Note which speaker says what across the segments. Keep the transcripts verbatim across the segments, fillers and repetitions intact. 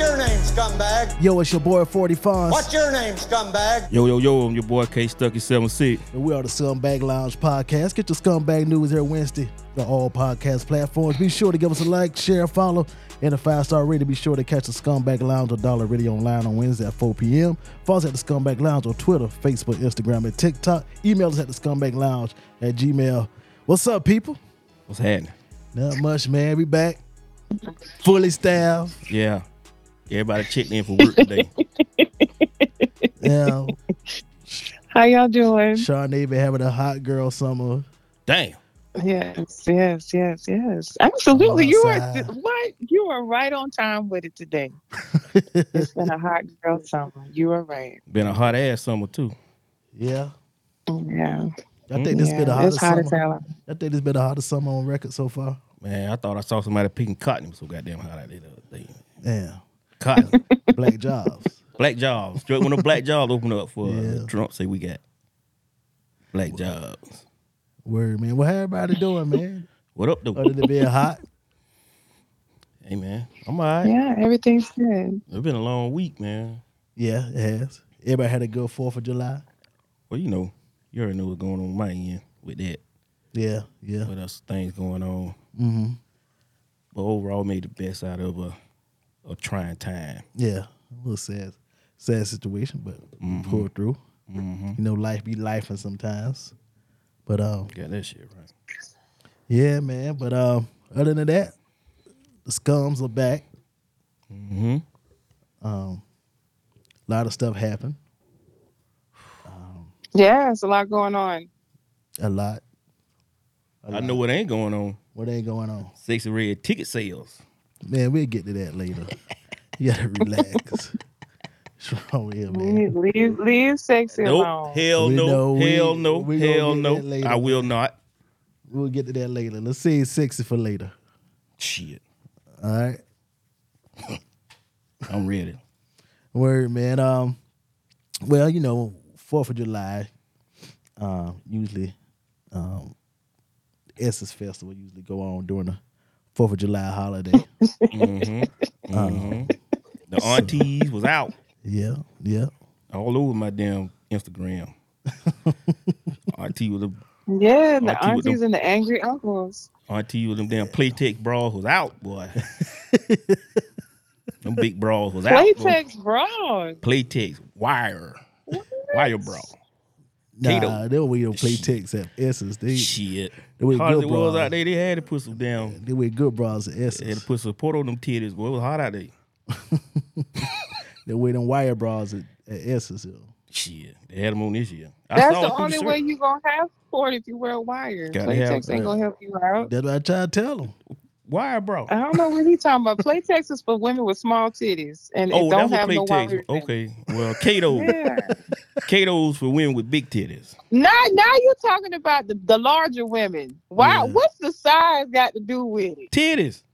Speaker 1: your name, scumbag?
Speaker 2: Yo, it's your boy forty Fonz.
Speaker 1: What's your name, scumbag?
Speaker 3: Yo, yo, yo, I'm your boy K Stucky seven six.
Speaker 2: And we are the Scumbag Lounge Podcast. Get your scumbag news every Wednesday on all podcast platforms. Be sure to give us a like, share, follow, and a five-star rating. Be sure to catch the Scumbag Lounge or Dollar Radio online on Wednesday at four p.m. Follow us at the Scumbag Lounge on Twitter, Facebook, Instagram, and TikTok. Email us at the Scumbag Lounge at Gmail. What's up, people?
Speaker 3: What's happening?
Speaker 2: Not much, man. We back. Fully staffed.
Speaker 3: Yeah. Everybody checked in for work today.
Speaker 2: Yeah.
Speaker 4: How y'all doing?
Speaker 2: Shawnee been having a hot girl summer.
Speaker 3: Damn.
Speaker 4: Yes, yes, yes, yes. Absolutely. You are
Speaker 2: outside.
Speaker 4: what? You are right on time with it today. It's been a hot girl summer. You are right.
Speaker 3: Been a hot ass summer too.
Speaker 2: Yeah.
Speaker 4: Yeah.
Speaker 2: I think this
Speaker 4: yeah.
Speaker 2: been the
Speaker 4: It's
Speaker 2: hottest
Speaker 4: hot as
Speaker 2: summer.
Speaker 4: hell.
Speaker 2: I think this been the hottest summer on record so far.
Speaker 3: Man, I thought I saw somebody picking cotton. It was so goddamn hot out there the other day.
Speaker 2: Yeah.
Speaker 3: Cotton.
Speaker 2: Black jobs.
Speaker 3: Black jobs. Straight when the black jobs open up for
Speaker 2: Yeah.
Speaker 3: uh, Trump say we got black jobs.
Speaker 2: Word, man. What everybody doing, man?
Speaker 3: What up, though?
Speaker 2: Other than being hot.
Speaker 3: Hey, man. I'm all right.
Speaker 4: Yeah, everything's good.
Speaker 3: It's been a long week, man.
Speaker 2: Yeah, it has. Everybody had a good fourth of July.
Speaker 3: Well, you know, you already know what's going on my end with that.
Speaker 2: Yeah, yeah.
Speaker 3: What else things going on.
Speaker 2: Mm-hmm.
Speaker 3: But overall, made the best out of a, a trying time.
Speaker 2: Yeah. A little sad, sad situation, but
Speaker 3: Mhm.
Speaker 2: we pulled through.
Speaker 3: Mm-hmm.
Speaker 2: You know, life be lifing sometimes. But um,
Speaker 3: Got that shit right.
Speaker 2: yeah, man. But um, other than that, the scums are back.
Speaker 3: Mm-hmm.
Speaker 2: Um, a lot of stuff happened.
Speaker 4: Yeah, it's a lot going on.
Speaker 2: A lot. A
Speaker 3: I
Speaker 2: lot.
Speaker 3: know what ain't going on.
Speaker 2: What ain't going on.
Speaker 3: Sexy Red ticket sales.
Speaker 2: Man, we'll get to that later. You gotta relax. What's wrong with you, man?
Speaker 4: Leave, leave, leave sexy
Speaker 3: Nope.
Speaker 4: alone.
Speaker 3: Hell
Speaker 2: We
Speaker 3: no.
Speaker 2: know we-
Speaker 3: Hell no.
Speaker 2: we gonna
Speaker 3: Hell
Speaker 2: get
Speaker 3: no.
Speaker 2: that later,
Speaker 3: I will
Speaker 2: man.
Speaker 3: not.
Speaker 2: We'll get to that later. Let's say sexy for later.
Speaker 3: Shit.
Speaker 2: All right.
Speaker 3: I'm ready.
Speaker 2: Word, man. Um, well, you know, Fourth of July. Um, usually, um, the Essence Festival usually go on during the Fourth of July holiday.
Speaker 3: Mm-hmm. Mm-hmm. The aunties was out
Speaker 2: Yeah, yeah.
Speaker 3: all over my damn Instagram. Auntie with them,
Speaker 4: Yeah, the
Speaker 3: Auntie with them-
Speaker 4: aunties and the angry uncles.
Speaker 3: auntie with them damn Playtex bras was out, boy. Them big bras was out. boy.
Speaker 4: Playtex bras.
Speaker 3: Playtex wire, wire bra.
Speaker 2: Nah,
Speaker 3: Kato.
Speaker 2: they don't wear no play text at Essence. They
Speaker 3: Shit.
Speaker 2: they wear
Speaker 3: Hard as
Speaker 2: good
Speaker 3: it was
Speaker 2: bras.
Speaker 3: out there, they had to put some damn.
Speaker 2: They wear good bras at
Speaker 3: They had
Speaker 2: Essence.
Speaker 3: to put support on them titties, boy. It was hot out there.
Speaker 2: They wear them wire bras at, at Essence. Yo.
Speaker 3: Shit, they had them on this year. I
Speaker 4: That's
Speaker 3: saw
Speaker 4: the
Speaker 3: them through
Speaker 4: only
Speaker 3: shirt.
Speaker 4: way you gonna have sport if you wear wires.
Speaker 3: Gotta
Speaker 4: Playtex
Speaker 3: have
Speaker 4: ain't
Speaker 3: that.
Speaker 4: gonna help you out.
Speaker 2: That's what I try to tell them.
Speaker 3: Wire bra.
Speaker 4: I don't know what he talking about. Playtex is for women with small titties and it
Speaker 3: Oh,
Speaker 4: don't
Speaker 3: that's
Speaker 4: have
Speaker 3: what
Speaker 4: no
Speaker 3: Playtex.
Speaker 4: wires. in it.
Speaker 3: Okay, well, Kato,
Speaker 4: Yeah.
Speaker 3: Kato's for women with big titties.
Speaker 4: Now, now you're talking about the, the larger women. Why?
Speaker 2: Yeah.
Speaker 4: What's the size got to do with it?
Speaker 3: Titties.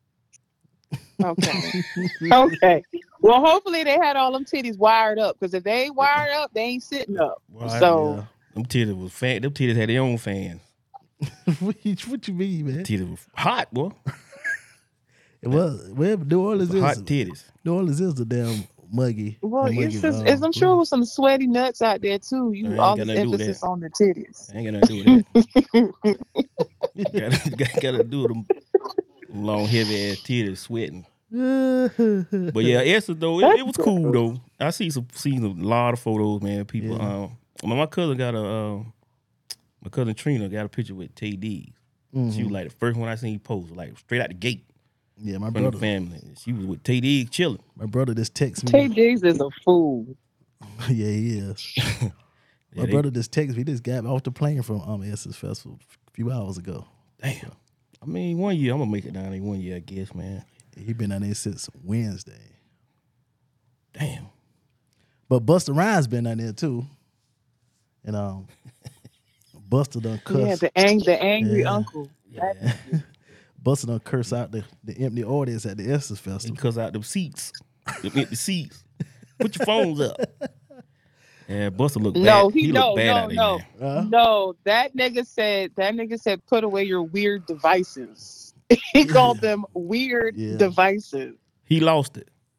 Speaker 4: Okay. Okay. Well, hopefully they had all them titties wired up because if they ain't wired up, they ain't sitting up.
Speaker 3: Well,
Speaker 4: So
Speaker 2: Yeah.
Speaker 3: Them titties was fan. Them titties had their own fans.
Speaker 2: what, you, what you mean, man?
Speaker 3: Titties was hot, boy.
Speaker 2: It was well, New Orleans
Speaker 3: Hot
Speaker 2: is
Speaker 3: titties.
Speaker 2: New Orleans is the damn muggy.
Speaker 4: well,
Speaker 2: the muggy,
Speaker 4: it's just,
Speaker 2: uh,
Speaker 4: it's, I'm sure with some sweaty nuts out there too.
Speaker 3: I
Speaker 4: You
Speaker 3: ain't
Speaker 4: all
Speaker 3: got
Speaker 4: this
Speaker 3: nothing to do with
Speaker 4: emphasis
Speaker 3: that.
Speaker 4: on the titties.
Speaker 3: I ain't got nothing to do with that. gotta, gotta, gotta do with them long, heavy ass titties sweating. But yeah, Esther though, it, it was cool though. I see some, seen a lot of photos, man. People,
Speaker 2: Yeah.
Speaker 3: um, my, my cousin got a, um, my cousin Trina got a picture with Tay Diggs.
Speaker 2: Mhm.
Speaker 3: She was like the first one I seen post, like straight out the gate
Speaker 2: Yeah, my
Speaker 3: from the
Speaker 2: brother.
Speaker 3: family. She was with Tay Diggs chilling.
Speaker 2: My brother just texted me.
Speaker 4: Tay Diggs is a fool.
Speaker 2: Yeah, he is.
Speaker 3: Yeah,
Speaker 2: My
Speaker 3: they-
Speaker 2: brother just texted me. He just got off the plane from um Essence Festival a few hours ago.
Speaker 3: Damn. I mean, one year I'm gonna make it down there. One year, I guess, man.
Speaker 2: He been down there since Wednesday.
Speaker 3: Damn.
Speaker 2: But Busta Rhymes been down there too. And um, Busta done cuss.
Speaker 4: Yeah, the, ang- the angry
Speaker 2: Yeah.
Speaker 4: uncle.
Speaker 3: Yeah.
Speaker 2: Busta done curse out the, the empty audience at the Essence
Speaker 3: He
Speaker 2: Festival.
Speaker 3: cuss out them seats, them empty seats. Put your phones up. Yeah, Buster look bad.
Speaker 4: No, he,
Speaker 3: look
Speaker 4: no,
Speaker 3: bad
Speaker 4: no,
Speaker 3: out there,
Speaker 4: no,
Speaker 3: man.
Speaker 2: Huh?
Speaker 4: no. That nigga said. That nigga said, "Put away your weird devices." He called them weird
Speaker 2: Yeah.
Speaker 4: devices.
Speaker 3: He lost it.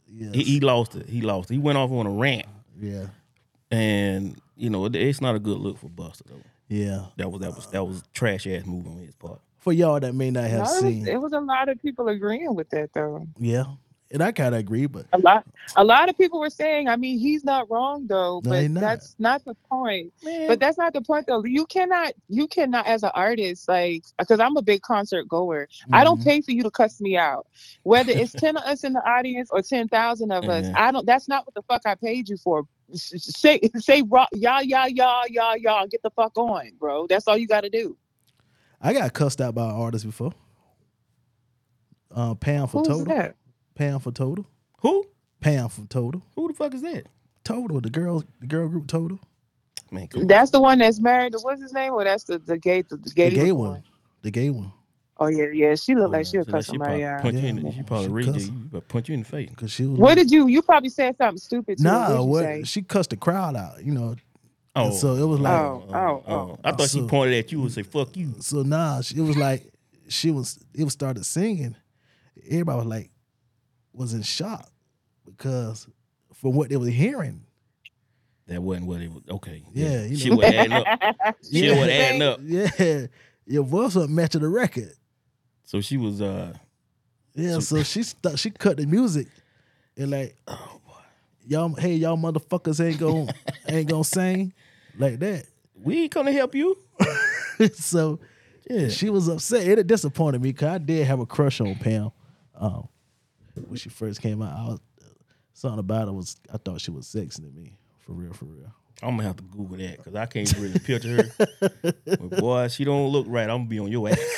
Speaker 2: Yes.
Speaker 3: He, he lost it. He lost it. He went off on a rant,
Speaker 2: Yeah.
Speaker 3: and you know it, it's not a good look for Buster though.
Speaker 2: Yeah.
Speaker 3: That was that was that was trash ass move on his part.
Speaker 2: For y'all that may not have
Speaker 4: No, it,
Speaker 2: seen.
Speaker 4: was, it was a lot of people agreeing with that though.
Speaker 2: Yeah. And I kind of agree, but
Speaker 4: A lot, a lot of people were saying. I mean, he's not wrong though,
Speaker 2: No,
Speaker 4: but
Speaker 2: he not.
Speaker 4: that's not the point.
Speaker 3: Man,
Speaker 4: But that's not the point though. You cannot, you cannot as an artist, like, because I'm a big concert goer. I don't
Speaker 2: Mhm.
Speaker 4: pay for you to cuss me out. Whether it's ten of us in the audience or ten thousand of us,
Speaker 3: Mhm.
Speaker 4: I don't. That's not what the fuck I paid you for. S- s- Say, say, rock, y'all, y'all, y'all, y'all, y'all, get the fuck on, bro. That's all you got to do.
Speaker 2: I got cussed out by an artist before. Uh, Pam for
Speaker 4: Who's
Speaker 2: Total.
Speaker 4: that?
Speaker 2: Pam for Total.
Speaker 3: who
Speaker 2: Pam from Total.
Speaker 3: who the fuck is that?
Speaker 2: Total. The girl. The girl group Total.
Speaker 3: Man, come on.
Speaker 4: That's the one that's married to what's his name? Or that's the the gay the, the gay,
Speaker 2: The gay
Speaker 4: one.
Speaker 2: one. The gay one.
Speaker 4: Oh yeah, yeah. She looked
Speaker 3: Oh,
Speaker 4: like she'll
Speaker 3: so
Speaker 4: cuss
Speaker 3: she
Speaker 4: somebody
Speaker 3: probably
Speaker 4: out.
Speaker 3: punch you
Speaker 2: Yeah,
Speaker 3: in the, she
Speaker 2: man,
Speaker 3: probably
Speaker 2: she
Speaker 3: read
Speaker 2: cuss.
Speaker 3: you, but punch you in the face.
Speaker 2: Cause she was.
Speaker 4: What did you? You probably said something stupid. To her.
Speaker 2: Nah,
Speaker 4: What did you
Speaker 2: what
Speaker 4: say?
Speaker 2: she cussed the crowd out. You know.
Speaker 3: Oh,
Speaker 2: And so it was like.
Speaker 4: Oh, oh, oh.
Speaker 3: I thought
Speaker 2: So-
Speaker 3: she pointed at you and said, "Fuck you."
Speaker 2: So nah, she- it was like she was. It was started singing. Everybody was like, was in shock because from what they were hearing.
Speaker 3: That wasn't what it was. Okay,
Speaker 2: Yeah, you
Speaker 3: shit
Speaker 2: know.
Speaker 3: was adding up. Shit
Speaker 2: Yeah.
Speaker 3: was adding up.
Speaker 2: Yeah, your voice wasn't matching the record.
Speaker 3: So she was uh
Speaker 2: Yeah,
Speaker 3: So-
Speaker 2: so she st- she cut the music and like,
Speaker 3: oh boy.
Speaker 2: y'all, hey, y'all motherfuckers ain't gonna ain't gonna sing like that.
Speaker 3: We ain't gonna help you.
Speaker 2: So
Speaker 3: Yeah.
Speaker 2: she was upset. It disappointed me because I did have a crush on Pam um, when she first came out. I was, something about her was I thought she was sexy to me, for real, for real.
Speaker 3: I'm gonna have to Google that because I can't really picture her. But boy, she don't look right. I'm gonna be on your ass.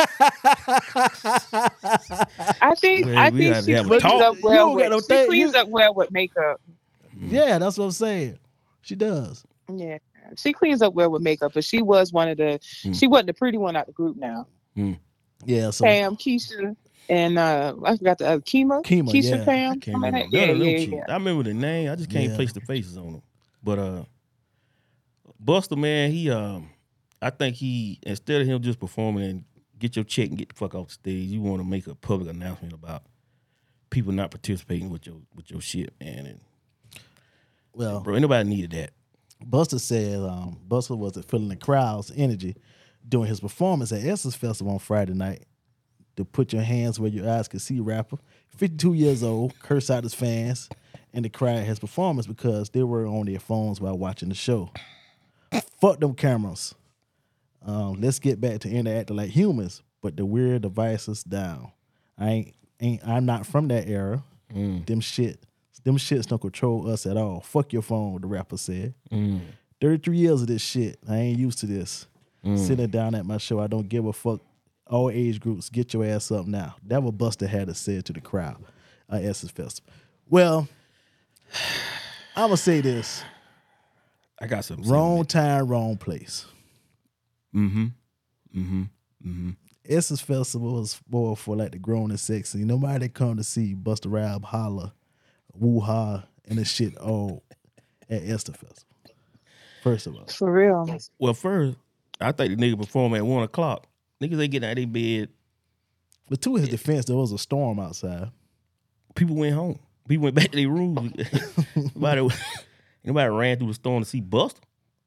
Speaker 4: I think
Speaker 3: Well,
Speaker 4: I
Speaker 3: we
Speaker 4: think
Speaker 3: gotta
Speaker 4: she
Speaker 3: have a
Speaker 4: cleans
Speaker 3: talk.
Speaker 4: up
Speaker 2: You
Speaker 4: well
Speaker 2: don't got
Speaker 4: with
Speaker 2: no
Speaker 4: she
Speaker 2: thing-
Speaker 4: cleans
Speaker 2: you-
Speaker 4: up well with makeup.
Speaker 2: Yeah, that's what I'm saying. She does.
Speaker 4: Yeah, she cleans up well with makeup, but she was one of the.
Speaker 3: Hmm.
Speaker 4: She wasn't the pretty one out the group now.
Speaker 2: Yeah, so
Speaker 4: Pam, Keisha, and uh, I forgot the other Kima.
Speaker 2: Kima,
Speaker 4: Keisha,
Speaker 2: yeah.
Speaker 4: Pam.
Speaker 3: I can't
Speaker 4: something
Speaker 3: remember
Speaker 4: like
Speaker 3: none
Speaker 4: that.
Speaker 3: of them
Speaker 4: Yeah, yeah,
Speaker 3: chicks.
Speaker 4: yeah.
Speaker 3: I remember the name. I just can't
Speaker 2: Yeah.
Speaker 3: place the faces on them. But uh, Buster, man, he um, I think he instead of him just performing and get your check and get the fuck off the stage, you want to make a public announcement about people not participating with your with your shit, man. And
Speaker 2: well,
Speaker 3: bro, anybody needed that.
Speaker 2: Buster said um, Buster wasn't feeling the crowd's energy during his performance at Essence Festival on Friday night. To put your hands where your eyes could see rapper, fifty-two years old, cursed out his fans and the crowd at his performance because they were on their phones while watching the show. Fuck them cameras. Um, let's get back to interacting like humans, but the weird devices down. I ain't, ain't I'm not from that era. Them shit, them shits don't control us at all. Fuck your phone, the rapper said. thirty-three years of this shit. I ain't used to this. Sitting down at my show, I don't give a fuck. All age groups, get your ass up now. That what Buster had to say to the crowd at Essence Festival. Well, I'm gonna say this:
Speaker 3: I got some
Speaker 2: wrong time, wrong place.
Speaker 3: Mm-hmm. Mm-hmm. Mm-hmm.
Speaker 2: Essence Festival is more for like the grown and sexy. Nobody come to see Busta Rhymes holler, woo ha, and this shit all at Essence Festival. First of all,
Speaker 4: For real.
Speaker 3: Well, first, I think the nigga perform at one o'clock. Niggas ain't getting out of their bed.
Speaker 2: but to his defense, there was a storm outside.
Speaker 3: People went home. People went back to their rooms. nobody, nobody ran through the storm to see Buster.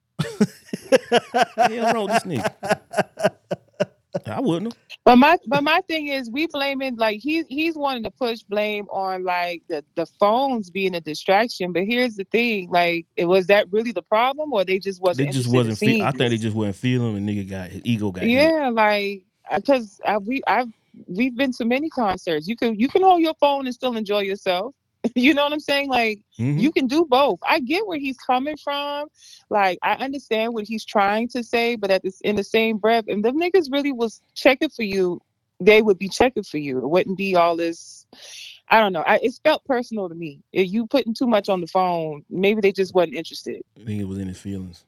Speaker 3: Hell wrong with this nigga. I wouldn't have.
Speaker 4: But my but my thing is, we blaming like he's he's wanting to push blame on like the, the phones being a distraction. But here's the thing, like, it was that really the problem, or they just wasn't?
Speaker 3: They just
Speaker 4: interested in
Speaker 3: wasn't. Fe-
Speaker 4: seeing
Speaker 3: I think they
Speaker 4: this?
Speaker 3: just wasn't feeling. And nigga got his ego got hit.
Speaker 4: Yeah, like because we I've we've been to many concerts. You can you can hold your phone and still enjoy yourself. You know what I'm saying? Like
Speaker 3: Mhm.
Speaker 4: you can do both. I get where he's coming from. Like I understand what he's trying to say, but at this in the same breath, if the niggas really was checking for you, they would be checking for you. It wouldn't be all this. I don't know. I, it felt personal to me. If you putting too much on the phone, maybe they just wasn't interested.
Speaker 3: I think it was in his feelings.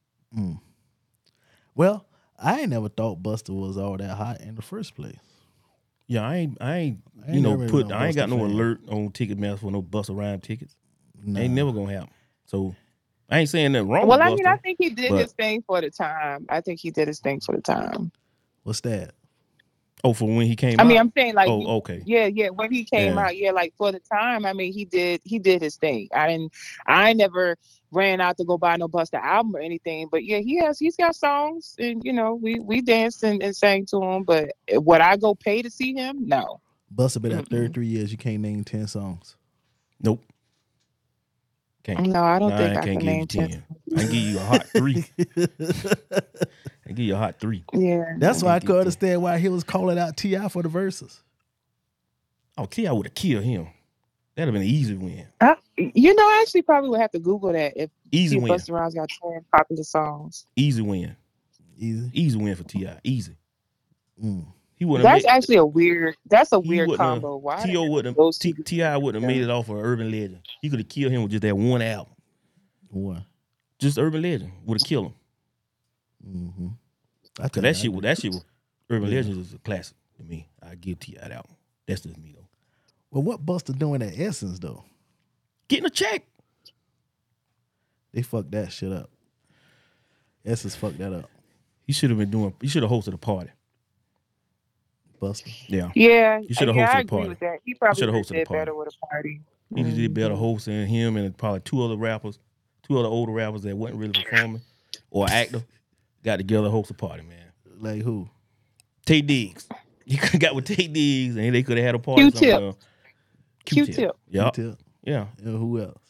Speaker 2: Well, I ain't never thought Buster was all that hot in the first place.
Speaker 3: Yeah, I ain't. I ain't.
Speaker 2: I
Speaker 3: you
Speaker 2: ain't
Speaker 3: know,
Speaker 2: never
Speaker 3: put.
Speaker 2: been a
Speaker 3: I ain't got
Speaker 2: Busta
Speaker 3: no
Speaker 2: fan.
Speaker 3: alert on Ticketmaster for no Busta Rhymes tickets.
Speaker 2: Nah.
Speaker 3: Ain't never gonna happen. So I ain't saying that wrong.
Speaker 4: Well,
Speaker 3: with
Speaker 4: I mean,
Speaker 3: Busta,
Speaker 4: I think he did
Speaker 3: but-
Speaker 4: his thing for the time. I think he did his thing for the time.
Speaker 2: What's that?
Speaker 3: Oh, for when he came
Speaker 4: I
Speaker 3: out?
Speaker 4: mean, I'm saying like,
Speaker 3: oh,
Speaker 4: he-
Speaker 3: okay.
Speaker 4: yeah, yeah. When he came
Speaker 3: Yeah.
Speaker 4: out, yeah, like for the time, I mean, he did, he did his thing. I didn't, I never ran out to go buy no Busta album or anything, but yeah, he has, he's got songs, and you know, we we danced and, and sang to him. But would I go pay to see him? No.
Speaker 2: Busta been at
Speaker 4: Mm-mm.
Speaker 2: thirty-three years. You can't name ten songs.
Speaker 3: Nope. Can't.
Speaker 4: No, I don't
Speaker 3: Nah,
Speaker 4: think
Speaker 3: I
Speaker 4: I,
Speaker 3: can't
Speaker 4: can
Speaker 3: give
Speaker 4: name
Speaker 3: you
Speaker 4: ten.
Speaker 3: ten. I can give you a hot three. I can give you a hot three.
Speaker 4: Yeah.
Speaker 2: That's why I
Speaker 3: can't
Speaker 2: could
Speaker 3: get
Speaker 2: understand why he was calling out T I for the verses.
Speaker 3: Oh, T I would have killed him. That'd have been an easy win.
Speaker 4: I, you know, I actually probably would have to Google that if
Speaker 3: Easy
Speaker 4: see if
Speaker 3: win.
Speaker 4: Busta Rhymes got ten popular songs.
Speaker 3: Easy win.
Speaker 2: Easy.
Speaker 3: Easy win for T I. Easy.
Speaker 2: Mm.
Speaker 3: He wouldn't have
Speaker 4: That's
Speaker 3: made,
Speaker 4: actually a weird. That's a
Speaker 3: he
Speaker 4: weird
Speaker 3: wouldn't have-
Speaker 4: combo. Why?
Speaker 3: T O wouldn't
Speaker 4: those
Speaker 3: T-
Speaker 4: two-
Speaker 3: T I wouldn't have made it off of Urban Legend. He could have killed him with just that one album.
Speaker 2: One.
Speaker 3: Just Urban Legend would have killed him.
Speaker 2: Mm-hmm. I
Speaker 3: Cause
Speaker 2: think
Speaker 3: that
Speaker 2: I
Speaker 3: shit,
Speaker 2: agree.
Speaker 3: that shit, was, Urban
Speaker 2: Yeah.
Speaker 3: Legends is a classic to me. I give T I that album. That's just me though.
Speaker 2: Well, what Busta doing at Essence though?
Speaker 3: Getting a check.
Speaker 2: They fucked that shit up. Essence fucked that up.
Speaker 3: He should have been doing. He should have hosted a party.
Speaker 2: Busta.
Speaker 3: Yeah,
Speaker 4: Yeah,
Speaker 3: You shoulda
Speaker 4: yeah,
Speaker 3: hosted
Speaker 4: I
Speaker 3: the
Speaker 4: agree
Speaker 3: party.
Speaker 4: with that. He probably
Speaker 3: shoulda
Speaker 4: would've
Speaker 3: hosted the
Speaker 4: did
Speaker 3: party.
Speaker 4: better with a party.
Speaker 3: he just did better
Speaker 4: Mhm.
Speaker 3: hosting him and probably two other rappers, two other older rappers that wasn't really performing or actor got together to host a party. Man,
Speaker 2: Like who?
Speaker 3: Tay Diggs. You could have got with Tay Diggs and they could have had a party.
Speaker 4: Q-Tip.
Speaker 3: somewhere. Q-Tip.
Speaker 4: Q-Tip.
Speaker 3: Yeah,
Speaker 2: Tip.
Speaker 3: yeah.
Speaker 2: And who else?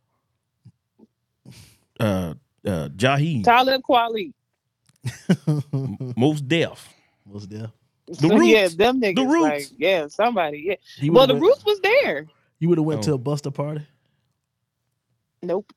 Speaker 3: Uh, uh, Jaheim,
Speaker 4: Talib Kweli.
Speaker 3: Most Def.
Speaker 2: Was there?
Speaker 3: The
Speaker 4: So,
Speaker 3: Roots.
Speaker 4: yeah, them niggas.
Speaker 3: The Roots.
Speaker 4: Like, yeah, somebody. Yeah.
Speaker 2: You
Speaker 4: Well,
Speaker 2: would've
Speaker 4: the
Speaker 2: went-
Speaker 4: Roots was there.
Speaker 2: You would have went
Speaker 3: Oh.
Speaker 2: to a Busta party.
Speaker 4: Nope.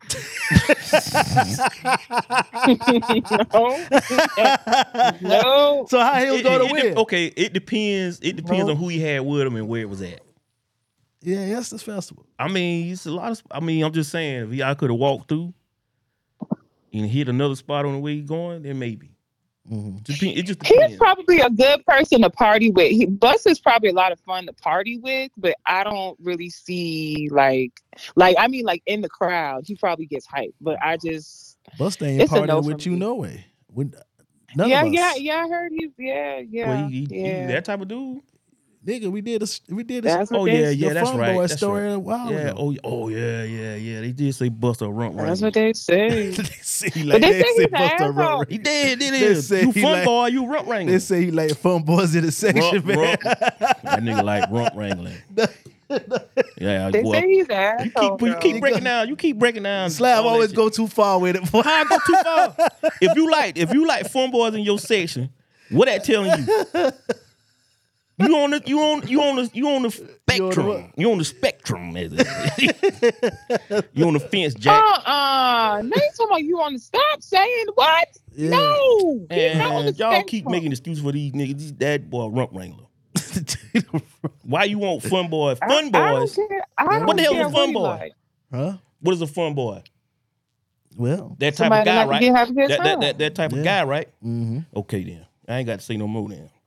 Speaker 4: no. no.
Speaker 2: So how he was
Speaker 3: It-
Speaker 2: going
Speaker 3: it-
Speaker 2: to
Speaker 3: it
Speaker 2: win?
Speaker 3: de- okay, it depends. It depends
Speaker 4: No.
Speaker 3: on who he had with him and where it was at.
Speaker 2: Yeah, yes, this festival.
Speaker 3: I mean, it's a lot of. I mean, I'm just saying, if y'all could have walked through and hit another spot on the way you going, then maybe.
Speaker 2: Mm-hmm.
Speaker 3: Just be, it just
Speaker 4: He's
Speaker 3: depends.
Speaker 4: probably a good person to party with. He, Bus is probably a lot of fun to party with, but I don't really see like, like I mean, like in the crowd, he probably gets hyped. But I just,
Speaker 2: Busta ain't
Speaker 4: It's a
Speaker 2: partying
Speaker 4: no
Speaker 2: with
Speaker 4: from
Speaker 2: you
Speaker 4: me.
Speaker 2: no way. When, none
Speaker 4: yeah,
Speaker 2: of us.
Speaker 4: yeah, yeah. I heard he's, yeah, yeah,
Speaker 3: Well, he, he, he
Speaker 4: yeah.
Speaker 3: that type of dude.
Speaker 2: Nigga, we did a we did a,
Speaker 4: That's what
Speaker 3: Oh
Speaker 4: they,
Speaker 3: yeah, yeah,
Speaker 2: the
Speaker 3: that's
Speaker 2: Fun
Speaker 3: right.
Speaker 2: Boy
Speaker 3: That's
Speaker 2: story
Speaker 3: right.
Speaker 2: a while
Speaker 3: Yeah.
Speaker 2: ago.
Speaker 3: Oh, oh yeah, yeah, yeah. They did say Busta a rump right.
Speaker 4: That's what they say.
Speaker 2: they say he
Speaker 4: But
Speaker 2: like
Speaker 4: they
Speaker 2: they
Speaker 4: say
Speaker 2: say
Speaker 4: he's an
Speaker 2: Busta
Speaker 4: asshole.
Speaker 2: run.
Speaker 3: He did. It
Speaker 2: They
Speaker 3: is.
Speaker 2: say
Speaker 3: You
Speaker 2: he
Speaker 3: fun
Speaker 2: like-
Speaker 3: boy. You rump wrangling.
Speaker 2: They say he like fun boys in the section,
Speaker 3: rump,
Speaker 2: man.
Speaker 3: rump. That nigga like rump wrangling. Yeah.
Speaker 4: They
Speaker 3: well,
Speaker 4: say he's an
Speaker 3: you
Speaker 4: asshole.
Speaker 3: keep you
Speaker 4: though.
Speaker 3: keep breaking down. You keep breaking down.
Speaker 2: Slab
Speaker 3: all that
Speaker 2: always
Speaker 3: shit.
Speaker 2: go too far with it. Boy.
Speaker 3: How I go too far? If you like, if you like fun boys in your section, what that telling you? You on the you on you on the you on the spectrum.
Speaker 2: what?
Speaker 3: You on the spectrum. as it- you on the fence, Jack.
Speaker 4: Uh-uh. Now you talking about you on the stop saying what?
Speaker 2: Yeah.
Speaker 4: No. He's not on the
Speaker 3: And y'all keep
Speaker 4: spectrum.
Speaker 3: making excuses for these niggas. These That boy rump wrangler. Why you want fun boy?
Speaker 4: I-
Speaker 3: Fun
Speaker 4: I don't
Speaker 3: boys.
Speaker 4: care. I
Speaker 2: What
Speaker 4: don't
Speaker 3: the hell is
Speaker 4: care
Speaker 3: a
Speaker 4: what
Speaker 3: fun
Speaker 4: he
Speaker 3: boy?
Speaker 4: like.
Speaker 2: Huh?
Speaker 3: What is a fun boy?
Speaker 2: Well,
Speaker 3: That type
Speaker 4: Somebody
Speaker 3: of guy,
Speaker 4: like to
Speaker 3: right?
Speaker 4: get have a good
Speaker 3: That, that,
Speaker 4: time.
Speaker 3: that, that type
Speaker 2: Yeah.
Speaker 3: of guy, right?
Speaker 2: mm-hmm.
Speaker 3: Okay then. I ain't got to say no more then.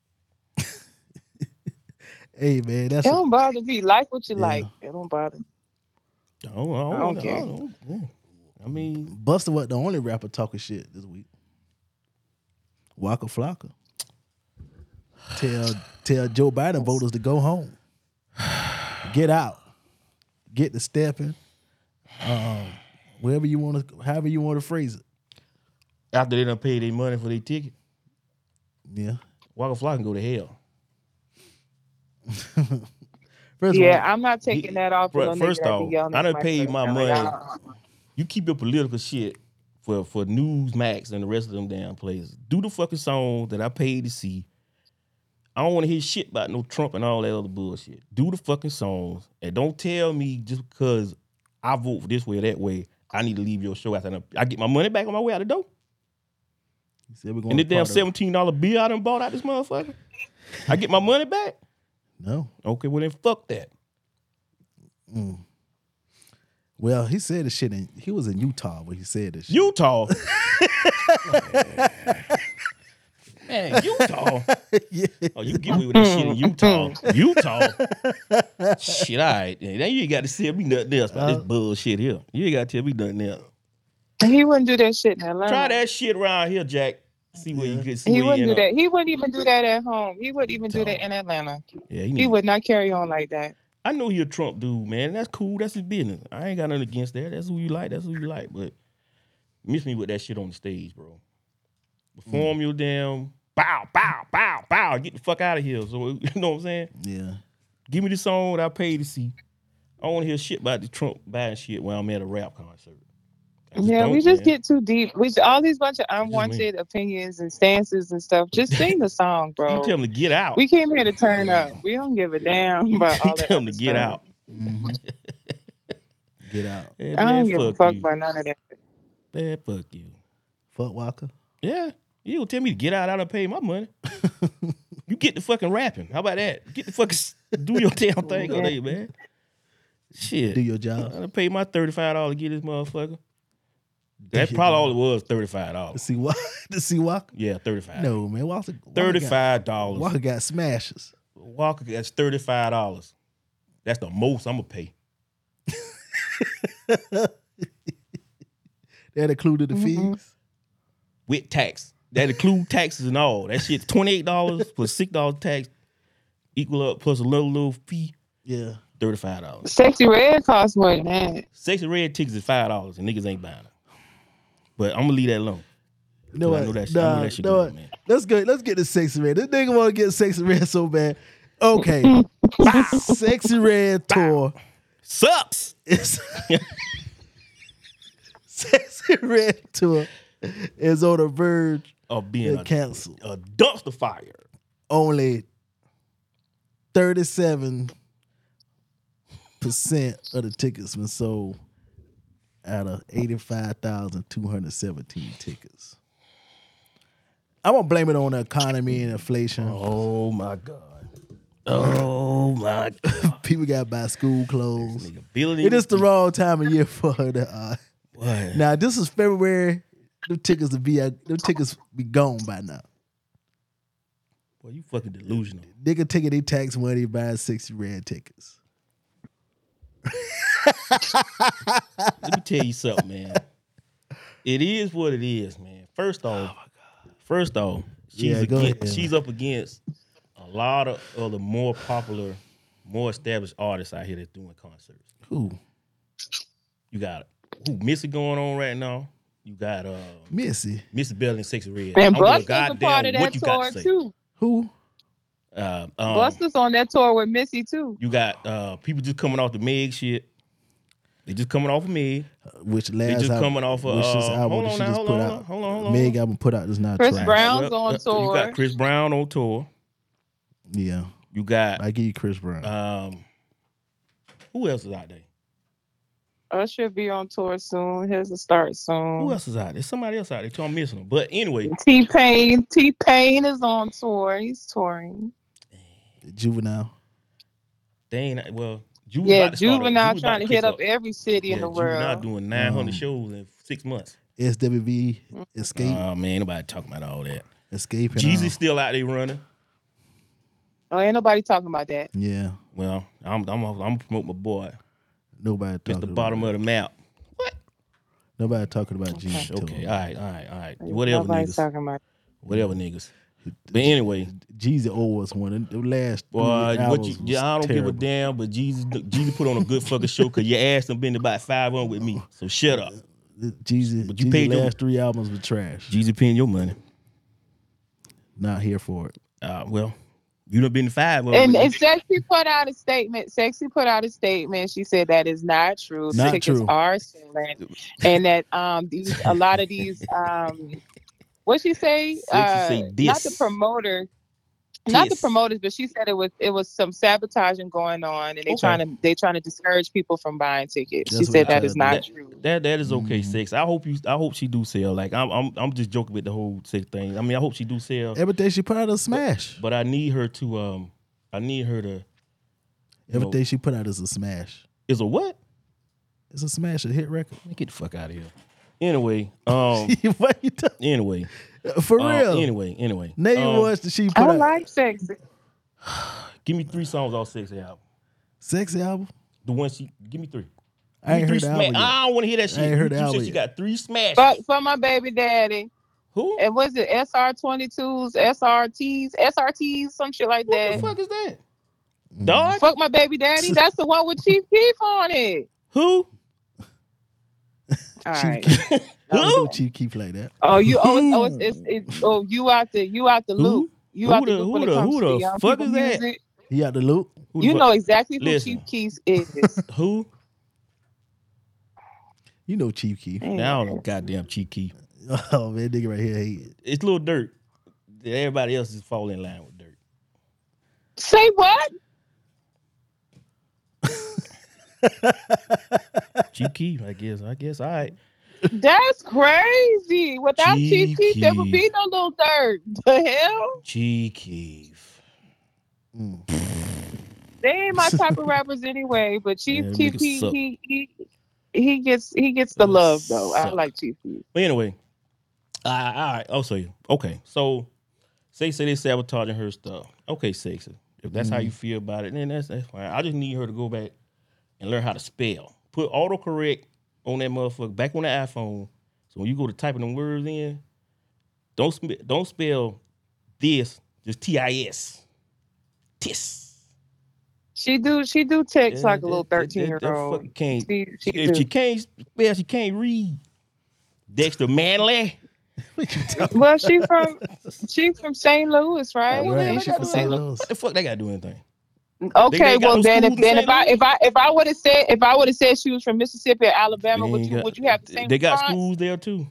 Speaker 2: Hey man, that's
Speaker 4: It don't bother me. Like what you
Speaker 2: Yeah.
Speaker 4: like. It don't bother me.
Speaker 3: I don't, I don't,
Speaker 4: I don't
Speaker 3: I
Speaker 4: care.
Speaker 3: don't- yeah. I mean,
Speaker 2: Busta wasn't the only rapper talking shit this week. Waka Flocka tell tell Joe Biden voters to go home, get out, get to stepping, um, wherever you want to, however you want to phrase it.
Speaker 3: after they done paid their money for their ticket,
Speaker 2: Yeah.
Speaker 3: Waka Flocka can go to hell.
Speaker 2: First
Speaker 4: Yeah,
Speaker 2: of all,
Speaker 4: I'm not taking
Speaker 3: he-
Speaker 4: that off.
Speaker 3: Bruh,
Speaker 4: for no
Speaker 3: first
Speaker 4: nigga that
Speaker 3: off,
Speaker 4: be yelling
Speaker 3: I
Speaker 4: at
Speaker 3: done
Speaker 4: my
Speaker 3: paid
Speaker 4: face.
Speaker 3: my
Speaker 4: I'm
Speaker 3: money.
Speaker 4: like, uh-uh.
Speaker 3: You keep your political shit for for Newsmax and the rest of them damn places. Do the fucking song that I paid to see. I don't want to hear shit about no Trump and all that other bullshit. Do the fucking songs and don't tell me just because I vote for this way or that way, I need to leave your show after I get my money back on my way out the door.
Speaker 2: he said we're going
Speaker 3: And the
Speaker 2: to
Speaker 3: damn
Speaker 2: part of-
Speaker 3: seventeen dollar bill I done bought out this motherfucker. I get my money back?
Speaker 2: No.
Speaker 3: Okay, well then fuck that.
Speaker 2: Mm. Well, he said this shit in, he was in Utah when he said this shit.
Speaker 3: Utah. Man, Utah.
Speaker 2: yeah.
Speaker 3: Oh, you get me with that shit in Utah. Utah. Shit, all right. Now you ain't got to tell me nothing else about
Speaker 2: Uh,
Speaker 3: this bullshit here. You ain't got to tell me nothing else.
Speaker 4: He wouldn't do that shit in Atlanta.
Speaker 3: Try that shit around here, Jack. See where
Speaker 2: Yeah.
Speaker 3: you get. See
Speaker 4: He
Speaker 3: where you
Speaker 4: wouldn't do
Speaker 3: end up.
Speaker 4: that. He wouldn't even do that at home. He wouldn't even do that in Atlanta.
Speaker 3: Yeah,
Speaker 4: He
Speaker 3: need-
Speaker 4: would not carry on like that.
Speaker 3: I know he a Trump dude, man. That's cool. That's his business. I ain't got nothing against that. That's who you like. That's who you like. But miss me with that shit on the stage, bro. Perform
Speaker 2: Mm.
Speaker 3: your damn bow, bow, bow, bow. Get the fuck out of here. So you know what I'm saying?
Speaker 2: Yeah.
Speaker 3: Give me the song that I paid to see. I don't want to hear shit about the Trump buying shit when I'm at a rap concert. I just
Speaker 4: Yeah,
Speaker 3: don't,
Speaker 4: we just
Speaker 3: man.
Speaker 4: get too deep. We all these bunch of
Speaker 3: me.
Speaker 4: unwanted opinions and stances and stuff. Just sing the song, bro.
Speaker 3: You tell him to get out.
Speaker 4: We came here to turn up. We don't give a damn about all
Speaker 3: You
Speaker 4: that.
Speaker 3: tell him to
Speaker 4: other
Speaker 3: get
Speaker 4: stuff.
Speaker 3: out.
Speaker 2: Mm-hmm. Get out.
Speaker 3: Hey,
Speaker 4: I
Speaker 3: man,
Speaker 4: don't give a
Speaker 3: fuck
Speaker 4: fuck
Speaker 3: you.
Speaker 4: about none of that.
Speaker 3: Man, fuck you.
Speaker 2: Fuck Walker.
Speaker 3: Yeah. You don't tell me to get out. I done pay my money. You get the fucking rapping. How about that? Get the fucking do your damn thing all day, man. Shit.
Speaker 2: Do your
Speaker 3: I
Speaker 2: job.
Speaker 3: done paid my thirty-five dollars to get this motherfucker. That's probably all it was, thirty-five
Speaker 2: To
Speaker 3: dollars.
Speaker 2: see Walker. To see Walker.
Speaker 3: Yeah, thirty-five.
Speaker 2: No, man. Walker. Walker got-
Speaker 3: thirty-five dollars.
Speaker 2: Walker got smashes.
Speaker 3: Walker, that's thirty-five dollars. That's the most I'm going to pay.
Speaker 2: That included the
Speaker 4: Mhm.
Speaker 2: fees.
Speaker 3: With tax. That include taxes and all. That shit, twenty-eight dollars plus six dollars tax, equal up plus a little, little fee,
Speaker 2: Yeah.
Speaker 3: thirty-five dollars.
Speaker 4: Sexy Red costs more than that.
Speaker 3: Sexy Red tickets is five dollars and niggas ain't buying them. But I'm going to leave that alone.
Speaker 2: You know
Speaker 3: I
Speaker 2: what?
Speaker 3: know that shit- I know
Speaker 2: Nah,
Speaker 3: that shit
Speaker 2: know
Speaker 3: good,
Speaker 2: what?
Speaker 3: man.
Speaker 2: Let's go. Let's get the Sexy Red. This nigga want to get Sexy Red so bad. Okay. Sexy Red tour.
Speaker 3: Sucks.
Speaker 2: is Sexy Red tour is on the verge
Speaker 3: Of being
Speaker 2: of
Speaker 3: a,
Speaker 2: cancel.
Speaker 3: a dumpster fire.
Speaker 2: Only thirty-seven percent of the tickets been sold out of eighty-five thousand two hundred seventeen tickets. I'm gonna blame it on the economy and inflation.
Speaker 3: Oh my God. Oh my God.
Speaker 2: People got to buy school clothes.
Speaker 3: Nigga, billion.
Speaker 2: It is the wrong time of year for her to. Uh,
Speaker 3: What?
Speaker 2: now this is February. Them tickets will be uh, them tickets be gone by now.
Speaker 3: Boy, you fucking delusional.
Speaker 2: Nigga taking their tax money buying sixty Red tickets.
Speaker 3: Let me tell you something, man. It is what it is, man. First off, first off, she's
Speaker 2: Yeah, go
Speaker 3: against,
Speaker 2: ahead.
Speaker 3: she's up against a lot of other more popular, more established artists out here that's doing concerts.
Speaker 2: Who?
Speaker 3: You got who Missy going on right now. You got uh
Speaker 2: Missy.
Speaker 3: Missy Bell and Sexy Red.
Speaker 4: And
Speaker 3: I don't give
Speaker 4: Busta's a
Speaker 3: goddamn
Speaker 4: part of
Speaker 3: what
Speaker 4: that
Speaker 3: you got
Speaker 4: tour
Speaker 3: to say.
Speaker 4: too.
Speaker 2: Who?
Speaker 3: Uh, um,
Speaker 4: Busta's on that tour with Missy too.
Speaker 3: you got uh, people just coming off the Meg shit. They just coming off of Meg.
Speaker 2: Which
Speaker 3: They
Speaker 2: last
Speaker 3: just
Speaker 2: album,
Speaker 3: coming off of
Speaker 2: which this
Speaker 3: uh,
Speaker 2: album
Speaker 3: hold
Speaker 2: that
Speaker 3: on
Speaker 2: she
Speaker 3: now,
Speaker 2: just
Speaker 3: hold
Speaker 2: put
Speaker 3: on,
Speaker 2: out.
Speaker 3: hold on, hold on.
Speaker 2: Meg album put out is not
Speaker 4: Chris
Speaker 2: trash.
Speaker 4: Brown's on
Speaker 3: You
Speaker 4: tour.
Speaker 3: got Chris Brown on tour.
Speaker 2: Yeah,
Speaker 3: You got
Speaker 2: I give you Chris Brown.
Speaker 3: um, who else is out there?
Speaker 4: Usher be on tour soon. His will start soon.
Speaker 3: Who else is out there? There's somebody else out there. So I'm missing them. But anyway,
Speaker 4: T Pain. T Pain is on tour. He's touring.
Speaker 2: Juvenile.
Speaker 3: they ain't well. Ju
Speaker 4: Yeah,
Speaker 3: about to start up.
Speaker 4: Juvenile
Speaker 3: Ju
Speaker 4: trying
Speaker 3: about
Speaker 4: to
Speaker 3: kick
Speaker 4: hit up every city
Speaker 3: Yeah,
Speaker 4: in the
Speaker 3: Juvenile
Speaker 4: world.
Speaker 3: doing nine hundred
Speaker 2: Um,
Speaker 3: shows in six months.
Speaker 2: S W V. Escape.
Speaker 3: Oh man, ain't nobody talking about all that.
Speaker 2: Escape. And
Speaker 3: Jeezy's
Speaker 2: all.
Speaker 3: still out there running.
Speaker 4: Oh, ain't nobody talking about that.
Speaker 2: Yeah.
Speaker 3: Well, I'm I'm I'm gonna promote my boy.
Speaker 2: Nobody
Speaker 3: It's
Speaker 2: talking
Speaker 3: the
Speaker 2: about
Speaker 3: bottom of the map.
Speaker 2: Nobody talking about Jeezy.
Speaker 3: Okay, all right, all right, all right. Whatever
Speaker 4: Nobody's
Speaker 3: niggas.
Speaker 4: talking about.
Speaker 3: Whatever niggas. But anyway,
Speaker 2: Jeezy always won. The last three
Speaker 3: boy, what
Speaker 2: albums
Speaker 3: you,
Speaker 2: was
Speaker 3: yeah, I don't give a
Speaker 2: terrible.
Speaker 3: damn. But Jeezy, Jeezy put on a good fucking show because your ass done been to about five on with me. So shut up.
Speaker 2: Jeezy,
Speaker 3: But you
Speaker 2: Jeezy
Speaker 3: paid your-
Speaker 2: last three albums were trash.
Speaker 3: Jeezy paying your money.
Speaker 2: Not here for it.
Speaker 3: Uh, well, you done been to five on
Speaker 4: And,
Speaker 3: with me.
Speaker 4: and Sexy put out a statement. Sexy put out a statement. She said that is not true.
Speaker 2: Not
Speaker 4: Tickets
Speaker 2: true.
Speaker 4: are selling, and that um these a lot of these um what she say?
Speaker 3: Sexy
Speaker 4: Uh,
Speaker 3: say
Speaker 4: not
Speaker 3: this.
Speaker 4: the promoter, not the
Speaker 3: This.
Speaker 4: promoters, but she said it was it was some sabotaging going on, and they
Speaker 3: Okay.
Speaker 4: trying to they trying to discourage people from buying tickets.
Speaker 2: That's
Speaker 4: she
Speaker 2: what
Speaker 4: said
Speaker 2: they
Speaker 4: that is
Speaker 2: tried to
Speaker 4: not
Speaker 3: do.
Speaker 4: true.
Speaker 3: That that is okay,
Speaker 2: Mhm.
Speaker 3: sex. I hope you. I hope she do sell. Like I'm, I'm, I'm just joking with the whole sex thing. I mean, I hope she do sell.
Speaker 2: Everything she put out is a smash.
Speaker 3: But I need her to. Um, I need her to. you know,
Speaker 2: Everything she put out is a smash.
Speaker 3: is a what?
Speaker 2: It's a smash, a hit record.
Speaker 3: Man, get the fuck out of here. Anyway, um,
Speaker 2: What you talking-
Speaker 3: anyway,
Speaker 2: For
Speaker 3: uh,
Speaker 2: real.
Speaker 3: anyway, anyway.
Speaker 2: Name
Speaker 3: um,
Speaker 2: ones that she put
Speaker 4: I
Speaker 2: out.
Speaker 4: like Sexy.
Speaker 3: Give me three songs off Sexy album.
Speaker 2: Sexy album.
Speaker 3: The one she. Give me three.
Speaker 2: I ain't
Speaker 3: Give me
Speaker 2: heard
Speaker 3: three
Speaker 2: the
Speaker 3: sma-
Speaker 2: album yet.
Speaker 3: I don't want to hear that shit.
Speaker 2: I ain't heard
Speaker 3: you
Speaker 2: the
Speaker 3: you
Speaker 2: album
Speaker 3: said she
Speaker 2: yet.
Speaker 3: got three smashes.
Speaker 4: But for my baby daddy,
Speaker 3: Who?
Speaker 4: And was it S R twenty-twos, S R Ts, S R Ts, some shit like
Speaker 3: What
Speaker 4: that?
Speaker 3: the fuck is that?
Speaker 2: Mm.
Speaker 3: Dodge?
Speaker 4: Fuck my baby daddy. That's the one with Chief Keef on it.
Speaker 3: Who?
Speaker 4: All
Speaker 2: Chief
Speaker 4: right.
Speaker 2: Keef. I don't
Speaker 3: Who?
Speaker 2: know Chief Keef like that.
Speaker 4: Oh, you oh, it's, oh, it's, it's, it's oh you out the you out the
Speaker 3: Who?
Speaker 4: loop. You
Speaker 3: Who
Speaker 4: out the
Speaker 3: the-
Speaker 4: loop
Speaker 3: who
Speaker 4: when it
Speaker 3: the-
Speaker 4: comes
Speaker 3: who
Speaker 4: to
Speaker 3: the
Speaker 4: the young
Speaker 3: fuck
Speaker 4: people
Speaker 3: is that?
Speaker 4: music.
Speaker 2: He out the loop.
Speaker 3: Who the
Speaker 4: You
Speaker 3: fuck-
Speaker 4: know exactly who
Speaker 3: Listen.
Speaker 4: Chief Keef is.
Speaker 3: Who?
Speaker 2: You know Chief Keef.
Speaker 3: Now I don't know goddamn Chief Keef.
Speaker 2: Oh man, nigga right here hate it.
Speaker 3: It's Lil Durk. Everybody else is falling in line with Durk.
Speaker 4: Say what?
Speaker 3: Chief Keef, I guess. I guess. All right.
Speaker 4: That's crazy. Without Chief
Speaker 3: Chief
Speaker 4: Keef, there would
Speaker 3: Keef.
Speaker 4: be no little dirt. The hell?
Speaker 3: Chief Keef.
Speaker 2: Mm.
Speaker 4: They ain't my type of rappers anyway. But Chief
Speaker 3: Yeah,
Speaker 4: Keef,
Speaker 3: niggas
Speaker 4: he,
Speaker 3: suck.
Speaker 4: he he he gets he gets the
Speaker 3: Niggas
Speaker 4: love though. I
Speaker 3: suck.
Speaker 4: like Chief Keef.
Speaker 3: But anyway, uh, all right. I'll show you. Okay, so say say they sabotaging her stuff. Okay, sexy. If that's how you feel about it, then that's that's fine. I just need her to go back and learn how to spell. Put autocorrect on that motherfucker back on the iPhone. So when you go to typing them words in, don't sp- don't spell this, just T I S. Tis.
Speaker 4: She do she do text
Speaker 3: Yeah,
Speaker 4: like a
Speaker 3: that-
Speaker 4: little
Speaker 3: that- that-
Speaker 4: thirteen year
Speaker 3: that
Speaker 4: old.
Speaker 3: fucking can't.
Speaker 4: She, she
Speaker 3: If
Speaker 4: do.
Speaker 3: she can't spell, she can't read. Dexter Manley.
Speaker 2: What you talking
Speaker 4: Well, she from she from Saint Louis, right?
Speaker 3: Well,
Speaker 2: Right,
Speaker 3: they
Speaker 4: She
Speaker 3: got
Speaker 4: from
Speaker 3: the-
Speaker 4: Saint
Speaker 2: Louis.
Speaker 4: Louis.
Speaker 3: What the fuck they got to do anything?
Speaker 4: Okay,
Speaker 3: They ain't got
Speaker 4: well
Speaker 3: no
Speaker 4: then, if,
Speaker 3: schools in
Speaker 4: then if
Speaker 3: Saint
Speaker 4: I
Speaker 3: Louis?
Speaker 4: if I if I would have said if I would have said she was from Mississippi or Alabama,
Speaker 3: They
Speaker 4: would
Speaker 3: ain't
Speaker 4: you
Speaker 3: got-
Speaker 4: would you have the same
Speaker 3: They got
Speaker 4: response?
Speaker 3: schools there too.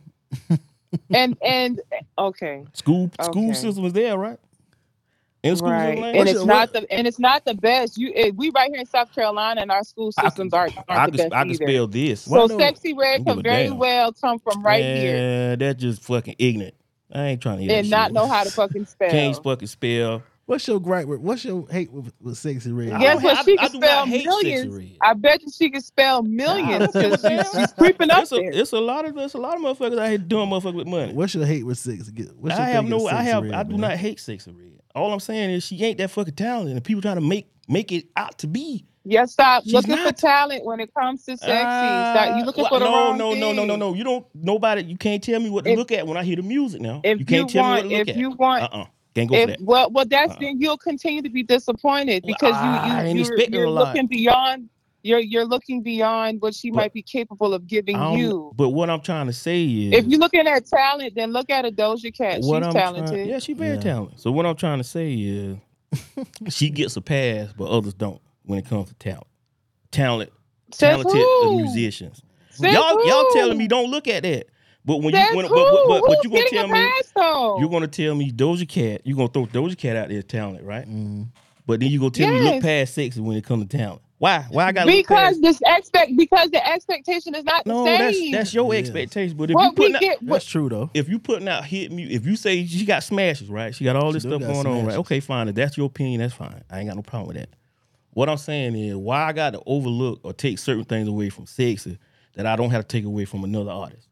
Speaker 4: And and okay,
Speaker 3: School school
Speaker 4: Okay.
Speaker 3: system is there, right? In school
Speaker 4: right,
Speaker 3: system,
Speaker 4: and
Speaker 2: What's
Speaker 4: it's
Speaker 2: your-
Speaker 4: not
Speaker 2: what-
Speaker 4: the and it's not the best. You it, we right here in South Carolina, and our school
Speaker 3: I
Speaker 4: systems
Speaker 3: could,
Speaker 4: aren't,
Speaker 3: I
Speaker 4: aren't the
Speaker 3: could,
Speaker 4: best
Speaker 3: I could
Speaker 4: either.
Speaker 3: spell this.
Speaker 2: Why
Speaker 4: So
Speaker 2: no-
Speaker 4: Sexy Red
Speaker 3: Don't
Speaker 4: can
Speaker 3: give a
Speaker 4: very
Speaker 3: damn.
Speaker 4: well come from right here
Speaker 3: Man, that's just fucking ignorant. I ain't trying to hear
Speaker 4: and
Speaker 3: that
Speaker 4: not
Speaker 3: shit.
Speaker 4: know how to fucking spell.
Speaker 3: Can't fucking spell.
Speaker 2: What's your gripe? with- What's your hate with, with Sexy Red?
Speaker 3: I
Speaker 4: Guess
Speaker 3: don't
Speaker 4: what?
Speaker 3: have-
Speaker 4: She
Speaker 3: I
Speaker 4: can
Speaker 3: do not
Speaker 4: spell
Speaker 3: hate
Speaker 4: millions.
Speaker 3: Sexy Red.
Speaker 4: I bet you she can spell
Speaker 3: I
Speaker 4: millions
Speaker 3: don't give a
Speaker 4: because she's,
Speaker 3: damn.
Speaker 4: she's creeping up
Speaker 3: It's a,
Speaker 4: there.
Speaker 3: it's a lot of it's a lot of motherfuckers out here doing motherfuckers with money.
Speaker 2: What's your hate with Sexy? What's your
Speaker 3: I have
Speaker 2: thing
Speaker 3: no.
Speaker 2: with
Speaker 3: I
Speaker 2: Sexy
Speaker 3: have.
Speaker 2: Red,
Speaker 3: I do
Speaker 2: man?
Speaker 3: not hate Sexy Red. All I'm saying is she ain't that fucking talented, and people trying to make make it out to be.
Speaker 4: Yeah, stop
Speaker 3: She's
Speaker 4: looking for
Speaker 3: not.
Speaker 4: talent when it comes to sexy.
Speaker 3: Ah,
Speaker 4: Stop, you looking
Speaker 3: well,
Speaker 4: for the
Speaker 3: no,
Speaker 4: wrong
Speaker 3: no,
Speaker 4: thing.
Speaker 3: no, no, no, no. You don't. Nobody. You can't tell me what to
Speaker 4: If-
Speaker 3: look at when I hear the music. Now
Speaker 4: If
Speaker 3: you can't
Speaker 4: you
Speaker 3: tell
Speaker 4: want,
Speaker 3: me what to look
Speaker 4: if
Speaker 3: at.
Speaker 4: you want,
Speaker 3: uh, uh can't go for
Speaker 4: if
Speaker 3: that.
Speaker 4: well, well, that's
Speaker 3: Uh-uh.
Speaker 4: then you'll continue to be disappointed
Speaker 3: Well,
Speaker 4: because
Speaker 3: I ain't
Speaker 4: you you you're,
Speaker 3: expecting
Speaker 4: you're
Speaker 3: a lot.
Speaker 4: looking beyond. You're you're looking beyond what she
Speaker 3: But
Speaker 4: might be capable of giving
Speaker 3: I don't-
Speaker 4: you.
Speaker 3: But what I'm trying to say is,
Speaker 4: If you're looking at talent, then look at a Doja Cat.
Speaker 3: what
Speaker 4: She's
Speaker 3: I'm
Speaker 4: talented.
Speaker 3: Trying, yeah, she's very
Speaker 2: Yeah.
Speaker 3: talented. So what I'm trying to say is, she gets a pass, but others don't when it comes to talent. Talent,
Speaker 4: Says
Speaker 3: talented
Speaker 4: who?
Speaker 3: musicians.
Speaker 4: Says
Speaker 3: y'all, y'all
Speaker 4: who?
Speaker 3: telling me don't look at that. But when
Speaker 4: Says
Speaker 3: you, when,
Speaker 4: who?
Speaker 3: but, but, but, but
Speaker 4: Who's
Speaker 3: you gonna
Speaker 4: getting
Speaker 3: tell
Speaker 4: a
Speaker 3: me,
Speaker 4: pass, though?
Speaker 3: you're gonna tell me Doja Cat, you're gonna throw Doja Cat out there talent, right?
Speaker 2: Mm.
Speaker 3: But then you gonna tell me look
Speaker 4: Yes.
Speaker 3: past sexy when it comes to talent. Why? Why I gotta look
Speaker 4: because
Speaker 3: past?
Speaker 4: this expect because the expectation is not the
Speaker 3: No,
Speaker 4: same.
Speaker 3: that's that's your
Speaker 2: Yes.
Speaker 3: expectation. But if
Speaker 4: what
Speaker 3: you
Speaker 4: we
Speaker 3: putting out,
Speaker 4: get. What,
Speaker 2: That's true though.
Speaker 3: if you putting out hit music, if you say she got smashes, right? She got all this
Speaker 2: She do
Speaker 3: stuff
Speaker 2: got
Speaker 3: going on, right?
Speaker 2: smashes.
Speaker 3: Okay, fine. If that's your opinion, that's fine. I ain't got no problem with that. What I'm saying is why I got to overlook or take certain things away from sexy that I don't have to take away from another artist.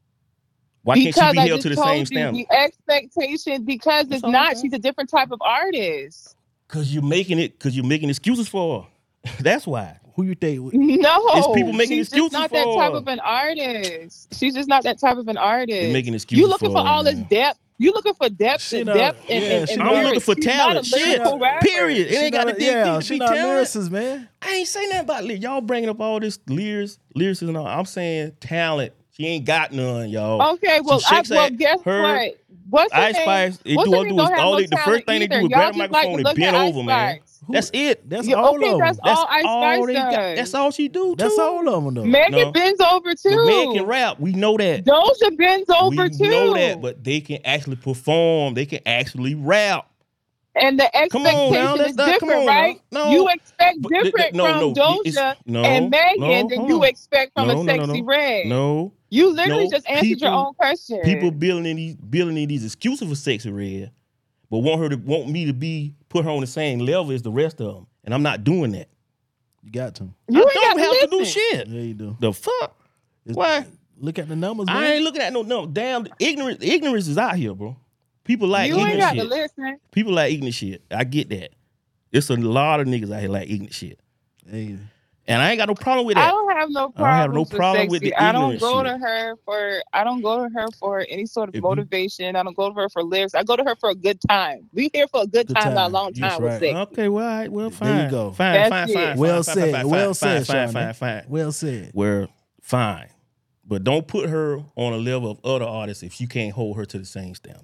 Speaker 3: Why can't
Speaker 4: because
Speaker 3: she be
Speaker 4: I
Speaker 3: held
Speaker 4: just
Speaker 3: to the
Speaker 4: told
Speaker 3: same
Speaker 4: you
Speaker 3: standard?
Speaker 4: the expectation because
Speaker 3: That's
Speaker 4: it's
Speaker 3: all I'm
Speaker 4: not.
Speaker 3: saying.
Speaker 4: She's a different type of artist.
Speaker 3: Cause you're making it. Cause you're making excuses for her. That's why.
Speaker 2: Who you think?
Speaker 4: No,
Speaker 3: It's people making
Speaker 4: she's
Speaker 3: excuses
Speaker 4: just not
Speaker 3: for
Speaker 4: that type
Speaker 3: her.
Speaker 4: of an artist. She's just not that type of an artist.
Speaker 3: They're making excuses
Speaker 4: You looking
Speaker 3: for
Speaker 4: for
Speaker 3: her,
Speaker 4: all this
Speaker 3: man.
Speaker 4: depth. You looking for depth
Speaker 2: She
Speaker 4: and
Speaker 2: not-
Speaker 4: depth and,
Speaker 2: yeah,
Speaker 4: and,
Speaker 2: she
Speaker 4: and
Speaker 3: I'm looking
Speaker 4: lyrics.
Speaker 3: for
Speaker 4: She's not a
Speaker 3: talent. Shit.
Speaker 4: lyrical rapper.
Speaker 3: Period. It
Speaker 2: She
Speaker 3: ain't got
Speaker 2: not
Speaker 3: to
Speaker 2: a- yeah,
Speaker 3: be
Speaker 2: she
Speaker 3: be
Speaker 2: not
Speaker 3: talent.
Speaker 2: lyricist, man.
Speaker 3: I ain't saying nothing about lyrics. Y'all bringing up all this lyrics, lyrics and all. I'm saying talent. She ain't got none, y'all.
Speaker 4: Okay, well,
Speaker 3: She
Speaker 4: I,
Speaker 3: shakes
Speaker 4: well
Speaker 3: that-
Speaker 4: guess
Speaker 3: her
Speaker 4: what? What's her
Speaker 3: Ice
Speaker 4: name?
Speaker 3: Spice, it
Speaker 4: What's
Speaker 3: do
Speaker 4: her
Speaker 3: all
Speaker 4: name
Speaker 3: do
Speaker 4: don't
Speaker 3: is
Speaker 4: have
Speaker 3: all
Speaker 4: no
Speaker 3: they, the
Speaker 4: talent
Speaker 3: first thing they do
Speaker 4: either.
Speaker 3: is grab
Speaker 4: Y'all
Speaker 3: the
Speaker 4: just like
Speaker 3: microphone
Speaker 4: to
Speaker 3: and
Speaker 4: look
Speaker 3: bend
Speaker 4: at
Speaker 3: over,
Speaker 4: Ice
Speaker 3: man.
Speaker 4: Spice.
Speaker 2: Who-
Speaker 3: That's it.
Speaker 2: That's
Speaker 4: Yeah,
Speaker 2: all
Speaker 4: okay,
Speaker 2: of them.
Speaker 4: that's
Speaker 3: That's
Speaker 4: all Ice Spice
Speaker 3: they got.
Speaker 4: does.
Speaker 3: That's all she do.
Speaker 2: That's
Speaker 3: too.
Speaker 2: all of them though.
Speaker 4: Megan
Speaker 3: No.
Speaker 4: bends over too.
Speaker 3: But Meg can rap. We know that.
Speaker 4: Doja bends over
Speaker 3: we
Speaker 4: too.
Speaker 3: know that, but they can actually perform. They can actually rap.
Speaker 4: and the
Speaker 3: Come on
Speaker 4: expectation
Speaker 3: now,
Speaker 4: is
Speaker 3: that's not- come
Speaker 4: different,
Speaker 3: on now.
Speaker 4: right?
Speaker 3: No.
Speaker 4: You expect
Speaker 3: But th- th-
Speaker 4: different
Speaker 3: no,
Speaker 4: from
Speaker 3: no,
Speaker 4: Doja
Speaker 3: it's- no,
Speaker 4: and Megan
Speaker 3: no,
Speaker 4: than
Speaker 3: hold
Speaker 4: you
Speaker 3: on.
Speaker 4: expect from
Speaker 3: No,
Speaker 4: a
Speaker 3: no, no,
Speaker 4: Sexy
Speaker 3: no.
Speaker 4: Red.
Speaker 3: No.
Speaker 4: You literally
Speaker 3: No,
Speaker 4: just answered your
Speaker 3: people-
Speaker 4: own question.
Speaker 3: People building in these building in these excuses for Sexy Red, but want her to want me to be put her on the same level as the rest of them, and I'm not doing that.
Speaker 2: You got to.
Speaker 4: you
Speaker 3: I
Speaker 4: ain't
Speaker 3: don't
Speaker 4: got
Speaker 3: have to do
Speaker 4: listen.
Speaker 3: shit.
Speaker 2: Yeah, you do.
Speaker 3: The fuck?
Speaker 2: It's-
Speaker 3: Why?
Speaker 2: Look at the numbers, man.
Speaker 3: I ain't looking at no no damn ignorance. Ignorance is out here, bro. People like
Speaker 4: You ain't
Speaker 3: ignorant
Speaker 4: got to
Speaker 3: shit.
Speaker 4: listen.
Speaker 3: People like ignorant shit. I get that. It's a lot of niggas out here like ignorant shit.
Speaker 2: Hey,
Speaker 3: And I ain't got no problem with that.
Speaker 4: I don't have no problem.
Speaker 3: I don't have no problem with the
Speaker 4: I don't
Speaker 3: ignorant
Speaker 4: go
Speaker 3: shit.
Speaker 4: to her for. I don't go to her for any sort of
Speaker 3: If you-
Speaker 4: motivation. I don't go to her for lyrics. I go to her for a good time. We here for a good,
Speaker 2: Good
Speaker 4: time, not a
Speaker 2: time.
Speaker 4: long
Speaker 2: That's
Speaker 4: time with
Speaker 2: right.
Speaker 4: sex.
Speaker 3: Okay, well, all right, well, fine.
Speaker 2: There you go.
Speaker 3: Fine,
Speaker 4: That's
Speaker 3: fine,
Speaker 4: it.
Speaker 3: fine, fine.
Speaker 2: Well
Speaker 3: fine,
Speaker 2: said.
Speaker 3: fine,
Speaker 2: Well
Speaker 3: fine,
Speaker 2: said,
Speaker 3: fine,
Speaker 2: Shawnee.
Speaker 3: fine, fine.
Speaker 2: Well said.
Speaker 3: Well, fine. But don't put her on a level of other artists if you can't hold her to the same standard.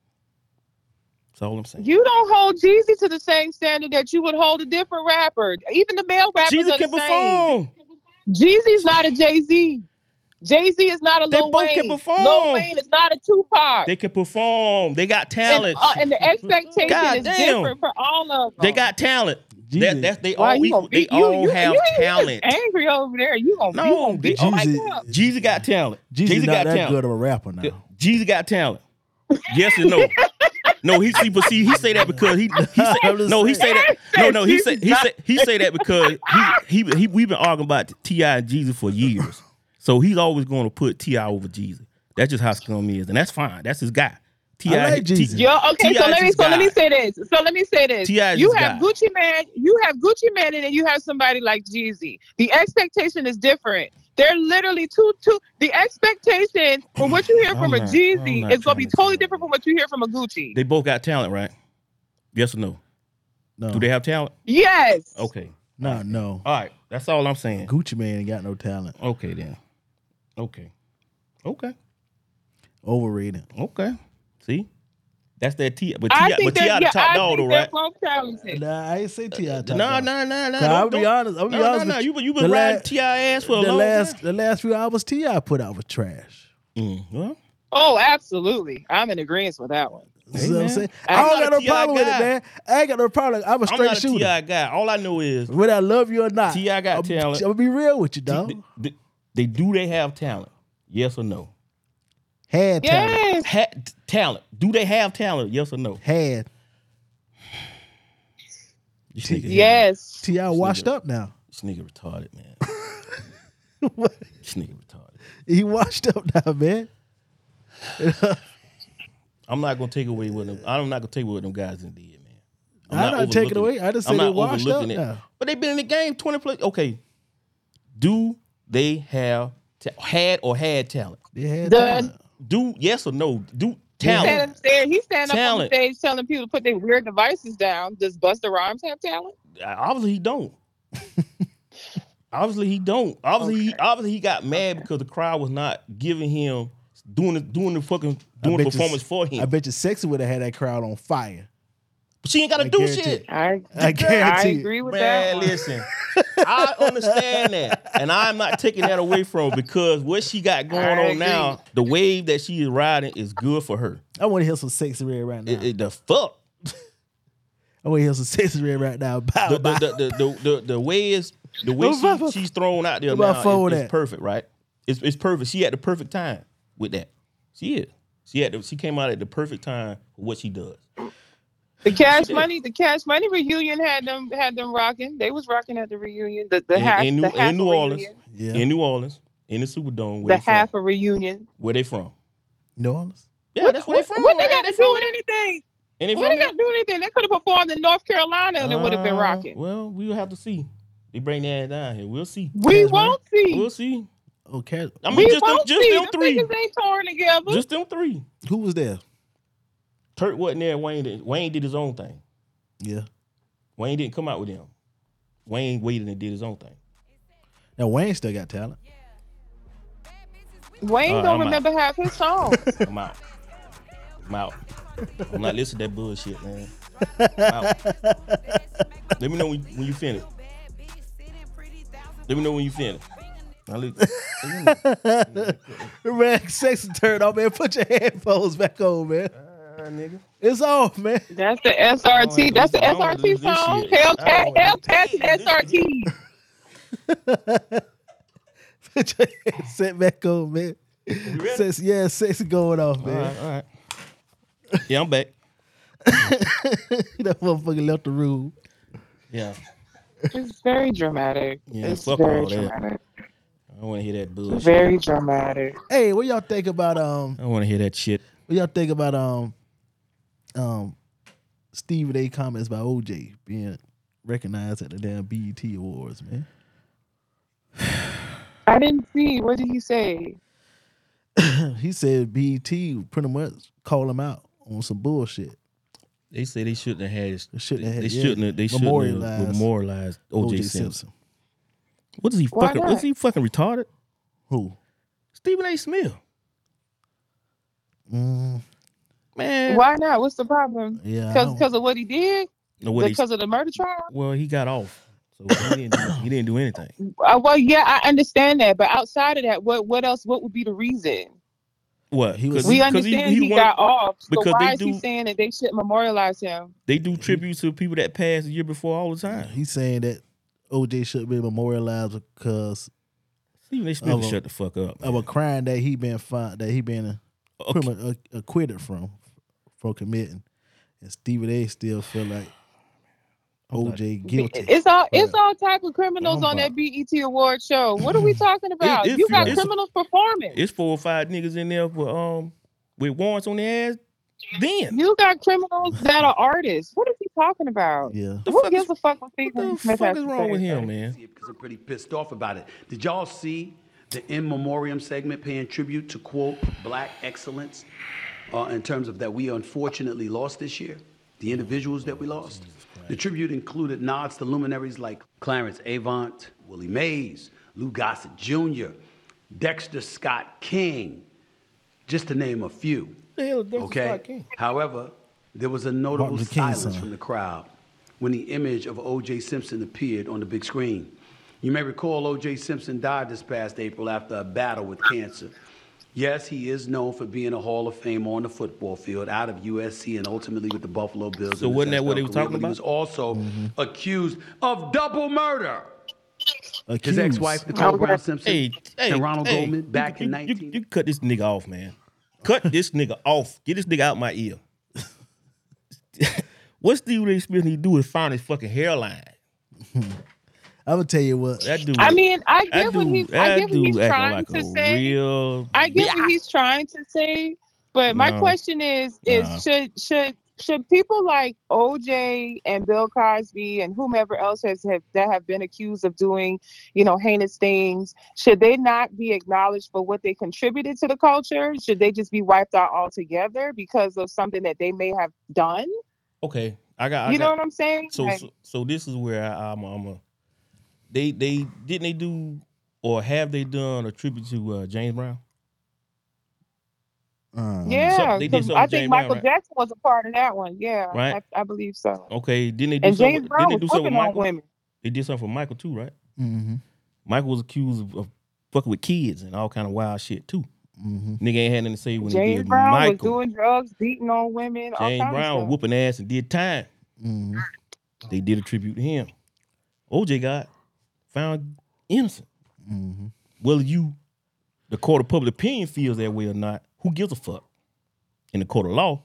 Speaker 3: That's all I'm saying.
Speaker 4: You don't hold Jeezy to the same standard that you would hold a different rapper. Even the male rappers
Speaker 3: Jesus
Speaker 4: are
Speaker 3: can
Speaker 4: the same.
Speaker 3: perform.
Speaker 4: Jeezy's not a Jay-Z. Jay-Z is not a
Speaker 3: They
Speaker 4: Lil
Speaker 3: both
Speaker 4: Wayne.
Speaker 3: can perform.
Speaker 4: Lil Wayne is not a Tupac.
Speaker 3: They can perform. They got
Speaker 4: and,
Speaker 3: talent.
Speaker 4: uh, and the expectation
Speaker 3: God
Speaker 4: is
Speaker 3: damn.
Speaker 4: different for all of them.
Speaker 3: They got talent.
Speaker 2: Jeezy.
Speaker 3: That, that's they
Speaker 4: Why
Speaker 3: all
Speaker 4: you
Speaker 3: equal.
Speaker 4: gonna
Speaker 3: They
Speaker 4: beat you?
Speaker 3: all
Speaker 4: you,
Speaker 3: have
Speaker 4: you, you
Speaker 3: talent.
Speaker 4: just angry over there. You gonna
Speaker 3: No,
Speaker 4: you gonna
Speaker 3: they
Speaker 4: beat you like
Speaker 2: Jeezy-
Speaker 4: that?
Speaker 3: Jeezy got talent.
Speaker 2: Jeezy's
Speaker 3: Jeezy
Speaker 2: not
Speaker 3: got
Speaker 2: that
Speaker 3: talent.
Speaker 2: good of a rapper now.
Speaker 3: Jeezy got talent. Yes and no. No, he see, but see, he say that because he, he say,
Speaker 2: I'm just
Speaker 3: no, he
Speaker 2: saying.
Speaker 3: say that. No, no, he
Speaker 4: Jeezy's
Speaker 3: say he
Speaker 4: not-
Speaker 3: say he say that because he he, he we've been arguing about T I and Jeezy for years, so he's always going to put T I over Jeezy. That's just how Scum is, and that's fine. That's his guy. T I
Speaker 2: I like Jeezy.
Speaker 4: Yo, okay, so
Speaker 3: T I
Speaker 4: let me
Speaker 3: is
Speaker 4: so let me
Speaker 3: God.
Speaker 4: say this. So let me say this.
Speaker 3: T I is
Speaker 4: You
Speaker 3: his
Speaker 4: have
Speaker 3: guy.
Speaker 4: Gucci Man, you have Gucci Man, and then you have somebody like Jeezy. The expectation is different. They're literally two two. The expectation from what you hear from
Speaker 3: I'm
Speaker 4: a
Speaker 3: not- I'm
Speaker 4: Jeezy
Speaker 3: not
Speaker 4: is gonna be
Speaker 3: trying to
Speaker 4: totally
Speaker 3: tell
Speaker 4: different
Speaker 3: you.
Speaker 4: from what you hear from a Gucci.
Speaker 3: They both got talent, right? Yes or no?
Speaker 2: No.
Speaker 3: Do they have talent?
Speaker 4: Yes.
Speaker 3: Okay.
Speaker 2: No, no.
Speaker 3: All right. That's all I'm saying.
Speaker 2: Gucci Man ain't got no talent.
Speaker 3: Okay then. Okay. Okay.
Speaker 2: Overrated.
Speaker 3: Okay. See, that's that T. But
Speaker 4: I
Speaker 3: T.
Speaker 4: think
Speaker 3: But T.
Speaker 4: they're,
Speaker 3: the
Speaker 4: yeah,
Speaker 3: top
Speaker 4: I
Speaker 3: dog
Speaker 4: think
Speaker 3: though,
Speaker 4: they're
Speaker 3: right?
Speaker 4: both talented.
Speaker 2: Nah, I ain't say T I.
Speaker 3: No, no, no, no.
Speaker 2: I'll be honest. I'll be
Speaker 3: no,
Speaker 2: honest
Speaker 3: No, no,
Speaker 2: with
Speaker 3: you.
Speaker 2: you.
Speaker 3: You been
Speaker 2: The
Speaker 3: riding
Speaker 2: la-
Speaker 3: T I ass for a
Speaker 2: The
Speaker 3: long
Speaker 2: last,
Speaker 3: time.
Speaker 2: the last few albums T I put out was trash.
Speaker 3: Mm, well,
Speaker 4: Oh, absolutely. I'm in agreement with that one.
Speaker 2: You
Speaker 3: Hey,
Speaker 2: know what I'm
Speaker 3: man.
Speaker 2: saying?
Speaker 4: I'm
Speaker 2: I don't
Speaker 3: not
Speaker 2: got
Speaker 3: a
Speaker 2: no
Speaker 3: T I
Speaker 2: problem with it,
Speaker 3: guy.
Speaker 2: man. I ain't got no problem. I'm a
Speaker 3: I'm
Speaker 2: straight
Speaker 3: not a
Speaker 2: shooter.
Speaker 3: T I guy. All I know is
Speaker 2: Whether I love you or not.
Speaker 3: T I got
Speaker 2: I'm,
Speaker 3: talent.
Speaker 2: I'm gonna be real with you,
Speaker 3: T-
Speaker 2: dog.
Speaker 3: they, they do they have talent? Yes or no?
Speaker 2: Had talent.
Speaker 4: Yes.
Speaker 3: Ha- talent. Do they have talent? Yes or no?
Speaker 2: Had.
Speaker 3: This nigga,
Speaker 4: Yes.
Speaker 2: T I washed up now.
Speaker 3: This nigga retarded, man.
Speaker 2: What?
Speaker 3: This nigga retarded.
Speaker 2: He washed up now, man.
Speaker 3: I'm not gonna take away what them. I'm not gonna take away what them guys did, man.
Speaker 2: I'm not taking
Speaker 3: overlooking
Speaker 2: away. I just
Speaker 3: I'm
Speaker 2: said they
Speaker 3: not
Speaker 2: washed up
Speaker 3: overlooking it.
Speaker 2: now.
Speaker 3: But they've been in the game twenty plus. Okay, do they have ta- had or had talent?
Speaker 2: They had
Speaker 4: The-
Speaker 2: talent.
Speaker 3: Do yes or no? Do
Speaker 2: Yeah.
Speaker 3: talent?
Speaker 4: Stand there, he's standing up on the
Speaker 3: Talent.
Speaker 4: stage telling people to put their weird devices down. Does Busta Rhymes have talent?
Speaker 3: Obviously he don't. Obviously he don't. Obviously, he, obviously he got mad because the crowd was not giving him doing the doing the fucking doing the
Speaker 2: bet you-
Speaker 3: performance for him.
Speaker 2: I bet you Sexy would have had that crowd on fire.
Speaker 3: but she ain't got to
Speaker 2: I
Speaker 3: do
Speaker 2: guarantee
Speaker 3: shit.
Speaker 4: I
Speaker 2: I guarantee
Speaker 4: I
Speaker 2: you.
Speaker 4: agree with
Speaker 3: Man,
Speaker 4: that. one.
Speaker 3: listen, I understand that, and I'm not taking that away from her because what she got going
Speaker 4: I
Speaker 3: on
Speaker 4: agree.
Speaker 3: now, the wave that she is riding is good for her.
Speaker 2: I want to hear some Sexy Red right now.
Speaker 3: It, it- the fuck,
Speaker 2: I want to hear some Sexy Red right now. Bow,
Speaker 3: the the,
Speaker 2: bow.
Speaker 3: the, the, the, the, the way is the way
Speaker 2: What about-
Speaker 3: she, she's thrown out there
Speaker 2: what about
Speaker 3: now
Speaker 2: forward
Speaker 3: is, is
Speaker 2: that?
Speaker 3: perfect, right? It's it's perfect. She at the perfect time with that. She is. She had the, she came out at the perfect time for what she does.
Speaker 4: The Cash
Speaker 3: did.
Speaker 4: Money, the Cash Money reunion had them had them rocking. They was rocking at the reunion. The the
Speaker 3: In,
Speaker 4: half
Speaker 3: in New,
Speaker 4: the half
Speaker 3: in New
Speaker 4: a
Speaker 3: Orleans,
Speaker 4: reunion.
Speaker 2: Yeah.
Speaker 3: in New Orleans, in the Superdome. Where
Speaker 4: The
Speaker 3: they
Speaker 4: half
Speaker 3: from?
Speaker 4: a reunion.
Speaker 3: Where they from?
Speaker 2: New Orleans?
Speaker 3: Yeah, that's where they from.
Speaker 4: What they
Speaker 3: right?
Speaker 4: got to do with anything?
Speaker 3: And they
Speaker 4: What
Speaker 3: from
Speaker 4: they
Speaker 3: there?
Speaker 4: got to do with anything? They could have performed in North Carolina and it would have been
Speaker 3: Uh,
Speaker 4: rocking.
Speaker 3: Well, we'll have to see. They bring that down here. We'll see.
Speaker 4: We
Speaker 2: Cash Money?
Speaker 4: won't see.
Speaker 3: We'll see.
Speaker 2: Okay.
Speaker 3: I mean,
Speaker 4: we
Speaker 3: just them,
Speaker 4: won't
Speaker 3: just
Speaker 4: see.
Speaker 3: them
Speaker 4: Them
Speaker 3: three.
Speaker 4: niggas ain't touring together.
Speaker 3: Just them three.
Speaker 2: Who was there?
Speaker 3: Turk wasn't there. Wayne did. Wayne did his own thing.
Speaker 2: Yeah.
Speaker 3: Wayne didn't come out with them. Wayne waited and did his own thing.
Speaker 2: Now Wayne still got talent.
Speaker 4: Wayne
Speaker 3: Uh,
Speaker 4: don't
Speaker 3: I'm out.
Speaker 4: remember half his songs.
Speaker 3: I'm out. I'm out. I'm not listening to that bullshit, man. I'm out. Let me know when, when you finish. Let me know when you finish. Now, look,
Speaker 2: Man, Sexy turned off, man. Put your headphones back on, man.
Speaker 3: uh, nigga.
Speaker 2: It's off, man.
Speaker 4: That's the S R T.
Speaker 3: I
Speaker 4: That's the
Speaker 3: don't wanna
Speaker 4: S R T
Speaker 3: lose this
Speaker 4: song.
Speaker 3: shit.
Speaker 4: Hellcat,
Speaker 3: I don't wanna
Speaker 4: Hellcat,
Speaker 3: lose
Speaker 4: S R T.
Speaker 2: Put your headset back on, man.
Speaker 3: ready?
Speaker 2: Sexy, yeah, Sexy going off,
Speaker 3: All
Speaker 2: man.
Speaker 3: right, all right. Yeah, I'm back.
Speaker 2: That motherfucker left the room.
Speaker 3: Yeah.
Speaker 4: It's very dramatic.
Speaker 3: Yeah,
Speaker 4: it's
Speaker 3: fuck
Speaker 4: very
Speaker 3: all that.
Speaker 4: dramatic.
Speaker 3: I don't want to hear that bullshit.
Speaker 4: Very dramatic.
Speaker 2: Hey, what y'all think about um?
Speaker 3: I don't want to hear that shit.
Speaker 2: What y'all think about um, um, Stephen A. comments about O J being recognized at the damn B E T Awards, man?
Speaker 4: I didn't see. What did he say?
Speaker 2: He said B E T pretty much called him out on some bullshit.
Speaker 3: They say they shouldn't have had.
Speaker 2: They shouldn't have
Speaker 3: They
Speaker 2: had- yeah,
Speaker 3: shouldn't. Have, they shouldn't have
Speaker 2: memorialized
Speaker 3: memorialized O J
Speaker 2: O J
Speaker 3: Simpson.
Speaker 2: Simpson.
Speaker 3: What is he
Speaker 4: Why
Speaker 3: fucking?
Speaker 4: not?
Speaker 3: Was he fucking retarded?
Speaker 2: Who?
Speaker 3: Stephen A. Smith.
Speaker 2: Mm,
Speaker 3: Man.
Speaker 4: Why not? What's the problem?
Speaker 2: yeah. I
Speaker 4: Because
Speaker 2: don't-
Speaker 4: because of what he did?
Speaker 3: No, what he,
Speaker 4: Because of the murder trial?
Speaker 3: well, he got off, so he didn't. Do, he didn't do anything.
Speaker 4: Uh, well, yeah, I understand that, but outside of that, what what else? What would be the reason?
Speaker 3: What?
Speaker 2: He was-
Speaker 3: 'Cause
Speaker 4: We
Speaker 3: he- 'cause
Speaker 4: understand he,
Speaker 3: wanted-
Speaker 4: got off. So
Speaker 3: because
Speaker 4: why
Speaker 3: they
Speaker 4: is he
Speaker 3: do-
Speaker 4: saying that they shouldn't memorialize him?
Speaker 3: They do tributes to people that passed the year before all the time.
Speaker 2: He's saying that O J should be memorialized because
Speaker 3: Stephen A. Smith,
Speaker 2: Of a-
Speaker 3: shut the fuck up.
Speaker 2: of a crime that he been found that he been
Speaker 3: Okay.
Speaker 2: pretty much uh, acquitted from from committing, and Stephen A. still feel like O J guilty.
Speaker 4: It's all it's
Speaker 2: But-
Speaker 4: all type of criminals
Speaker 3: I'm
Speaker 4: on that
Speaker 3: about-
Speaker 4: B E T award show. What are we talking about?
Speaker 3: it-
Speaker 4: you got
Speaker 3: it's-
Speaker 4: criminals performing.
Speaker 3: It's four or five niggas in there with um with warrants on their ass. Then
Speaker 4: You got criminals that are artists. What is he talking about?
Speaker 2: Yeah.
Speaker 3: The
Speaker 4: Who
Speaker 3: fuck
Speaker 4: gives
Speaker 3: is-
Speaker 4: a fuck what
Speaker 3: what
Speaker 4: Stephen
Speaker 3: the
Speaker 4: Smith
Speaker 3: fuck
Speaker 4: has
Speaker 3: is
Speaker 4: to
Speaker 3: wrong
Speaker 4: say?
Speaker 3: with him, man?
Speaker 5: Because I'm pretty pissed off about it. Did y'all see the in memoriam segment paying tribute to quote black excellence uh, in terms of that we unfortunately lost this year? The individuals that we lost. The tribute included nods to luminaries like Clarence Avant, Willie Mays, Lou Gossett Junior, Dexter Scott King, just to name a few.
Speaker 3: The hell is Dexter
Speaker 5: Okay.
Speaker 3: Scott King?
Speaker 5: However, there was a notable
Speaker 2: Martin Luther King's
Speaker 5: silence
Speaker 2: son.
Speaker 5: from the crowd when the image of O J Simpson appeared on the big screen. You may recall O J Simpson died this past April after a battle with cancer. Yes, he is known for being a Hall of Famer on the football field, out of U S C and ultimately with the Buffalo Bills.
Speaker 3: So
Speaker 5: in his
Speaker 3: wasn't that
Speaker 5: N F L
Speaker 3: what they was
Speaker 5: career,
Speaker 3: talking
Speaker 5: but He was
Speaker 3: about?
Speaker 5: also accused of double murder. His
Speaker 2: Accused.
Speaker 5: ex-wife Nicole Brown Simpson
Speaker 3: Hey, hey,
Speaker 5: and Ronald
Speaker 3: hey,
Speaker 5: Goldman back
Speaker 3: you,
Speaker 5: in
Speaker 3: you, you,
Speaker 5: nineteen.
Speaker 3: you cut this nigga off, man. Cut this nigga off. Get this nigga out my ear. What Stephen A. Smith need to do is find his fucking hairline.
Speaker 2: I'm gonna tell you what.
Speaker 3: That dude.
Speaker 4: I mean, I
Speaker 3: that
Speaker 4: get what
Speaker 3: dude,
Speaker 4: he's I
Speaker 3: that
Speaker 4: get what
Speaker 3: dude
Speaker 4: he's
Speaker 3: acting
Speaker 4: trying
Speaker 3: like
Speaker 4: to
Speaker 3: a
Speaker 4: say.
Speaker 3: real.
Speaker 4: I get
Speaker 3: bitch.
Speaker 4: what he's trying to say, but my
Speaker 3: No.
Speaker 4: question is: is
Speaker 3: Nah.
Speaker 4: should should should people like O J and Bill Cosby and whomever else has have, that have been accused of doing, you know, heinous things, should they not be acknowledged for what they contributed to the culture? Should they just be wiped out altogether because of something that they may have done?
Speaker 3: Okay, I got. I
Speaker 4: You
Speaker 3: got,
Speaker 4: know what I'm saying?
Speaker 3: So,
Speaker 4: Like,
Speaker 3: so, so this is where I, I'm. I'm a, they they didn't they do or have they done a tribute to uh, James Brown?
Speaker 2: Uh,
Speaker 4: yeah,
Speaker 3: something- they did
Speaker 4: 'cause
Speaker 3: something
Speaker 4: I
Speaker 3: with
Speaker 4: think
Speaker 3: James
Speaker 4: Michael
Speaker 3: Brown, right?
Speaker 4: Jackson was a part of that one. Yeah,
Speaker 3: Right.
Speaker 4: I, I believe so.
Speaker 3: Okay, didn't they do
Speaker 4: And
Speaker 3: something?
Speaker 4: James
Speaker 3: with-
Speaker 4: Brown
Speaker 3: didn't they
Speaker 4: was
Speaker 3: do something with
Speaker 4: whipping on
Speaker 3: Michael?
Speaker 4: women.
Speaker 3: They did something for Michael too, right?
Speaker 2: Mm-hmm.
Speaker 3: Michael was accused of, of fucking with kids and all kind of wild shit too.
Speaker 2: Mm-hmm.
Speaker 3: Nigga ain't had nothing to say when he
Speaker 4: James
Speaker 3: did
Speaker 4: Brown was
Speaker 3: Michael.
Speaker 4: doing drugs, beating on women, all
Speaker 3: James
Speaker 4: kinds
Speaker 3: Brown
Speaker 4: of stuff.
Speaker 3: whooping ass and did time.
Speaker 2: Mm-hmm.
Speaker 3: They did a tribute to him. O J got found innocent.
Speaker 2: Mm-hmm.
Speaker 3: Whether you, the court of public opinion feels that way or not, who gives a fuck? In the court of law,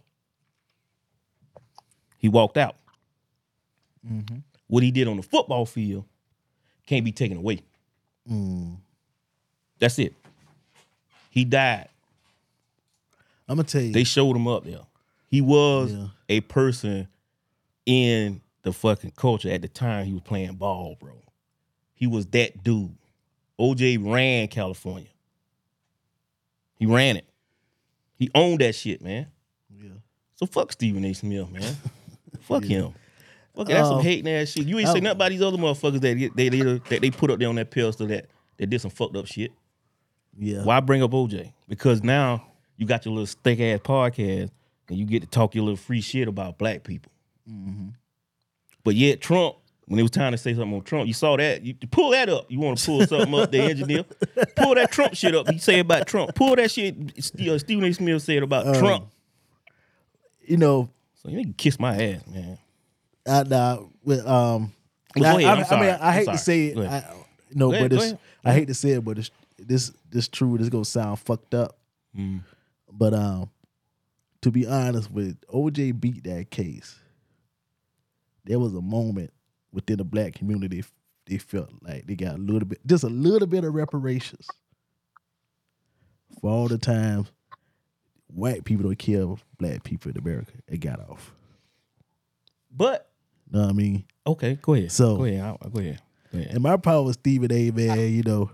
Speaker 3: he walked out.
Speaker 2: Mm-hmm.
Speaker 3: What he did on the football field can't be taken away.
Speaker 2: Mm.
Speaker 3: That's it. He died.
Speaker 2: I'm gonna tell you.
Speaker 3: They showed him up there. He was
Speaker 2: Yeah.
Speaker 3: a person in the fucking culture at the time he was playing ball, bro. He was that dude. O J ran California. He ran it. He owned that shit, man.
Speaker 2: Yeah.
Speaker 3: So fuck Stephen A. Smith, man. Fuck him. Fuck it, that's some
Speaker 2: Um,
Speaker 3: hating ass shit. You ain't
Speaker 2: I-
Speaker 3: say nothing about these other motherfuckers that they, they, they, that they put up there on that pedestal that, that did some fucked up shit.
Speaker 2: Yeah.
Speaker 3: Why bring up O J? Because now you got your little steak ass podcast and you get to talk your little free shit about black people.
Speaker 2: Mm-hmm.
Speaker 3: But yet Trump, when it was time to say something on Trump, you saw that. You pull that up. You want to pull something up, the engineer. Pull that Trump shit up. You say about Trump. Pull that shit uh, Stephen A. Smith said about
Speaker 2: Um,
Speaker 3: Trump.
Speaker 2: You know,
Speaker 3: So you can kiss my ass, man.
Speaker 2: I, nah, with, um,
Speaker 3: Well,
Speaker 2: I,
Speaker 3: go ahead.
Speaker 2: I,
Speaker 3: I'm
Speaker 2: I
Speaker 3: sorry.
Speaker 2: mean, I
Speaker 3: I'm
Speaker 2: hate
Speaker 3: sorry.
Speaker 2: to say it.
Speaker 3: Go ahead.
Speaker 2: I, no,
Speaker 3: Go ahead,
Speaker 2: but
Speaker 3: go
Speaker 2: it's,
Speaker 3: ahead.
Speaker 2: I hate to say it, but it's, this this true. This gonna sound fucked up.
Speaker 3: Mm.
Speaker 2: But um, to be honest, with O J beat that case, there was a moment within the black community they felt like they got a little bit, just a little bit of reparations for all the times white people don't kill black people in America. It got off.
Speaker 3: But
Speaker 2: Know what I mean?
Speaker 3: okay, go ahead.
Speaker 2: So-
Speaker 3: go ahead. I'll, I'll go ahead. Go ahead.
Speaker 2: And my problem with Stephen A, man, you know,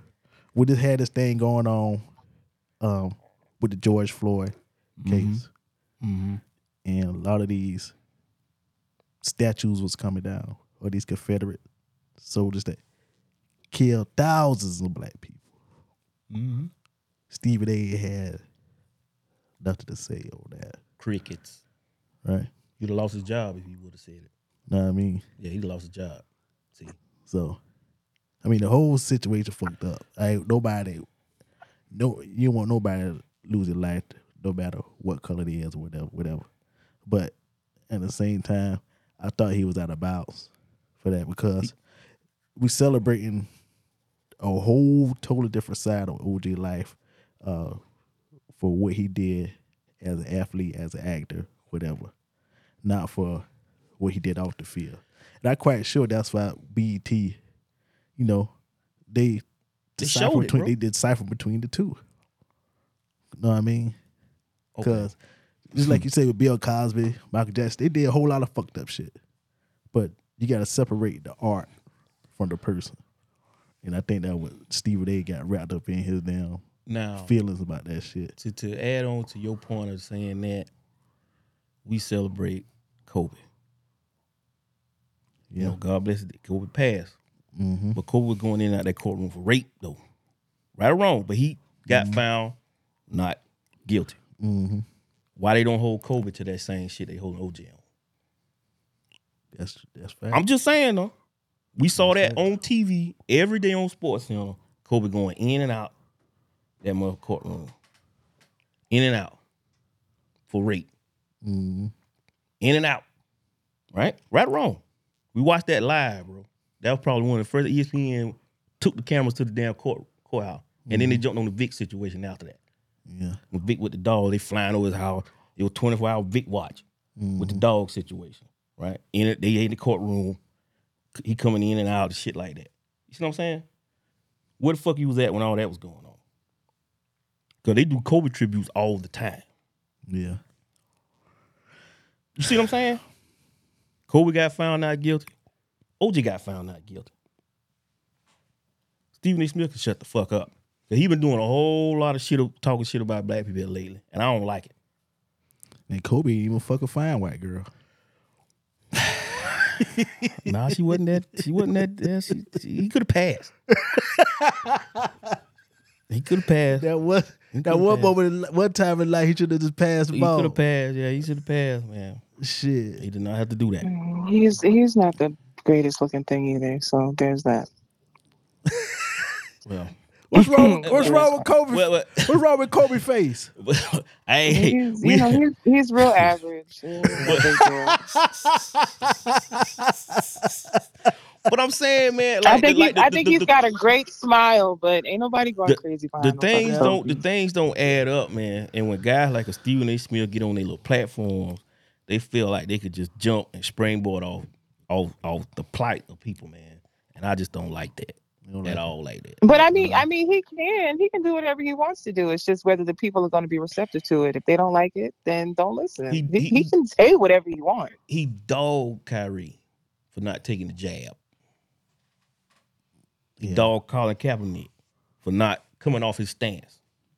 Speaker 2: we just had this thing going on um, with the George Floyd case.
Speaker 3: Mm-hmm.
Speaker 2: And a lot of these statues was coming down, or these Confederate soldiers that killed thousands of black people.
Speaker 3: Mm-hmm.
Speaker 2: Stephen A. had nothing to say on that,
Speaker 3: Crickets.
Speaker 2: right?
Speaker 3: You'd have lost his job if he would have said it.
Speaker 2: Know what I mean?
Speaker 3: Yeah, he'd have lost his job. See,
Speaker 2: So, I mean, the whole situation fucked up. I nobody, no, you don't want nobody to lose their life, no matter what color it is or whatever, whatever. But at the same time, I thought he was out of bounds for that because we celebrating a whole totally different side of O J life uh, for what he did as an athlete, as an actor, whatever, not for what he did off the field. And I'm quite sure that's why B E T, you know, they
Speaker 3: They
Speaker 2: decipher
Speaker 3: showed it,
Speaker 2: between
Speaker 3: bro.
Speaker 2: they decipher between the two. You know what I mean?
Speaker 3: Okay.
Speaker 2: Because just like you say with Bill Cosby, Michael Jackson, they did a whole lot of fucked up shit. But you got to separate the art from the person. And I think that what Stephen A. got wrapped up in his damn
Speaker 3: now
Speaker 2: feelings about that shit.
Speaker 3: to to add on to your point of saying that we celebrate Kobe. You
Speaker 2: Yeah.
Speaker 3: know, God bless it. Kobe passed.
Speaker 2: Mm-hmm.
Speaker 3: But Kobe was going in and out that courtroom for rape, though. Right or wrong, but he got found not guilty.
Speaker 2: Mm-hmm.
Speaker 3: Why they don't hold Kobe to that same shit they hold O J on?
Speaker 2: That's that's fact.
Speaker 3: I'm just saying, though. We saw that on T V every day on Sports Center. Kobe going in and out that mother courtroom. In and out for rape.
Speaker 2: mm-hmm.
Speaker 3: In and out. Right? Right or wrong. We watched that live, bro. That was probably one of the first E S P N took the cameras to the damn court courthouse. And then they jumped on the Vic situation after that.
Speaker 2: Yeah.
Speaker 3: With Vic with the dog, they flying over his house. It was twenty-four hour Vic watch with the dog situation, right? In it, they in the courtroom. He coming in and out and shit like that. You see what I'm saying? Where the fuck you was at when all that was going on? Because they do Kobe tributes all the time.
Speaker 2: Yeah.
Speaker 3: You see what I'm saying? Kobe got found not guilty. O J got found not guilty. Stephen A. Smith can shut the fuck up. Cause he been doing a whole lot of shit, talking shit about black people lately, and I don't like it.
Speaker 2: And Kobe ain't even fucking fine white girl.
Speaker 3: Nah, she wasn't that. She wasn't that. Yeah, she, she, he could have passed. He could have passed.
Speaker 2: That one, that
Speaker 3: could've
Speaker 2: one
Speaker 3: passed.
Speaker 2: moment, in- one time in life, he should have just passed the
Speaker 3: He
Speaker 2: ball.
Speaker 3: could have passed. Yeah, he should have passed, man.
Speaker 2: Shit.
Speaker 3: He did not have to do that.
Speaker 4: He's he's not the greatest looking thing either. So there's that.
Speaker 3: Well,
Speaker 2: What's wrong? With, what's wrong with Kobe?
Speaker 3: well, well,
Speaker 2: What's wrong with Kobe face?
Speaker 3: hey,
Speaker 4: He's,
Speaker 3: we,
Speaker 4: you know, he's, he's real average. Yeah,
Speaker 3: but I'm saying, man,
Speaker 4: I
Speaker 3: like,
Speaker 4: think,
Speaker 3: the,
Speaker 4: he,
Speaker 3: like the,
Speaker 4: I
Speaker 3: the,
Speaker 4: think
Speaker 3: the,
Speaker 4: he's
Speaker 3: the,
Speaker 4: got a great smile, but ain't nobody going
Speaker 3: the-
Speaker 4: crazy
Speaker 3: the
Speaker 4: behind no
Speaker 3: things
Speaker 4: fucking
Speaker 3: don't the
Speaker 4: selfie.
Speaker 3: things don't add up, man. And when guys like a Stephen A. Smith get on their little platforms, they feel like they could just jump and springboard off off off the plight of people, man. And I just don't like that
Speaker 2: don't
Speaker 3: at
Speaker 2: like
Speaker 3: all, like that.
Speaker 4: But I mean, I mean, he can. He can do whatever he wants to do. It's just whether the people are going to be receptive to it. If they don't like it, then don't listen.
Speaker 3: He-
Speaker 4: He,
Speaker 3: he-
Speaker 4: he can say whatever he wants.
Speaker 3: He dogged Kyrie for not taking the jab. He
Speaker 2: Yeah.
Speaker 3: dogged Colin Kaepernick for not coming off his stance.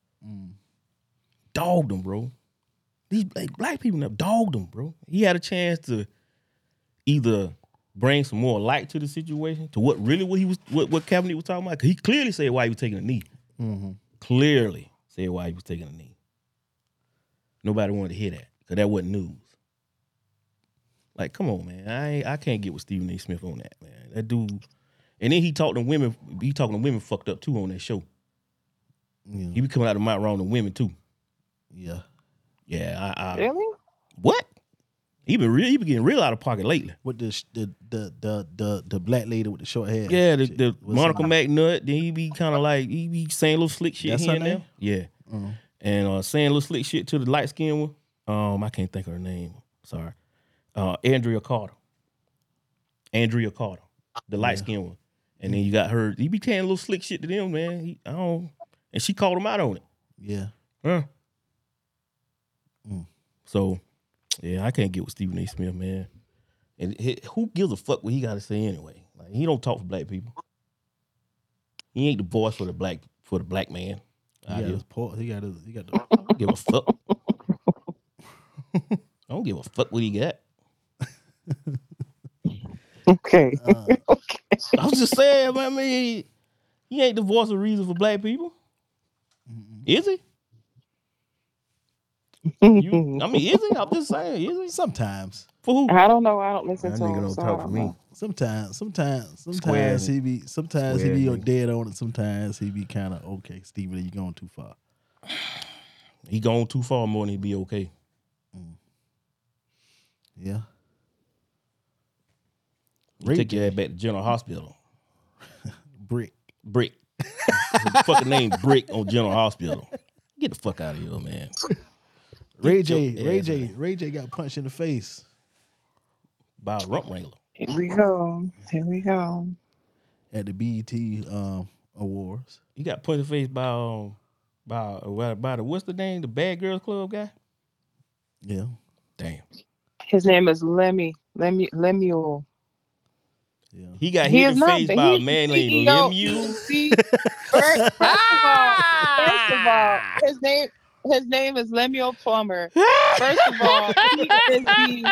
Speaker 3: Dogged him, bro. These like, black people have dogged him, bro. He had a chance to either bring some more light to the situation, to what really what he was, what, what Kaepernick was talking about. Because he clearly said why he was taking a knee.
Speaker 2: Mm-hmm.
Speaker 3: Clearly said why he was taking a knee. Nobody wanted to hear that because that wasn't news. Like, come on, man. I ain't, I can't get with Stephen A. Smith on that, man. That dude. And then he talked to women. He talking to women fucked up too on that show.
Speaker 2: Yeah.
Speaker 3: He be coming out of mouth wrong to women too.
Speaker 2: Yeah.
Speaker 3: Yeah, I, I
Speaker 4: Really?
Speaker 3: what? He been real. He been getting real out of pocket lately.
Speaker 2: With the sh- the the the the, the black lady with the short hair.
Speaker 3: Yeah, the,
Speaker 2: Shit.
Speaker 3: the
Speaker 2: What's
Speaker 3: Monica
Speaker 2: her name?
Speaker 3: McNutt. Then he be kind of like he be saying little slick shit
Speaker 2: That's
Speaker 3: here
Speaker 2: her
Speaker 3: and there.
Speaker 2: name?
Speaker 3: Yeah,
Speaker 2: Mhm.
Speaker 3: and uh, saying little slick shit to the light skinned one. Um, I can't think of her name. Sorry, uh, Andrea Carter. Andrea Carter, the light skinned one. And then you got her. He be saying little slick shit to them, man. He, I don't. And she called him out on it.
Speaker 2: Yeah.
Speaker 3: Huh?
Speaker 2: Mm.
Speaker 3: So, yeah, I can't get with Stephen A. Smith, man. And he, who gives a fuck what he got to say anyway? Like, he don't talk for black people. He ain't the voice for the black for for the black man.
Speaker 2: He
Speaker 3: out
Speaker 2: got
Speaker 3: here.
Speaker 2: his paw. He got his. He got the.
Speaker 3: Don't give a fuck. I don't give a fuck what he got.
Speaker 4: Okay.
Speaker 2: Uh,
Speaker 4: okay.
Speaker 3: I was just saying, man, I mean, he ain't the voice of reason for black people. Is he? You, I mean, is he? I'm just saying, is he?
Speaker 2: sometimes,
Speaker 3: For who?
Speaker 4: I don't know. I don't listen
Speaker 3: That
Speaker 4: to
Speaker 3: nigga
Speaker 4: him.
Speaker 3: don't
Speaker 4: so I
Speaker 3: talk
Speaker 4: don't
Speaker 3: for me.
Speaker 4: know.
Speaker 2: sometimes, sometimes,
Speaker 3: Square
Speaker 2: sometimes
Speaker 3: it.
Speaker 2: he be. Sometimes
Speaker 3: Square
Speaker 2: he be
Speaker 3: it.
Speaker 2: dead on it. Sometimes he be kind of okay. Stephen, you going too far.
Speaker 3: He gone too far more than he be okay.
Speaker 2: Yeah.
Speaker 3: You take your ass back to General Hospital.
Speaker 2: Brick.
Speaker 3: Brick. Fucking name Brick on General Hospital. Get the fuck out of here, man.
Speaker 2: Ray
Speaker 3: Get
Speaker 2: J.
Speaker 3: your
Speaker 2: Ray
Speaker 3: ass
Speaker 2: J.
Speaker 3: out.
Speaker 2: Ray J. got punched in the face
Speaker 3: By a rump wrangler.
Speaker 4: Here we go. Here we go.
Speaker 2: at the B E T um, Awards.
Speaker 3: He got punched in the face by um by by, by the what's the name? The Bad Girls Club guy?
Speaker 2: Yeah.
Speaker 3: Damn.
Speaker 4: His name is Lemmy. Lemmy. Lemuel.
Speaker 2: Yeah.
Speaker 3: He got
Speaker 4: He
Speaker 3: hit
Speaker 4: is
Speaker 3: in the
Speaker 4: not.
Speaker 3: face
Speaker 4: the-
Speaker 3: by a
Speaker 4: he's
Speaker 3: man
Speaker 4: the
Speaker 3: named
Speaker 4: C E O.
Speaker 3: Lemieux.
Speaker 4: See, first, first of all, first of all, his name his name is Lemuel Plummer. First of all, he is the.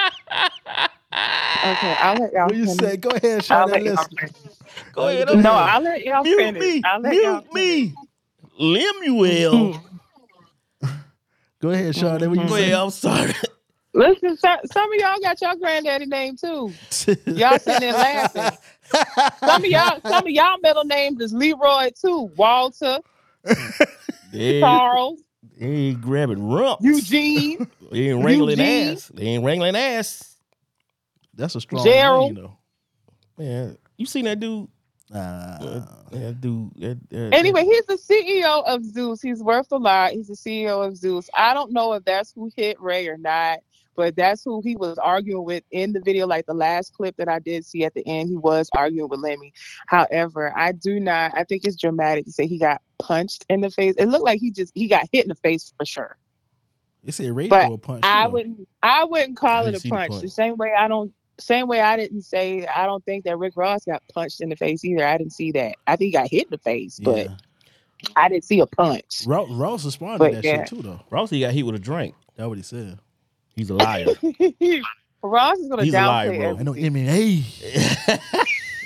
Speaker 4: Okay, I'll let y'all
Speaker 2: What you
Speaker 4: finish.
Speaker 2: say? Go ahead,
Speaker 4: I'll
Speaker 2: Sean.
Speaker 4: let y'all
Speaker 2: Listen.
Speaker 4: finish.
Speaker 3: Go ahead.
Speaker 2: Go
Speaker 3: I'm-
Speaker 4: No,
Speaker 2: ahead.
Speaker 4: I'll let y'all
Speaker 3: Mute
Speaker 4: finish.
Speaker 3: me.
Speaker 4: I'll let y'all
Speaker 3: Mute me. Lemuel.
Speaker 2: Go ahead, Sean. What you
Speaker 3: Go
Speaker 2: say?
Speaker 3: ahead. I'm sorry.
Speaker 4: Listen, some, some of y'all got your granddaddy name too. Y'all sitting there laughing. Some of y'all, some of y'all middle names is Leroy too. Walter,
Speaker 3: They,
Speaker 4: Charles,
Speaker 3: they ain't grabbing rumps.
Speaker 4: Eugene,
Speaker 3: They ain't wrangling
Speaker 4: Eugene.
Speaker 3: ass. They ain't wrangling ass.
Speaker 2: That's a strong
Speaker 4: Gerald.
Speaker 2: name, though.
Speaker 3: Man, you seen that dude?
Speaker 2: Uh,
Speaker 3: Uh, that dude. That, that,
Speaker 4: Anyway, he's the C E O of Zeus. He's worth a lot. He's the C E O of Zeus. I don't know if that's who hit Ray or not, but that's who he was arguing with in the video. Like the last clip that I did see at the end, he was arguing with Lemmy. However, I do not. I think it's dramatic to say he got punched in the face. It looked like he just he got hit in the face for sure.
Speaker 2: they said Ray
Speaker 4: But
Speaker 2: threw a punch.
Speaker 4: I
Speaker 2: too, though.
Speaker 4: wouldn't. I wouldn't
Speaker 3: I
Speaker 4: call
Speaker 3: didn't
Speaker 4: it a
Speaker 3: see the
Speaker 4: punch.
Speaker 3: punch.
Speaker 4: The same way I don't. Same way I didn't say I don't think that Rick Ross got punched in the face either. I didn't see that. I think he got hit in the face, but
Speaker 2: Yeah.
Speaker 4: I didn't see a punch.
Speaker 2: Ross, Ross responded
Speaker 4: But
Speaker 2: to that
Speaker 4: yeah.
Speaker 2: shit, too, though.
Speaker 3: Rossi got hit with a drink.
Speaker 2: That's what he said.
Speaker 3: He's a liar.
Speaker 4: Ross is gonna
Speaker 3: He's a
Speaker 4: downplay
Speaker 3: liar, bro.
Speaker 2: I know
Speaker 4: everything.
Speaker 2: M and A.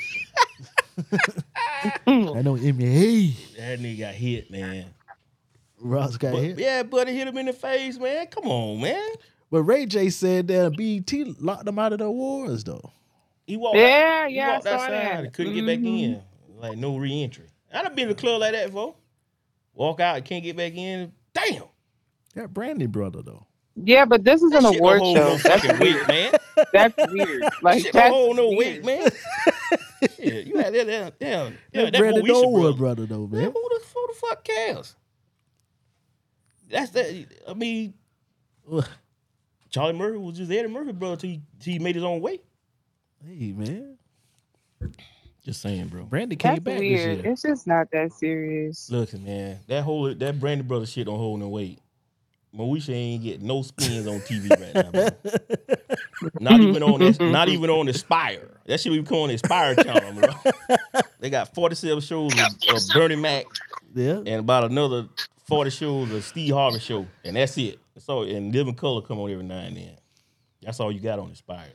Speaker 2: I know M and A.
Speaker 3: That nigga got hit, man.
Speaker 2: Ross got
Speaker 3: But,
Speaker 2: hit.
Speaker 3: yeah, buddy hit him in the face, man. Come on, man.
Speaker 2: But Ray J said that B E T locked him out of the awards, though.
Speaker 3: He walked.
Speaker 4: Yeah,
Speaker 3: he
Speaker 4: yeah, I
Speaker 3: walked
Speaker 4: saw
Speaker 3: outside.
Speaker 4: that.
Speaker 3: He couldn't get back
Speaker 4: Mhm.
Speaker 3: in. Like no re-entry. I done been to the club like that before. Walk out, can't get back in. Damn.
Speaker 2: That Brandy brother, though.
Speaker 4: Yeah, but this is
Speaker 3: That
Speaker 4: an
Speaker 3: shit
Speaker 4: award
Speaker 3: don't hold
Speaker 4: show.
Speaker 3: no
Speaker 4: That's
Speaker 3: fucking
Speaker 4: weird.
Speaker 3: weight, man.
Speaker 4: That's weird. Like
Speaker 3: Shit
Speaker 4: that's
Speaker 3: don't hold no
Speaker 4: weird.
Speaker 3: weight, man. Shit, you had that, that, damn,
Speaker 2: That
Speaker 3: damn, that
Speaker 2: Brandy
Speaker 3: Moesha
Speaker 2: Norwood
Speaker 3: brother.
Speaker 2: brother, though,
Speaker 3: Man,
Speaker 2: man.
Speaker 3: who the, who the fuck cares? That's that. I mean, Charlie Murphy was just Eddie Murphy brother till he, till he made his own way.
Speaker 2: Hey, man.
Speaker 3: Just saying, bro.
Speaker 2: Brandy came
Speaker 4: That's
Speaker 2: back
Speaker 4: weird.
Speaker 2: this year.
Speaker 4: It's just not that serious.
Speaker 3: Listen, man, that whole that Brandy brother shit don't hold no weight. Moesha ain't get no spins on T V right now, bro. Not even on this, not even on Aspire. That shit we become on the Aspire channel, bro. They got forty-seven shows of, of Bernie Mac
Speaker 2: Yeah.
Speaker 3: and about another forty shows of Steve Harvey show, and that's it. So and Living Color come on every now and then. That's all you got on Aspire.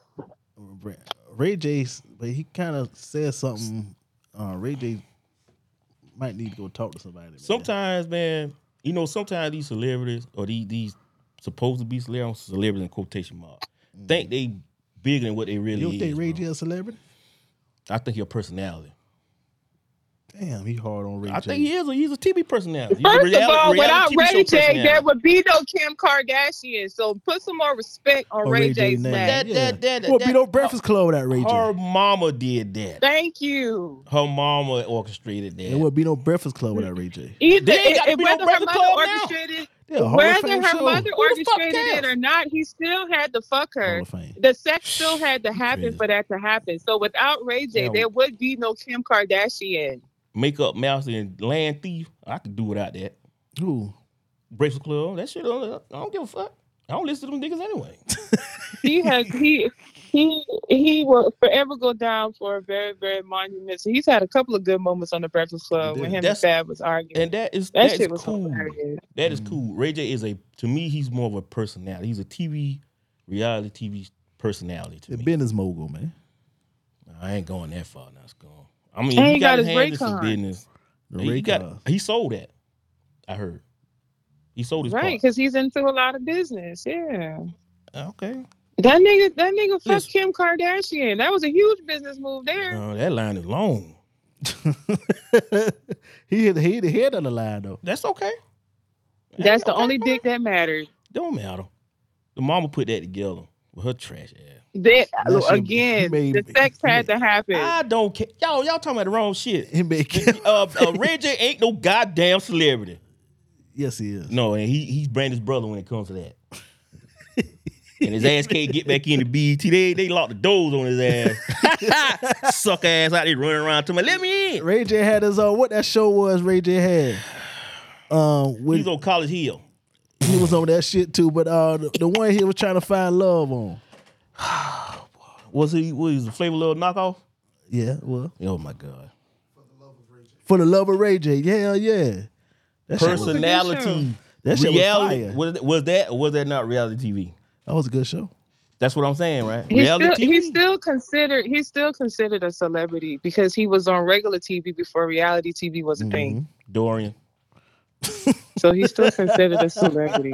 Speaker 2: Ray J, but he kind of said something. Uh, Ray J might need to go talk to somebody. Man.
Speaker 3: Sometimes, man, you know, sometimes these celebrities or these these supposed to be celebrities, celebrities in quotation mark, think they bigger than what they really
Speaker 2: you don't
Speaker 3: is.
Speaker 2: think Ray
Speaker 3: bro.
Speaker 2: J a celebrity?
Speaker 3: I think your personality.
Speaker 2: Damn, he hard on Ray
Speaker 3: I
Speaker 2: J.
Speaker 3: think he is. A, he's a T V personality. He's a
Speaker 4: First
Speaker 3: reality,
Speaker 4: of all,
Speaker 3: reality
Speaker 4: without
Speaker 3: T V show
Speaker 4: Ray J, there
Speaker 3: personality.
Speaker 4: would be no Kim Kardashian. So put some more respect on
Speaker 2: On
Speaker 4: Ray,
Speaker 2: Ray J
Speaker 4: J's
Speaker 2: name.
Speaker 4: name.
Speaker 3: That-
Speaker 2: yeah.
Speaker 3: that- that-
Speaker 2: There would be
Speaker 3: that-
Speaker 2: no Breakfast Club without Ray
Speaker 3: Her
Speaker 2: J.
Speaker 3: mama did that.
Speaker 4: Thank you.
Speaker 3: Her mama orchestrated that.
Speaker 2: There would be no Breakfast Club without Ray J.
Speaker 4: Either
Speaker 3: There ain't gotta
Speaker 4: it,
Speaker 3: be no
Speaker 4: whether her
Speaker 3: Breakfast
Speaker 4: mother
Speaker 3: Club now.
Speaker 4: orchestrated,
Speaker 2: Yeah, Hall of
Speaker 4: whether
Speaker 2: Fame
Speaker 4: her
Speaker 2: show.
Speaker 4: mother
Speaker 3: Who the fuck
Speaker 4: orchestrated it
Speaker 3: cares?
Speaker 4: or not, he still had to fuck her.
Speaker 2: Hall of Fame.
Speaker 4: The sex still had to happen
Speaker 3: Crazy.
Speaker 4: for that to happen. So without Ray J,
Speaker 3: Yeah.
Speaker 4: there would be no Kim Kardashian.
Speaker 3: Makeup mouse and land thief. I could do without that.
Speaker 2: Who?
Speaker 3: Breakfast Club. That shit. I don't give a fuck. I don't listen to them niggas anyway.
Speaker 4: He has he he he will forever go down for a very, very monument. So he's had a couple of good moments on the Breakfast Club when him
Speaker 3: That's-
Speaker 4: and Fab was arguing.
Speaker 3: And that is
Speaker 4: that
Speaker 3: that
Speaker 4: shit
Speaker 3: is
Speaker 4: was
Speaker 3: cool.
Speaker 4: hilarious.
Speaker 3: That is cool. Ray J is a to me he's more of a personality. He's a T V reality T V personality to
Speaker 2: The
Speaker 3: me.
Speaker 2: business mogul, man.
Speaker 3: I ain't going that far now. It's gone. I mean,
Speaker 4: And
Speaker 3: he,
Speaker 4: he
Speaker 3: got,
Speaker 4: got
Speaker 3: his
Speaker 4: his
Speaker 3: hands in some
Speaker 4: Raycon.
Speaker 3: business.
Speaker 2: The
Speaker 3: he
Speaker 2: Ray
Speaker 3: got
Speaker 2: cars.
Speaker 3: he sold that. I heard he sold his
Speaker 4: Right, because he's into a lot of business. Yeah.
Speaker 3: car. Okay,
Speaker 4: That nigga, that nigga fucked
Speaker 3: Listen.
Speaker 4: Kim Kardashian. That was a huge business move there.
Speaker 3: uh, that line is long.
Speaker 2: he hit he hit the head on the line though.
Speaker 3: That's okay.
Speaker 4: That's the
Speaker 3: Okay,
Speaker 4: only
Speaker 3: fine.
Speaker 4: dick that mattered.
Speaker 3: Don't matter. The mama put that together with her trash ass.
Speaker 4: That,
Speaker 2: That shit-
Speaker 4: again,
Speaker 2: he made-
Speaker 4: the sex
Speaker 2: he
Speaker 4: had to happen.
Speaker 3: I don't care. Y'all, y'all talking about the wrong shit.
Speaker 2: He made
Speaker 3: uh, uh, Ray J ain't no goddamn celebrity.
Speaker 2: yes, he is.
Speaker 3: No, and he he's Brandon's brother when it comes to that. And his ass can't get back into B E T. They they locked the doors on his ass. Suck ass out there running around to me. Let me in.
Speaker 2: Ray J had his own. What that show was? Ray J had. Um, when
Speaker 3: He's on College Hill.
Speaker 2: he was on that shit too, but uh, the, the one he was trying to find love on.
Speaker 3: Was he was he a Flavor Love knockoff?
Speaker 2: Yeah, well,
Speaker 3: Oh my God.
Speaker 2: for the love of Ray J. Hell yeah. That shit was,
Speaker 3: Personality.
Speaker 2: that shit was
Speaker 3: reality.
Speaker 2: fire.
Speaker 3: Was, was that or was that not reality T V?
Speaker 2: That was a good show.
Speaker 3: That's what I'm saying, right?
Speaker 4: He's
Speaker 3: reality
Speaker 4: still,
Speaker 3: T V.
Speaker 4: he's still considered he's still considered a celebrity because he was on regular T V before reality T V was a thing.
Speaker 3: Dorian.
Speaker 4: So he's still considered a celebrity.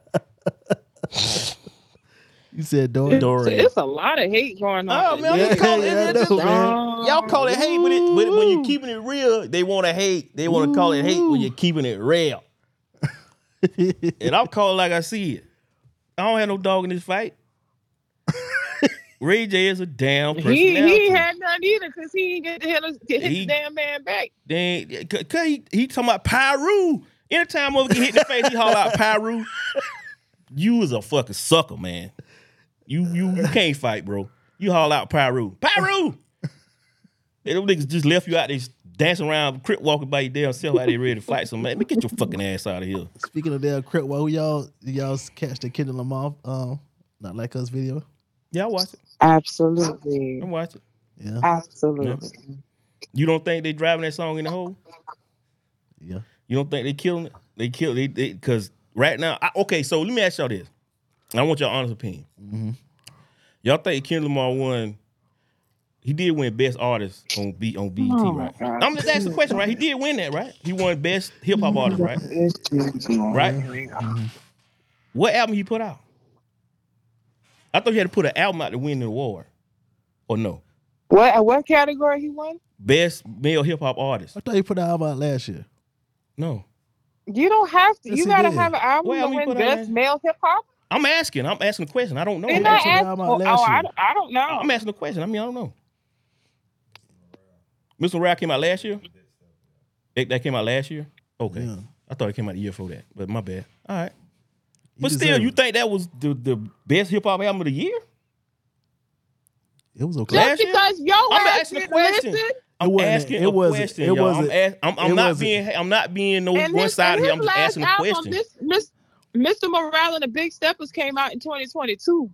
Speaker 2: You said Dorian.
Speaker 3: Dor-
Speaker 4: So it's a lot of hate going on.
Speaker 3: Oh man,
Speaker 2: Yeah,
Speaker 3: I'm just calling
Speaker 2: yeah,
Speaker 3: it,
Speaker 2: I
Speaker 3: it's
Speaker 2: know,
Speaker 3: just-
Speaker 2: man.
Speaker 3: y'all call it hate, but, it, but when you're keeping it real, they want to hate. They want to call it hate when you're keeping it real. And I'm calling like I see it. I don't have no dog in this fight. Ray J is a damn
Speaker 4: He
Speaker 3: personality.
Speaker 4: he ain't had none either because he didn't get to hit, his, get his
Speaker 3: He-
Speaker 4: damn man back.
Speaker 3: Then, cause, cause he, he talking about Pyru. Anytime over get hit in the face, he haul out Pyru. You is a fucking sucker, man. You you you can't fight, bro. You haul out Pyru. Pyru! They them niggas just left you out there dancing around, crip walking by your damn self out there ready to fight some man. Man, get your fucking ass out of here.
Speaker 2: Speaking of damn crip, well, who y'all y'all catch the Kendall Lamar um not like us video?
Speaker 3: Yeah, I watch it.
Speaker 4: Absolutely.
Speaker 3: I watch it.
Speaker 2: Yeah,
Speaker 4: Absolutely.
Speaker 3: You don't think they driving that song in the hole?
Speaker 2: yeah.
Speaker 3: You don't think they killing it? They kill it because right now. I, okay, so let me ask y'all this. I want your honest opinion.
Speaker 2: Mm-hmm.
Speaker 3: Y'all think Kendrick Lamar won? He did win Best Artist on B on B E T,
Speaker 4: Oh,
Speaker 3: right?
Speaker 4: God.
Speaker 3: I'm just asking the question, right? He did win that, right? He won Best Hip Hop Artist, right? Right?
Speaker 2: Mm-hmm.
Speaker 3: What album he put out? I thought he had to put an album out to win the award, or no?
Speaker 4: What what category he won?
Speaker 3: Best Male Hip Hop Artist.
Speaker 2: I thought he put the album out last year.
Speaker 3: No,
Speaker 4: You don't have to.
Speaker 2: Yes,
Speaker 4: you
Speaker 2: he
Speaker 4: gotta
Speaker 2: did.
Speaker 4: have an album
Speaker 3: What
Speaker 4: to
Speaker 3: album he
Speaker 4: win
Speaker 3: put out
Speaker 4: best
Speaker 3: last-
Speaker 4: male hip hop.
Speaker 3: I'm asking. I'm asking a question. I don't know.
Speaker 4: They're
Speaker 3: I'm
Speaker 4: not
Speaker 2: actually
Speaker 3: asking,
Speaker 2: the
Speaker 4: asking.
Speaker 2: album out
Speaker 4: Oh,
Speaker 2: last
Speaker 4: I,
Speaker 2: year.
Speaker 4: don't- I don't know.
Speaker 3: I'm asking a question. I mean, I don't know. Mister Morale came out last year. That, that came out last year. Okay,
Speaker 2: Yeah.
Speaker 3: I thought it came out the year before that, but my bad. All right.
Speaker 2: He
Speaker 3: But still,
Speaker 2: deserved
Speaker 3: you
Speaker 2: it.
Speaker 3: think that was the, the best hip hop album of the year?
Speaker 2: It was okay.
Speaker 3: Last
Speaker 4: Just
Speaker 3: year?
Speaker 4: because yo
Speaker 3: I'm
Speaker 4: ass
Speaker 3: asking a
Speaker 4: didn't
Speaker 3: question.
Speaker 4: listen,
Speaker 3: I'm
Speaker 2: wasn't-
Speaker 3: asking
Speaker 2: it
Speaker 3: a
Speaker 2: wasn't-
Speaker 3: question,
Speaker 2: it
Speaker 3: y'all. I'm,
Speaker 2: wasn't-
Speaker 3: ask, I'm, I'm
Speaker 2: it
Speaker 3: not
Speaker 2: wasn't-
Speaker 3: being I'm not being no
Speaker 4: and
Speaker 3: one
Speaker 4: his,
Speaker 3: sided
Speaker 4: and
Speaker 3: here.
Speaker 4: his
Speaker 3: I'm just
Speaker 4: last
Speaker 3: asking a
Speaker 4: album,
Speaker 3: question.
Speaker 4: Miss, Miss, Mister Morale and the Big Steppers came out in twenty twenty-two.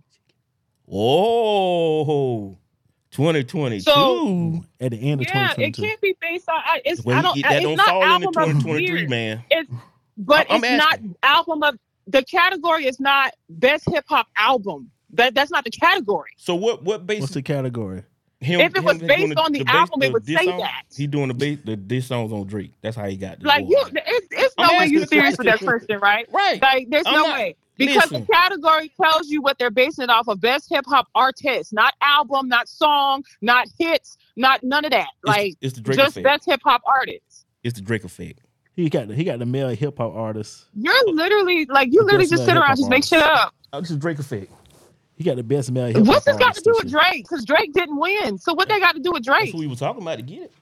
Speaker 3: Oh, twenty twenty-two.
Speaker 4: So-
Speaker 2: At the end of
Speaker 4: Yeah,
Speaker 2: twenty
Speaker 4: it
Speaker 2: twenty-two.
Speaker 4: can't be based on. I- It's
Speaker 3: well,
Speaker 4: I don't.
Speaker 3: he-
Speaker 4: I-
Speaker 3: that
Speaker 4: it's
Speaker 3: don't
Speaker 4: not
Speaker 3: fall into
Speaker 4: album of the
Speaker 3: twenty twenty-three,
Speaker 4: year.
Speaker 3: man.
Speaker 4: It's but
Speaker 3: I'm
Speaker 4: it's not
Speaker 3: asking.
Speaker 4: album of the category is not best hip hop album. That that's not the category.
Speaker 3: So what? What basis?
Speaker 2: What's the category?
Speaker 3: Him,
Speaker 4: If it was
Speaker 3: him
Speaker 4: based
Speaker 3: doing
Speaker 4: on the
Speaker 3: bass-
Speaker 4: album, it would
Speaker 3: diss
Speaker 4: say
Speaker 3: song?
Speaker 4: that.
Speaker 3: He doing the bass, the diss songs on Drake. That's how he got the
Speaker 4: Like you,
Speaker 3: award.
Speaker 4: it's, it's
Speaker 3: I'm
Speaker 4: no way
Speaker 3: asking
Speaker 4: you
Speaker 3: a
Speaker 4: serious with that
Speaker 3: question.
Speaker 4: question, right?
Speaker 3: Right.
Speaker 4: Like there's
Speaker 3: I'm
Speaker 4: no
Speaker 3: not-
Speaker 4: way because
Speaker 3: listen.
Speaker 4: the category tells you what they're basing it off of: best hip hop artist, not album, not song, not hits, not none of that.
Speaker 3: It's-
Speaker 4: Like
Speaker 3: it's the Drake
Speaker 4: just
Speaker 3: effect.
Speaker 4: best hip hop artist.
Speaker 3: It's the Drake effect.
Speaker 2: He got the, he got the male hip hop artist.
Speaker 4: You're literally like you
Speaker 2: The
Speaker 4: literally
Speaker 2: best
Speaker 4: just
Speaker 2: male
Speaker 4: sit around
Speaker 2: hip-hop
Speaker 4: just make
Speaker 2: artist.
Speaker 4: shit up.
Speaker 3: Oh, this is Drake effect.
Speaker 2: He got the best male hip hop.
Speaker 4: What's this got to
Speaker 2: artist
Speaker 4: do
Speaker 2: this
Speaker 4: with
Speaker 2: year.
Speaker 4: Drake? Because Drake didn't win. So what they got to do with
Speaker 3: That's
Speaker 4: Drake?
Speaker 3: what we were talking about to get it.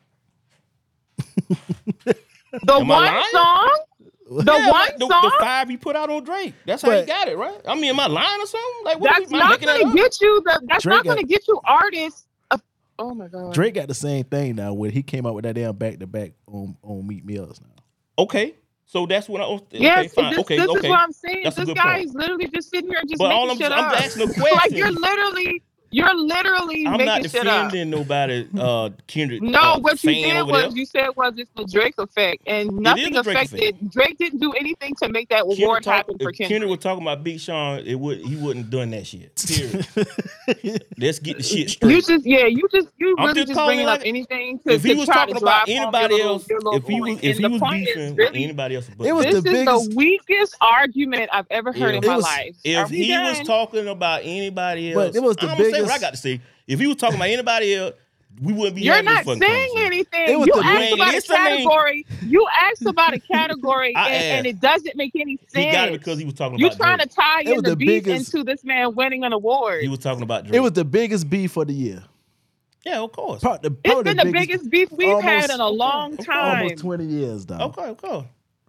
Speaker 4: The
Speaker 3: Am I
Speaker 4: one
Speaker 3: lying?
Speaker 4: song, the
Speaker 3: Yeah,
Speaker 4: one
Speaker 3: like the,
Speaker 4: song.
Speaker 3: the five he put out on Drake. That's how he
Speaker 2: But-
Speaker 3: got it, right? I mean, am I lying or something? Like, what
Speaker 4: That's
Speaker 3: am I
Speaker 4: not
Speaker 3: making that
Speaker 4: going
Speaker 3: up?
Speaker 4: to get you the. That's
Speaker 2: Drake
Speaker 4: not
Speaker 2: got-
Speaker 4: going to get you artists. Of, oh my god.
Speaker 2: Drake got the same thing now. When he came out with that damn back to back on on Meat Mills now.
Speaker 3: Okay, so that's what I. Okay,
Speaker 4: Yes,
Speaker 3: fine.
Speaker 4: this,
Speaker 3: okay,
Speaker 4: this
Speaker 3: okay.
Speaker 4: is what I'm saying.
Speaker 3: That's a
Speaker 4: this
Speaker 3: good
Speaker 4: guy
Speaker 3: point.
Speaker 4: is literally just sitting here and just
Speaker 3: But
Speaker 4: making
Speaker 3: all I'm-
Speaker 4: shit
Speaker 3: I'm
Speaker 4: up.
Speaker 3: asking a
Speaker 4: like
Speaker 3: question.
Speaker 4: you're literally, You're literally
Speaker 3: I'm
Speaker 4: making
Speaker 3: not
Speaker 4: shit up.
Speaker 3: defending nobody. Uh, Kendrick.
Speaker 4: No,
Speaker 3: uh,
Speaker 4: what you
Speaker 3: fan
Speaker 4: did
Speaker 3: over
Speaker 4: was
Speaker 3: there.
Speaker 4: you said was it's the Drake effect, and nothing
Speaker 3: a Drake
Speaker 4: affected. Drake didn't do anything to make that
Speaker 3: Kendrick
Speaker 4: award
Speaker 3: talk,
Speaker 4: happen for
Speaker 3: if Kendrick
Speaker 4: Kendrick.
Speaker 3: was talking about Big Sean, it would he wouldn't have done that shit. Period. Let's get the shit straight.
Speaker 4: You just yeah, you just you
Speaker 3: I'm
Speaker 4: really
Speaker 3: just
Speaker 4: just
Speaker 3: calling
Speaker 4: bringing
Speaker 3: it
Speaker 4: up
Speaker 3: like-
Speaker 4: anything to,
Speaker 3: if he
Speaker 4: to
Speaker 3: was
Speaker 4: try
Speaker 3: talking
Speaker 4: to
Speaker 3: about
Speaker 4: drive home
Speaker 3: anybody
Speaker 4: your little-
Speaker 3: else,
Speaker 4: your little
Speaker 3: if he was
Speaker 4: point.
Speaker 3: if
Speaker 4: And
Speaker 3: he
Speaker 4: the
Speaker 3: was
Speaker 4: point is
Speaker 3: beefing with
Speaker 4: really,
Speaker 3: anybody else, but
Speaker 2: It was
Speaker 4: this
Speaker 2: the
Speaker 4: is
Speaker 2: biggest-
Speaker 4: the weakest argument I've ever heard
Speaker 3: If-
Speaker 4: in my
Speaker 2: it was-
Speaker 4: life.
Speaker 3: if
Speaker 4: Are we
Speaker 3: he was
Speaker 4: done?
Speaker 3: talking about anybody else,
Speaker 2: But it was the
Speaker 3: I'm gonna say what
Speaker 2: biggest-
Speaker 3: I got to say. If he was talking about anybody else, we wouldn't be.
Speaker 4: You're
Speaker 3: having
Speaker 4: not
Speaker 3: this fucking
Speaker 4: saying
Speaker 3: conversation.
Speaker 4: anything.
Speaker 2: It was
Speaker 4: You
Speaker 2: the-
Speaker 4: asked
Speaker 3: You ain't
Speaker 4: about a
Speaker 3: listening.
Speaker 4: category. You asked about a category,
Speaker 3: I
Speaker 4: and, and
Speaker 3: asked.
Speaker 4: it doesn't make any sense.
Speaker 3: He got it because he was talking
Speaker 4: You
Speaker 3: about
Speaker 4: trying
Speaker 3: Drake.
Speaker 4: to tie
Speaker 2: It was
Speaker 4: in the,
Speaker 2: the
Speaker 4: beef
Speaker 2: biggest-
Speaker 4: into this man winning an award.
Speaker 3: He was talking about Drake.
Speaker 2: It was the biggest beef for the year.
Speaker 3: yeah, of course.
Speaker 2: Pro- the-
Speaker 4: It's
Speaker 2: probably
Speaker 4: been the biggest beef we've
Speaker 2: almost-
Speaker 4: had in a long time.
Speaker 2: almost twenty years, dog.
Speaker 3: Okay, of course.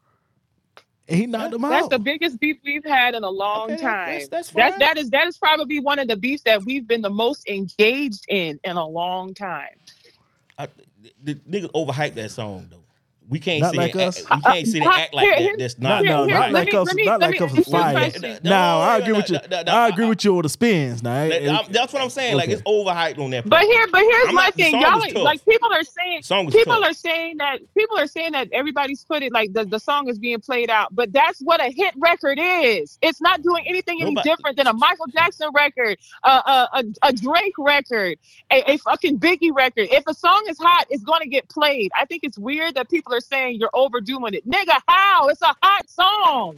Speaker 2: And he knocked him
Speaker 4: That's
Speaker 2: out.
Speaker 4: the biggest beef we've had in a long
Speaker 3: Okay, that-
Speaker 4: time.
Speaker 3: that's- that's
Speaker 4: that
Speaker 3: fine.
Speaker 4: that is that is probably one of the beefs that we've been the most engaged in in a long time.
Speaker 3: I, the, the niggas overhyped that song though. We can't
Speaker 2: Not
Speaker 3: say
Speaker 2: like
Speaker 3: it,
Speaker 2: us.
Speaker 3: act, we can't say they act like
Speaker 4: Here-
Speaker 3: that.
Speaker 4: here-
Speaker 3: That's
Speaker 2: No,
Speaker 3: not
Speaker 2: no,
Speaker 3: right.
Speaker 2: not
Speaker 4: let
Speaker 2: like
Speaker 4: me-
Speaker 2: us.
Speaker 4: let me-
Speaker 2: Not
Speaker 4: let
Speaker 2: like
Speaker 4: me
Speaker 2: us
Speaker 4: ask you a
Speaker 2: fire.
Speaker 4: question.
Speaker 3: No,
Speaker 2: No, I
Speaker 3: no,
Speaker 2: agree
Speaker 3: no,
Speaker 2: with you.
Speaker 3: no, no,
Speaker 2: I agree
Speaker 3: I-
Speaker 2: with you with the spins. Now,
Speaker 3: That- I'm- that's what I'm saying. Like
Speaker 2: Okay.
Speaker 3: it's overhyped on that.
Speaker 4: But
Speaker 3: part.
Speaker 4: here, but here's
Speaker 3: I'm
Speaker 4: my
Speaker 3: not- the
Speaker 4: thing,
Speaker 3: song
Speaker 4: y'all
Speaker 3: was
Speaker 4: ain't-
Speaker 3: tough.
Speaker 4: like people are saying,
Speaker 3: Song was
Speaker 4: people
Speaker 3: tough.
Speaker 4: are saying that people are saying that everybody's put it like the, the song is being played out, but that's what a hit record is. It's not doing anything any
Speaker 3: Nobody-
Speaker 4: different than a Michael Jackson record, a a, a, a Drake record, a, a fucking Biggie record. If a song is hot, it's going to get played. I think it's weird that people are saying you're overdoing it, nigga. How? It's a hot song.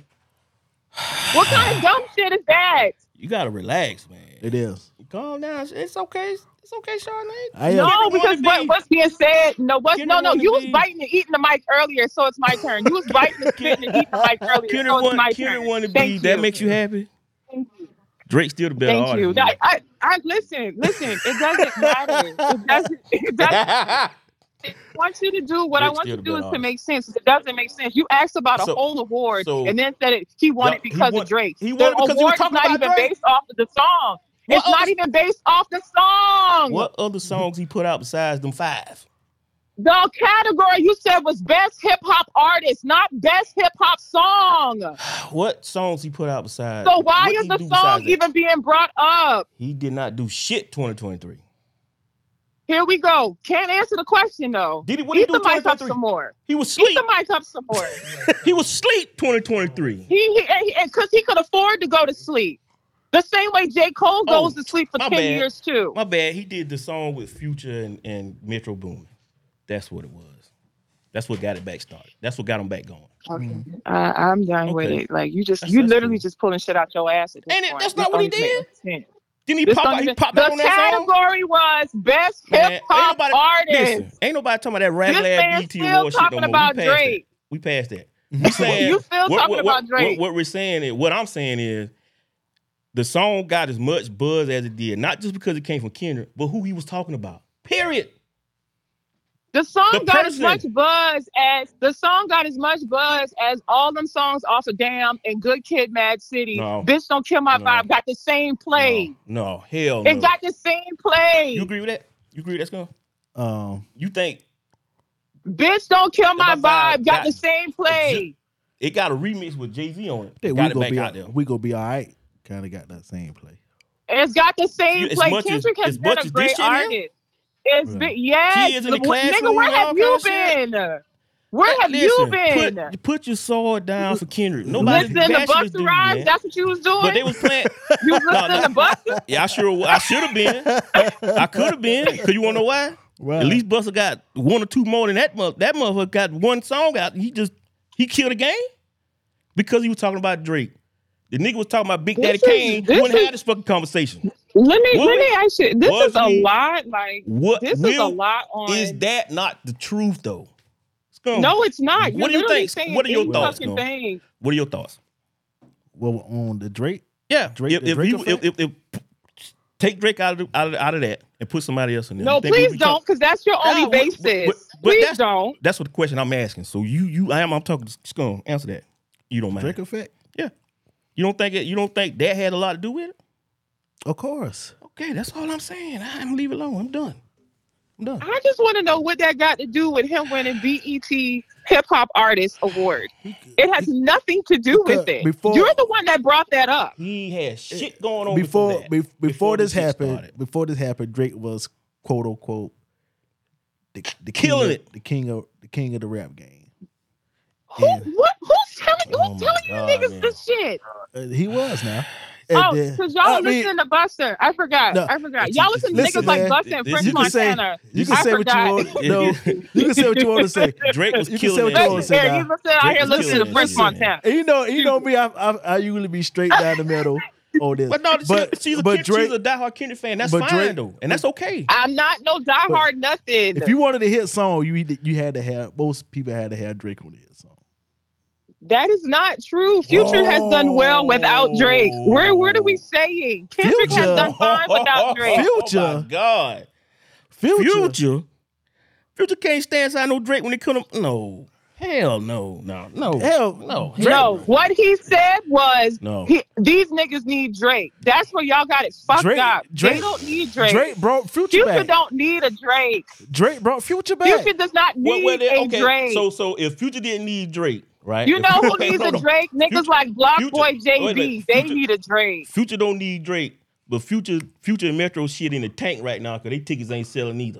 Speaker 4: What kind of dumb shit is that?
Speaker 3: You gotta relax, man.
Speaker 2: It is.
Speaker 3: Calm down. It's okay. It's okay, Charlene.
Speaker 2: I am.
Speaker 4: No,
Speaker 3: Kendrick
Speaker 4: because
Speaker 3: wanna
Speaker 4: what,
Speaker 3: be-
Speaker 4: what's being said, no, what's
Speaker 3: Kendrick
Speaker 4: no, no,
Speaker 3: wanna
Speaker 4: you was
Speaker 3: be-
Speaker 4: biting and eating the mic earlier, so it's my turn. You was biting and spitting and eating the mic earlier,
Speaker 3: Kendrick
Speaker 4: so it's
Speaker 3: want,
Speaker 4: my
Speaker 3: Kendrick
Speaker 4: turn.
Speaker 3: want to be.
Speaker 4: Thank
Speaker 3: That
Speaker 4: you.
Speaker 3: makes you happy.
Speaker 4: Thank you.
Speaker 3: Drake's still the better
Speaker 4: Thank you.
Speaker 3: artist.
Speaker 4: I, I, I listen, listen. It doesn't matter. It doesn't. It doesn't. I want you to do what I
Speaker 3: Drake's
Speaker 4: want you
Speaker 3: still
Speaker 4: to
Speaker 3: the
Speaker 4: do is
Speaker 3: better
Speaker 4: to
Speaker 3: artist.
Speaker 4: make sense. It doesn't make sense. You asked about a
Speaker 3: So-
Speaker 4: whole award
Speaker 3: so-
Speaker 4: and then said it, he won
Speaker 3: Yeah,
Speaker 4: it
Speaker 3: he
Speaker 4: because
Speaker 3: won-
Speaker 4: of Drake.
Speaker 3: he
Speaker 4: The
Speaker 3: won it because he was
Speaker 4: award is
Speaker 3: talking
Speaker 4: not
Speaker 3: about
Speaker 4: even
Speaker 3: Drake.
Speaker 4: based off of the song.
Speaker 3: What
Speaker 4: It's not
Speaker 3: other-
Speaker 4: even based off the song.
Speaker 3: What other songs he put out besides them five?
Speaker 4: The category you said was best hip hop artist, not best hip hop song.
Speaker 3: What songs he put out besides?
Speaker 4: So why
Speaker 3: what
Speaker 4: is
Speaker 3: he
Speaker 4: the
Speaker 3: do
Speaker 4: song
Speaker 3: besides that?
Speaker 4: even being brought up?
Speaker 3: He did not do shit. twenty twenty-three.
Speaker 4: Here we go. Can't answer the question though.
Speaker 3: Did he? What did
Speaker 4: Eat
Speaker 3: he do?
Speaker 4: the mic up
Speaker 3: twenty twenty-three.
Speaker 4: some more.
Speaker 3: He was
Speaker 4: Eat
Speaker 3: sleep.
Speaker 4: the mic up some more.
Speaker 3: He was sleep. twenty twenty-three.
Speaker 4: He he because he could afford to go to sleep. The same way J. Cole
Speaker 3: Oh,
Speaker 4: goes to sleep for
Speaker 3: my
Speaker 4: ten
Speaker 3: bad.
Speaker 4: years too.
Speaker 3: My bad. He did the song with Future and, and Metro Boomin. That's what it was. That's what got it back started. That's what got him back going.
Speaker 4: Okay. I, I'm done with
Speaker 3: Okay.
Speaker 4: it. Like you just
Speaker 3: That's-
Speaker 4: you
Speaker 3: that's
Speaker 4: literally
Speaker 3: cool.
Speaker 4: just pulling shit out your ass at this
Speaker 3: Ain't it-
Speaker 4: point.
Speaker 3: that's
Speaker 4: This
Speaker 3: not what he
Speaker 4: don't even make sense.
Speaker 3: Didn't he
Speaker 4: This
Speaker 3: pop
Speaker 4: don't
Speaker 3: out? He
Speaker 4: even-
Speaker 3: popped
Speaker 4: the
Speaker 3: out on that song.
Speaker 4: category was best
Speaker 3: Man,
Speaker 4: hip hop
Speaker 3: ain't nobody-
Speaker 4: artist.
Speaker 3: Listen, ain't nobody talking about that rag
Speaker 4: This
Speaker 3: lab
Speaker 4: man's
Speaker 3: B E T
Speaker 4: still
Speaker 3: award shit
Speaker 4: talking
Speaker 3: no more.
Speaker 4: about
Speaker 3: we passed
Speaker 4: Drake.
Speaker 3: that. We passed that. We saying
Speaker 4: You still
Speaker 3: what,
Speaker 4: talking
Speaker 3: what,
Speaker 4: about
Speaker 3: what,
Speaker 4: Drake.
Speaker 3: What, what we're saying is, what I'm saying is, the song got as much buzz as it did, not just because it came from Kendrick, but who he was talking about. Period.
Speaker 4: The song
Speaker 3: The
Speaker 4: got as
Speaker 3: person.
Speaker 4: much buzz as the song got as much buzz as all them songs off of Damn and Good Kid, Mad City.
Speaker 3: No.
Speaker 4: Bitch Don't Kill My
Speaker 3: No.
Speaker 4: Vibe got the same play.
Speaker 3: No, no, hell no.
Speaker 4: It got the same play.
Speaker 3: You agree with that? You agree with that, Scum?
Speaker 2: Um,
Speaker 3: You think
Speaker 4: Bitch Don't Kill My,
Speaker 3: My
Speaker 4: Vibe
Speaker 3: Vibe
Speaker 4: got
Speaker 3: got-
Speaker 4: the same play.
Speaker 3: it got a remix with Jay-Z on it?
Speaker 2: yeah,
Speaker 3: got
Speaker 2: we
Speaker 3: it
Speaker 2: gonna
Speaker 3: back
Speaker 2: be
Speaker 3: out there.
Speaker 2: we gonna be all right. Kind of got that same play.
Speaker 4: It's got the same
Speaker 3: You- as
Speaker 4: play.
Speaker 3: much as-
Speaker 4: Kendrick has
Speaker 3: as
Speaker 4: been
Speaker 3: much
Speaker 4: a
Speaker 3: as this
Speaker 4: great
Speaker 3: shit here?
Speaker 4: artist. It's
Speaker 2: Yeah.
Speaker 4: been yes.
Speaker 3: Kids in the
Speaker 4: Look, what- nigga,
Speaker 3: classroom
Speaker 4: where
Speaker 3: and all
Speaker 4: have you
Speaker 3: kind of
Speaker 4: been? Where have
Speaker 3: Listen,
Speaker 4: you been?
Speaker 3: Put, put your sword down for Kendrick. Nobody
Speaker 4: Listening to
Speaker 3: bashing this
Speaker 4: Busta
Speaker 3: dude,
Speaker 4: Rhymes,
Speaker 3: man.
Speaker 4: that's what you was doing?
Speaker 3: But they was playing.
Speaker 4: you was listening
Speaker 3: no.
Speaker 4: to Busta?
Speaker 3: Yeah, I sure. I should have been. I could have been. Cause you wanna know why?
Speaker 2: Right.
Speaker 3: At least Busta got one or two more than that. Mother, that motherfucker got one song out. He just he killed the game because he was talking about Drake. The nigga was talking about Big
Speaker 4: This
Speaker 3: Daddy
Speaker 4: is-
Speaker 3: Kane.
Speaker 4: this
Speaker 3: We wouldn't
Speaker 4: is-
Speaker 3: have this fucking conversation.
Speaker 4: Let me
Speaker 3: Was
Speaker 4: let me
Speaker 3: he?
Speaker 4: ask you. This
Speaker 3: Was
Speaker 4: is a
Speaker 3: he?
Speaker 4: lot. Like
Speaker 3: What
Speaker 4: this is a
Speaker 3: will-
Speaker 4: lot on.
Speaker 3: Is that not the truth though? Scum,
Speaker 4: no, it's not. You're
Speaker 3: What do you
Speaker 4: literally
Speaker 3: think?
Speaker 4: saying
Speaker 3: What are your
Speaker 4: any
Speaker 3: thoughts,
Speaker 4: fucking
Speaker 3: Scum?
Speaker 4: thing.
Speaker 3: What are your thoughts?
Speaker 2: Well, on the Drake,
Speaker 3: Yeah,
Speaker 2: Drake-
Speaker 3: if,
Speaker 2: the
Speaker 3: if,
Speaker 2: Drake
Speaker 3: he,
Speaker 2: effect?
Speaker 3: if, if, if take Drake out of, out of out of that and put somebody else in there.
Speaker 4: No,
Speaker 3: you think we
Speaker 4: please
Speaker 3: become-
Speaker 4: don't, because that's your only
Speaker 3: Nah, but-
Speaker 4: basis.
Speaker 3: but- but- but
Speaker 4: please
Speaker 3: that's-
Speaker 4: don't.
Speaker 3: That's what the question I'm asking. So you you I am I'm talking to Scum. Answer that. You don't mind.
Speaker 2: Drake effect,
Speaker 3: Yeah. You don't think it, you don't think that had a lot to do with it?
Speaker 2: of course.
Speaker 3: Okay, that's all I'm saying. I'm leave it alone. I'm done. I'm done.
Speaker 4: I just want to know what that got to do with him winning B E T hip hop artist award. It has nothing to do
Speaker 2: Because
Speaker 4: with it.
Speaker 2: before-
Speaker 4: You're the one that brought that up.
Speaker 3: He had shit going on
Speaker 2: before
Speaker 3: before, that.
Speaker 2: be- before, this
Speaker 3: shit
Speaker 2: happened.
Speaker 3: started.
Speaker 2: Before this happened, Drake was quote unquote the, the
Speaker 3: Killing
Speaker 2: king
Speaker 3: it.
Speaker 2: of, the king of the king of the rap game.
Speaker 4: Who,
Speaker 2: And,
Speaker 4: what, who's telling, who's
Speaker 3: Oh my
Speaker 4: telling you
Speaker 3: God,
Speaker 4: niggas
Speaker 3: man.
Speaker 4: this shit?
Speaker 2: uh, he was now. And
Speaker 4: Oh,
Speaker 2: then-
Speaker 4: because y'all
Speaker 2: I mean,
Speaker 4: listen to Buster. I forgot.
Speaker 2: No,
Speaker 4: I forgot.
Speaker 3: it's-
Speaker 4: Y'all listen to
Speaker 2: listen,
Speaker 4: niggas like
Speaker 2: man,
Speaker 4: Buster and
Speaker 3: this-
Speaker 4: French
Speaker 2: you can say-
Speaker 4: Montana.
Speaker 2: you can
Speaker 4: I
Speaker 2: say what you
Speaker 4: forgot.
Speaker 2: want. No, you can say what you want to say.
Speaker 3: Drake was
Speaker 2: You can say
Speaker 3: killing
Speaker 2: what
Speaker 3: that
Speaker 2: you want to
Speaker 3: shit.
Speaker 2: say.
Speaker 4: Yeah,
Speaker 2: now.
Speaker 4: you listen out
Speaker 3: Drake
Speaker 4: here
Speaker 3: was
Speaker 4: listening to
Speaker 3: killing
Speaker 4: French
Speaker 3: that shit.
Speaker 4: Montana.
Speaker 2: And you know, you know me. I, I, I usually be straight down the middle on this.
Speaker 3: But no,
Speaker 2: but,
Speaker 3: she, she's, a,
Speaker 2: but
Speaker 3: Ken-
Speaker 2: Drake,
Speaker 3: she's a diehard Kendrick fan. That's
Speaker 2: but
Speaker 3: fine
Speaker 2: Drake-
Speaker 3: though, and that's okay.
Speaker 4: I'm not no diehard nothing.
Speaker 2: if you wanted a hit song, you either- you had to have most people had to have Drake on the hit song.
Speaker 4: That is not true. Future has done well without Drake. Where what are we saying? Kendrick
Speaker 2: Future.
Speaker 4: has done fine without Drake.
Speaker 2: Future.
Speaker 3: Oh my God.
Speaker 2: Future,
Speaker 3: Future. Future can't stand side no Drake when they couldn't. No. Hell no. No. No.
Speaker 2: Hell,
Speaker 3: No.
Speaker 2: Drake-
Speaker 4: No, what he said was
Speaker 3: No.
Speaker 4: he, these niggas need Drake. That's where y'all got it fucked
Speaker 2: Drake-
Speaker 4: up.
Speaker 2: Drake-
Speaker 4: they don't need Drake.
Speaker 2: Drake brought Future
Speaker 4: Future
Speaker 2: back.
Speaker 4: don't need a Drake.
Speaker 2: Drake brought Future back.
Speaker 4: Future does not
Speaker 3: Well,
Speaker 4: need
Speaker 3: well, then,
Speaker 4: a
Speaker 3: okay.
Speaker 4: Drake.
Speaker 3: So, so if Future didn't need Drake, right?
Speaker 4: you
Speaker 3: If-
Speaker 4: know who
Speaker 3: no,
Speaker 4: needs
Speaker 3: no,
Speaker 4: a
Speaker 3: no.
Speaker 4: Drake? Niggas
Speaker 3: Future-
Speaker 4: like Block
Speaker 3: Future-
Speaker 4: Boy J
Speaker 3: wait a
Speaker 4: B.
Speaker 3: minute.
Speaker 4: They
Speaker 3: Future-
Speaker 4: need a Drake.
Speaker 3: Future don't need Drake, but Future, Future and Metro shit in the tank right now because they tickets ain't selling either.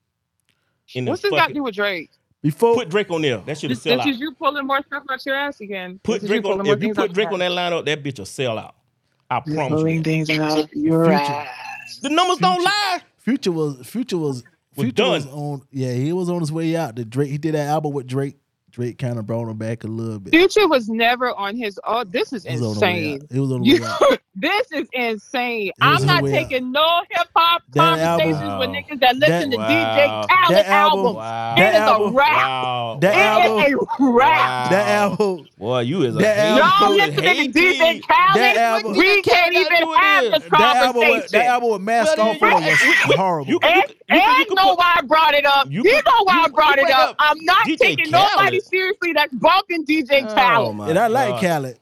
Speaker 3: In the
Speaker 4: What's this got to
Speaker 3: fucking-
Speaker 4: do with Drake?
Speaker 2: Before
Speaker 3: Put Drake on there. That should have
Speaker 4: This,
Speaker 3: sell
Speaker 4: this
Speaker 3: out.
Speaker 4: is you pulling more stuff out your ass again.
Speaker 3: Put
Speaker 4: This is
Speaker 3: Drake
Speaker 4: pulling
Speaker 3: on.
Speaker 4: more
Speaker 3: If you
Speaker 4: things
Speaker 3: put
Speaker 4: out
Speaker 3: Drake
Speaker 4: your
Speaker 3: on that lineup, that bitch will sell out. I
Speaker 4: You're
Speaker 3: promise
Speaker 4: pulling
Speaker 3: you.
Speaker 4: things out your
Speaker 2: Future.
Speaker 4: ass.
Speaker 3: The numbers don't lie.
Speaker 2: Future was Future was
Speaker 3: Was
Speaker 2: Future
Speaker 3: done.
Speaker 2: was on. Yeah, he was on his way out. The Drake he did that album with Drake. Drake kind of brought him back a little bit.
Speaker 4: Future was never on his. Oh, this is
Speaker 2: He was on the way
Speaker 4: insane.
Speaker 2: out. He was on the
Speaker 4: You,
Speaker 2: way out.
Speaker 4: this is insane.
Speaker 2: was
Speaker 4: I'm
Speaker 2: on
Speaker 4: not
Speaker 2: the way
Speaker 4: taking no hip hop
Speaker 2: That album-
Speaker 4: conversations with
Speaker 3: Wow.
Speaker 4: niggas that listen
Speaker 2: That-
Speaker 4: to D J
Speaker 3: Wow.
Speaker 4: Khaled
Speaker 2: That album-
Speaker 4: albums.
Speaker 3: Wow.
Speaker 4: It
Speaker 2: That
Speaker 4: is
Speaker 2: album-
Speaker 4: a rap.
Speaker 3: Wow.
Speaker 2: That
Speaker 4: It
Speaker 2: album-
Speaker 4: is a rap.
Speaker 2: That album.
Speaker 3: Boy, you is a
Speaker 2: That
Speaker 3: hater.
Speaker 2: album-
Speaker 4: Y'all
Speaker 3: You
Speaker 4: listening to
Speaker 3: hate
Speaker 4: D J
Speaker 3: me.
Speaker 4: Khaled?
Speaker 2: That album-
Speaker 4: we can't
Speaker 3: What
Speaker 4: even
Speaker 3: do with
Speaker 4: have
Speaker 3: this?
Speaker 4: this
Speaker 2: That album.
Speaker 4: conversation.
Speaker 2: With, that album with Mask
Speaker 3: Well,
Speaker 2: Off
Speaker 3: you-
Speaker 2: on it was
Speaker 3: you-
Speaker 2: horrible.
Speaker 3: you-
Speaker 4: And,
Speaker 3: you can-
Speaker 4: and
Speaker 3: you can
Speaker 4: know
Speaker 3: put-
Speaker 4: why I brought it up.
Speaker 3: You
Speaker 4: You,
Speaker 3: can-
Speaker 4: know why
Speaker 3: you-
Speaker 4: I brought
Speaker 3: you
Speaker 4: it
Speaker 3: bring
Speaker 4: up.
Speaker 3: up
Speaker 4: I'm not
Speaker 3: D J
Speaker 4: taking
Speaker 3: Khaled.
Speaker 4: nobody seriously that's bumping D J
Speaker 3: Oh,
Speaker 4: Khaled.
Speaker 3: my
Speaker 2: And I like
Speaker 3: God.
Speaker 2: Khaled.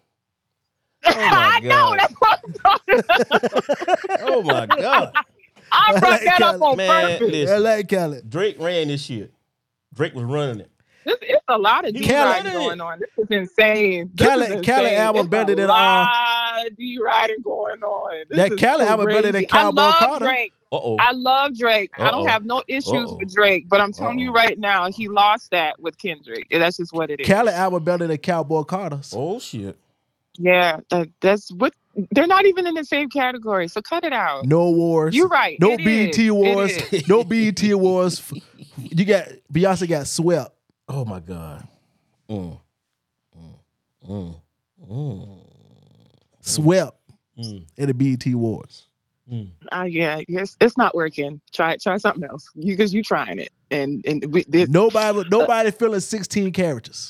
Speaker 4: I know
Speaker 3: God.
Speaker 4: that's what I'm talking about.
Speaker 3: Oh my God.
Speaker 4: I brought that up on
Speaker 3: Man,
Speaker 4: purpose.
Speaker 2: I
Speaker 3: listen.
Speaker 2: like Khaled.
Speaker 3: Drake ran this shit. Drake was running it.
Speaker 4: This it's a lot of
Speaker 3: He
Speaker 4: D
Speaker 2: Khaled-
Speaker 4: riding going on. This is insane. This
Speaker 2: Khaled-
Speaker 4: is insane.
Speaker 2: Khaled album
Speaker 4: It's
Speaker 2: better
Speaker 4: a
Speaker 2: than, uh,
Speaker 4: lot of D riding going on. This
Speaker 2: That
Speaker 4: is
Speaker 2: Khaled album better than
Speaker 4: crazy.
Speaker 2: Cowboy
Speaker 4: I love
Speaker 2: Carter.
Speaker 4: Drake.
Speaker 3: Uh oh.
Speaker 4: I love Drake. I
Speaker 3: Uh-oh.
Speaker 4: don't have no issues
Speaker 3: Uh-oh.
Speaker 4: with Drake, but I'm telling you
Speaker 3: Uh-oh.
Speaker 4: right now, he lost that with Kendrick. That's just what it is.
Speaker 2: Khaled album better than Cowboy Carter's.
Speaker 3: Oh shit.
Speaker 4: Yeah, that, that's what. They're not even in the same category, so cut it out.
Speaker 2: No wars.
Speaker 4: You're right.
Speaker 2: No
Speaker 4: It
Speaker 2: B E T
Speaker 4: is.
Speaker 2: awards.
Speaker 4: It is.
Speaker 2: No B E T awards. You got Beyonce got swept.
Speaker 3: Oh my God. Mm. Mm. Mm. Mm.
Speaker 2: Swept
Speaker 3: Mm.
Speaker 2: in the B E T awards.
Speaker 3: Mm.
Speaker 4: Uh, yeah, it's, it's not working. Try try something else. You because you trying it, and and we, this,
Speaker 2: Nobody nobody feeling sixteen characters.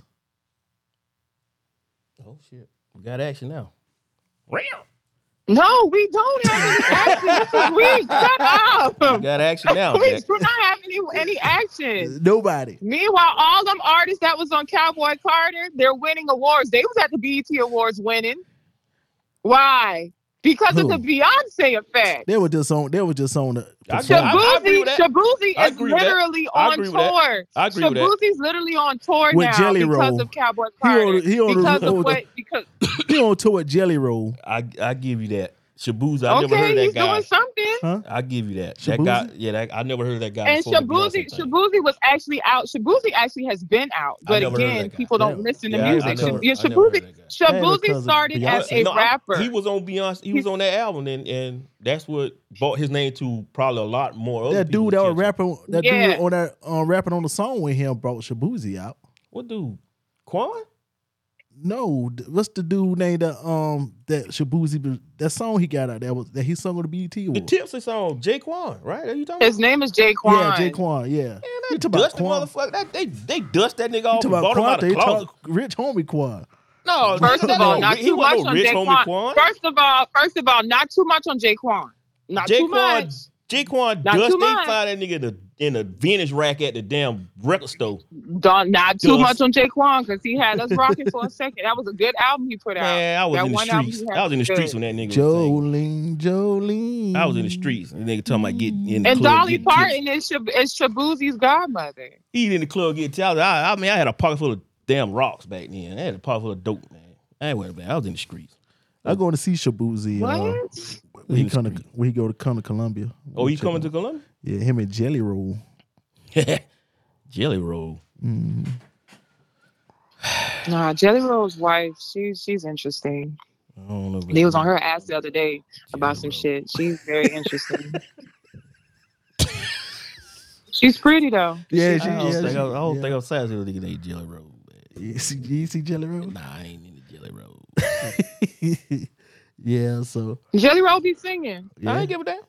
Speaker 3: Oh shit. We got action now. Real.
Speaker 4: no, we don't have any action. This is weak. Shut up.
Speaker 3: We got action now.
Speaker 4: We
Speaker 3: Jack.
Speaker 4: do not have any any action.
Speaker 2: Nobody.
Speaker 4: Meanwhile, all them artists that was on Cowboy Carter, they're winning awards. They was at the B E T Awards winning. Why? Because
Speaker 2: Who?
Speaker 4: of the Beyonce effect.
Speaker 2: They were just on. They were just on the.
Speaker 3: I-
Speaker 2: performance.
Speaker 3: I- I agree
Speaker 4: Shabuzi,
Speaker 3: with that.
Speaker 4: Shabuzi
Speaker 3: I
Speaker 4: is
Speaker 3: agree with that.
Speaker 4: literally
Speaker 3: I
Speaker 4: on
Speaker 3: agree with that.
Speaker 4: tour.
Speaker 3: I agree with that.
Speaker 4: Shabuzi's literally on tour
Speaker 2: With
Speaker 4: now
Speaker 2: Jelly
Speaker 4: because
Speaker 2: Roll.
Speaker 4: of Cowboy
Speaker 2: He
Speaker 4: Carter.
Speaker 2: on- he on the-
Speaker 4: because of
Speaker 2: on the-
Speaker 4: what? Because
Speaker 2: He on tour with Jelly Roll.
Speaker 3: I I give you that. Shaboozey, I never heard
Speaker 4: okay,
Speaker 3: of that
Speaker 4: he's
Speaker 3: guy.
Speaker 4: doing something.
Speaker 2: Huh?
Speaker 3: I give you that.
Speaker 2: Shaboozey?
Speaker 3: That guy, yeah, that, I never heard of that guy.
Speaker 4: And
Speaker 3: before the
Speaker 4: Shabuzi,
Speaker 3: Beyonce thing.
Speaker 4: Shabuzi was actually out. Shabuzi actually has been out,
Speaker 3: I
Speaker 4: but
Speaker 3: never heard of
Speaker 4: again,
Speaker 3: that guy.
Speaker 4: people don't
Speaker 2: Yeah.
Speaker 4: listen to
Speaker 3: Yeah, I- I
Speaker 4: music.
Speaker 3: never-
Speaker 4: Shab- yeah,
Speaker 3: I never heard
Speaker 4: Shabuzi,
Speaker 3: that guy.
Speaker 2: Ain't
Speaker 4: Shabuzi
Speaker 2: because of
Speaker 4: started
Speaker 2: Beyonce.
Speaker 4: as a
Speaker 3: No, I'm-
Speaker 4: rapper.
Speaker 3: He was on Beyonce. He was on that album, and, and that's what brought his name to probably a lot more. Other
Speaker 2: That dude that was rapping. That
Speaker 4: Yeah.
Speaker 2: dude on that um, rapping on the song with him brought Shabuzi out.
Speaker 3: What dude? Quan?
Speaker 2: No, th- what's the dude named that um that Shabuzi that song he got out that was that he sung on the B E T
Speaker 3: The
Speaker 2: Awards.
Speaker 3: Tipsy song, Jay Quan, right? Are you talking
Speaker 4: His
Speaker 3: about?
Speaker 4: name is Jaquan.
Speaker 2: Yeah, Jay Quan. Yeah,
Speaker 3: Man,
Speaker 2: you
Speaker 3: that
Speaker 2: talking about
Speaker 3: dusty
Speaker 2: Quan?
Speaker 3: motherfucker. That, they they dust that nigga
Speaker 2: You
Speaker 3: off
Speaker 2: talking
Speaker 3: and
Speaker 2: about
Speaker 3: brought him out
Speaker 2: Quan?
Speaker 3: of
Speaker 2: They
Speaker 3: the closet.
Speaker 2: talk rich homie Quan.
Speaker 3: No,
Speaker 4: First
Speaker 3: that
Speaker 4: of all,
Speaker 3: nigga-
Speaker 4: not
Speaker 3: he
Speaker 4: too
Speaker 3: wasn't
Speaker 4: much
Speaker 3: no
Speaker 4: on
Speaker 3: rich homie
Speaker 4: Jaquan.
Speaker 3: Quan.
Speaker 4: First of all, first of all, not too much on Jaquan. Not too
Speaker 3: Jaquan
Speaker 4: much.
Speaker 3: Jaquan
Speaker 4: Not
Speaker 3: dust.
Speaker 4: too
Speaker 3: They
Speaker 4: much.
Speaker 3: find that nigga in the in the vintage rack at the damn record store.
Speaker 4: Don't not too
Speaker 3: Dust.
Speaker 4: much on Jaquan because he had us rocking for a second. That was a good album he put out.
Speaker 3: Man, I was
Speaker 4: that
Speaker 3: in the
Speaker 4: one album
Speaker 3: streets.
Speaker 4: he had
Speaker 3: I was in the
Speaker 4: was
Speaker 3: streets
Speaker 4: good.
Speaker 3: when that nigga was singing.
Speaker 2: Jolene, Jolene.
Speaker 3: I was in the streets. And the nigga talking about getting in the
Speaker 4: And
Speaker 3: club.
Speaker 4: Dolly
Speaker 3: getting tips.
Speaker 4: Parton is, Shab- is Shabuzi's godmother.
Speaker 3: He in the club getting tips. I, I mean, I had a pocket full of damn rocks back then. I had a pocket full of dope, man. I ain't worried about it. I was in the streets.
Speaker 2: I going to see Shabuzi.
Speaker 4: What?
Speaker 2: Uh, when he come to when he go to come to Columbia.
Speaker 3: Oh, he
Speaker 2: Check
Speaker 3: coming
Speaker 2: him.
Speaker 3: to Columbia?
Speaker 2: Yeah, him and Jelly Roll.
Speaker 3: Jelly Roll.
Speaker 4: Nah, Jelly Roll's wife, she's she's interesting.
Speaker 3: I don't know.
Speaker 4: He was on her ass the other day about some
Speaker 3: Roll.
Speaker 4: shit. She's very interesting. She's pretty though.
Speaker 2: Yeah,
Speaker 3: I
Speaker 2: she,
Speaker 3: don't,
Speaker 2: yeah,
Speaker 3: think,
Speaker 2: she,
Speaker 3: I, I don't
Speaker 2: yeah.
Speaker 3: think I'm size of a nigga named Jelly Roll. Man.
Speaker 2: You see, you see Jelly Roll?
Speaker 3: Nah, I ain't in the Jelly Roll.
Speaker 2: Yeah, so
Speaker 4: Jelly Roll be singing.
Speaker 3: I
Speaker 2: yeah,
Speaker 3: ain't give a damn.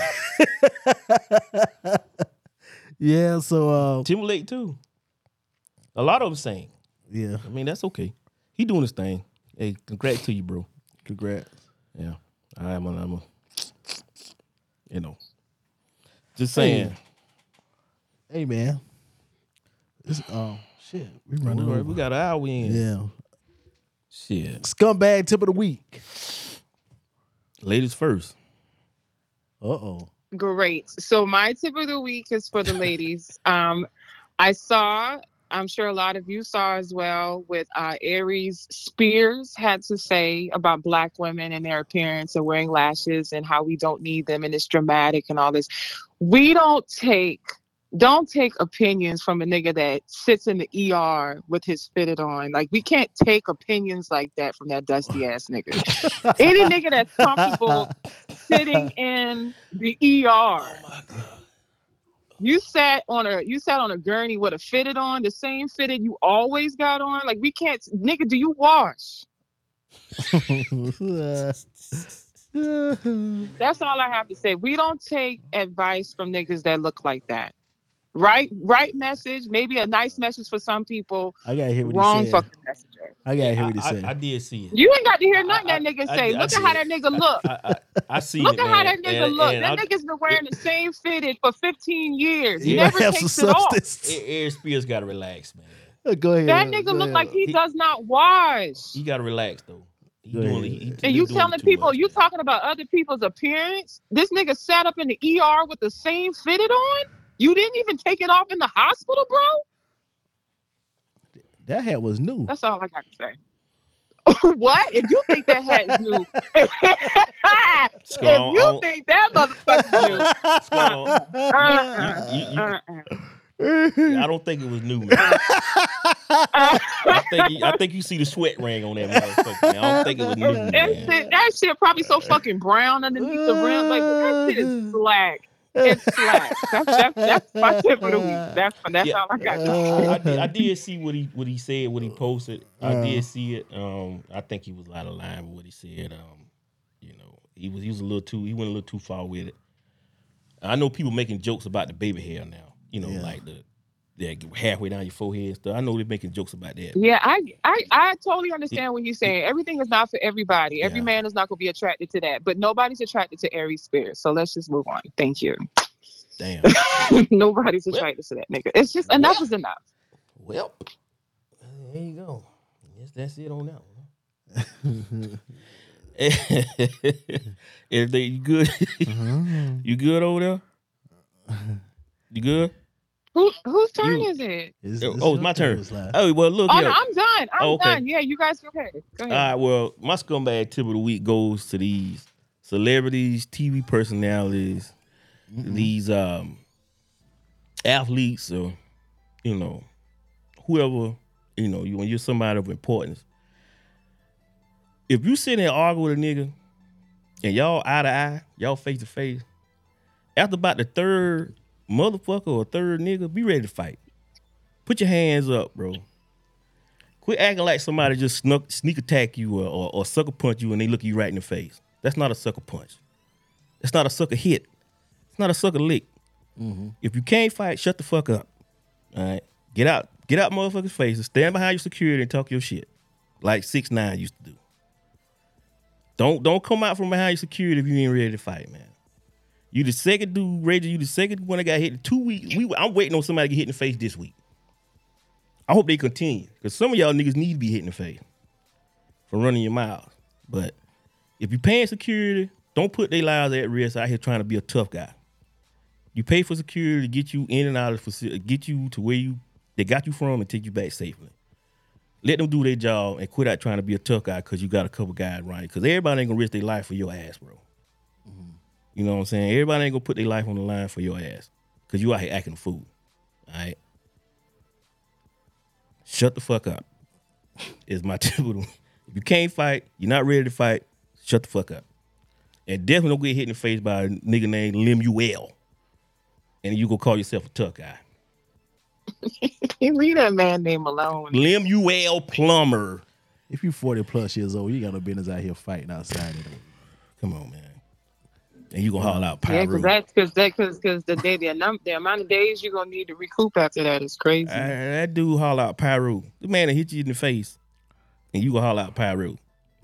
Speaker 2: yeah, so uh,
Speaker 3: Timberlake too. A lot of them sing.
Speaker 2: yeah,
Speaker 3: I mean, that's okay. He doing his thing. Hey, congrats to you, bro.
Speaker 2: congrats.
Speaker 3: Yeah, I am. I'm a, you know, just saying.
Speaker 2: Hey man, it's oh shit, we
Speaker 3: We,
Speaker 2: running over.
Speaker 3: we got an hour in.
Speaker 2: Yeah,
Speaker 3: Shit.
Speaker 2: scumbag tip of the week.
Speaker 3: Ladies first.
Speaker 2: Uh oh.
Speaker 4: Great. So my tip of the week is for the ladies. Um, I saw, I'm sure a lot of you saw as well, with uh, Aries Spears had to say about Black women and their appearance and wearing lashes and how we don't need them and it's dramatic and all this. We don't take, don't take opinions from a nigga that sits in the E R with his fitted on. Like, we can't take opinions like that from that dusty ass nigga. Any nigga that's comfortable sitting in the E R. You sat on a you sat on a gurney with a fitted on, the same fitted you always got on. Like, we can't, nigga. Do you wash? That's all I have to say. We don't take advice from niggas that look like that. Right, right message. Maybe a nice message for some people.
Speaker 2: I gotta hear what
Speaker 4: Wrong
Speaker 2: he said.
Speaker 4: fucking message.
Speaker 2: I gotta hear what he
Speaker 3: I,
Speaker 2: said.
Speaker 3: I, I did see it.
Speaker 4: You ain't got to hear nothing
Speaker 3: I-
Speaker 4: that nigga
Speaker 3: I-
Speaker 4: say.
Speaker 3: I- I
Speaker 4: Look at how
Speaker 3: did.
Speaker 4: that nigga look.
Speaker 3: I, I, I seen
Speaker 4: Look
Speaker 3: it,
Speaker 4: at how
Speaker 3: man.
Speaker 4: that nigga
Speaker 3: And-
Speaker 4: look.
Speaker 3: and
Speaker 4: That
Speaker 3: I-
Speaker 4: nigga's been wearing the same fitted for fifteen years. He
Speaker 2: Yeah,
Speaker 4: never
Speaker 2: have
Speaker 4: takes
Speaker 2: some
Speaker 4: it off.
Speaker 2: substance.
Speaker 3: Eric Spears got to relax, man.
Speaker 2: Go ahead.
Speaker 4: That nigga
Speaker 2: go
Speaker 4: look
Speaker 2: ahead.
Speaker 4: like he
Speaker 3: He-
Speaker 4: does not wash.
Speaker 3: He got to relax though. He
Speaker 2: Go
Speaker 3: doing,
Speaker 2: ahead.
Speaker 3: he, he,
Speaker 4: And
Speaker 3: he
Speaker 4: you
Speaker 3: doing
Speaker 4: telling
Speaker 3: too
Speaker 4: people,
Speaker 3: much,
Speaker 4: you
Speaker 3: man.
Speaker 4: talking about other people's appearance? This nigga sat up in the E R with the same fitted on? You didn't even take it off in the hospital, bro?
Speaker 2: That hat was new.
Speaker 4: That's all I got to say. What? If you think that hat's new. if
Speaker 3: Skull
Speaker 4: you
Speaker 3: on-
Speaker 4: think that motherfucker's new.
Speaker 3: Skull on-
Speaker 4: Uh-uh,
Speaker 3: You- you- you-
Speaker 4: uh-uh.
Speaker 3: I don't think it was new, man. I think he, I think you see the sweat ring on that motherfucker. Man. I don't think it was new,
Speaker 4: That
Speaker 3: man.
Speaker 4: shit, that shit probably so fucking brown underneath the rim. Like, that shit is slack. It's slack. That's, that's, that's my tip of the week. That's, that's
Speaker 3: Yeah.
Speaker 4: all I got to
Speaker 3: I,
Speaker 4: say.
Speaker 3: I did, I did see what he what he said, what he posted. I
Speaker 2: Uh.
Speaker 3: did see it. Um, I think he was out of line with what he said. Um, you know, he was he was a little too he went a little too far with it. I know people making jokes about the baby hair now. You know,
Speaker 2: Yeah.
Speaker 3: like the that halfway down your forehead and stuff. I know they're making jokes about that.
Speaker 4: Yeah, I, I I totally understand what you're saying. Everything is not for everybody. Every
Speaker 3: Yeah.
Speaker 4: man is not going to be attracted to that. But nobody's attracted to Aries Spears. So let's just move on. Thank you.
Speaker 3: Damn.
Speaker 4: Nobody's attracted to that nigga. It's just enough is enough.
Speaker 3: Well, there you go. Yes, that's it on that one. Everything you good?
Speaker 2: Mhm.
Speaker 3: You good over there? You good?
Speaker 4: Who whose turn
Speaker 3: You-
Speaker 4: is it?
Speaker 2: It's-
Speaker 3: Oh,
Speaker 2: it's
Speaker 3: it's my
Speaker 2: your
Speaker 3: turn.
Speaker 2: this live.
Speaker 3: Oh, well, look
Speaker 4: Oh
Speaker 3: here.
Speaker 4: no, I'm done. I'm
Speaker 3: Oh, okay.
Speaker 4: done. Yeah, you guys go ahead. Go
Speaker 3: All
Speaker 4: ahead.
Speaker 3: right, well, my scumbag tip of the week goes to these celebrities, T V personalities, these um, athletes, or you know, whoever, you know, you when you're somebody of importance. If you sit there and argue with a nigga, and y'all eye to eye, y'all face to face, after about the third motherfucker or third nigga, be ready to fight. Put your hands up, bro. Quit acting like somebody just snuck, sneak attack you or, or, or sucker punch you and they look you right in the face. That's not a sucker punch. That's not a sucker hit. It's not a sucker lick. If you can't fight, shut the fuck up. All right? Get out. Get out motherfuckers' faces. Stand behind your security and talk your shit. Like six nine used to do. Don't, don't come out from behind your security if you ain't ready to fight, man. You the second dude, Reggie. You the second one that got hit in two weeks. We, I'm waiting on somebody to get hit in the face this week. I hope they continue because some of y'all niggas need to be hit in the face for running your mouth. But if you paying security, don't put their lives at risk out here trying to be a tough guy. You pay for security to get you in and out of the facility, get you to where you they got you from and take you back safely. Let them do their job and quit out trying to be a tough guy because you got a couple guys running. Because everybody ain't gonna risk their life for your ass, bro. Mm-hmm. You know what I'm saying? Everybody ain't gonna put their life on the line for your ass because you out here acting a fool. All right? Shut the fuck up. Is my typical. If you can't fight, you're not ready to fight, shut the fuck up. And definitely don't get hit in the face by a nigga named Lemuel. And you go call yourself a tough guy.
Speaker 4: Leave that man name alone.
Speaker 3: Lemuel Plummer.
Speaker 2: If you forty plus years old, you got no business out here fighting outside.
Speaker 3: Come on, man. And you gonna haul out Pyro.
Speaker 4: Yeah, because that's because that because because the day the, num- the amount of days you're gonna need to recoup after that is crazy.
Speaker 3: Uh, that dude haul out Pyro. The man that hit you in the face, and you gonna haul out Pyro.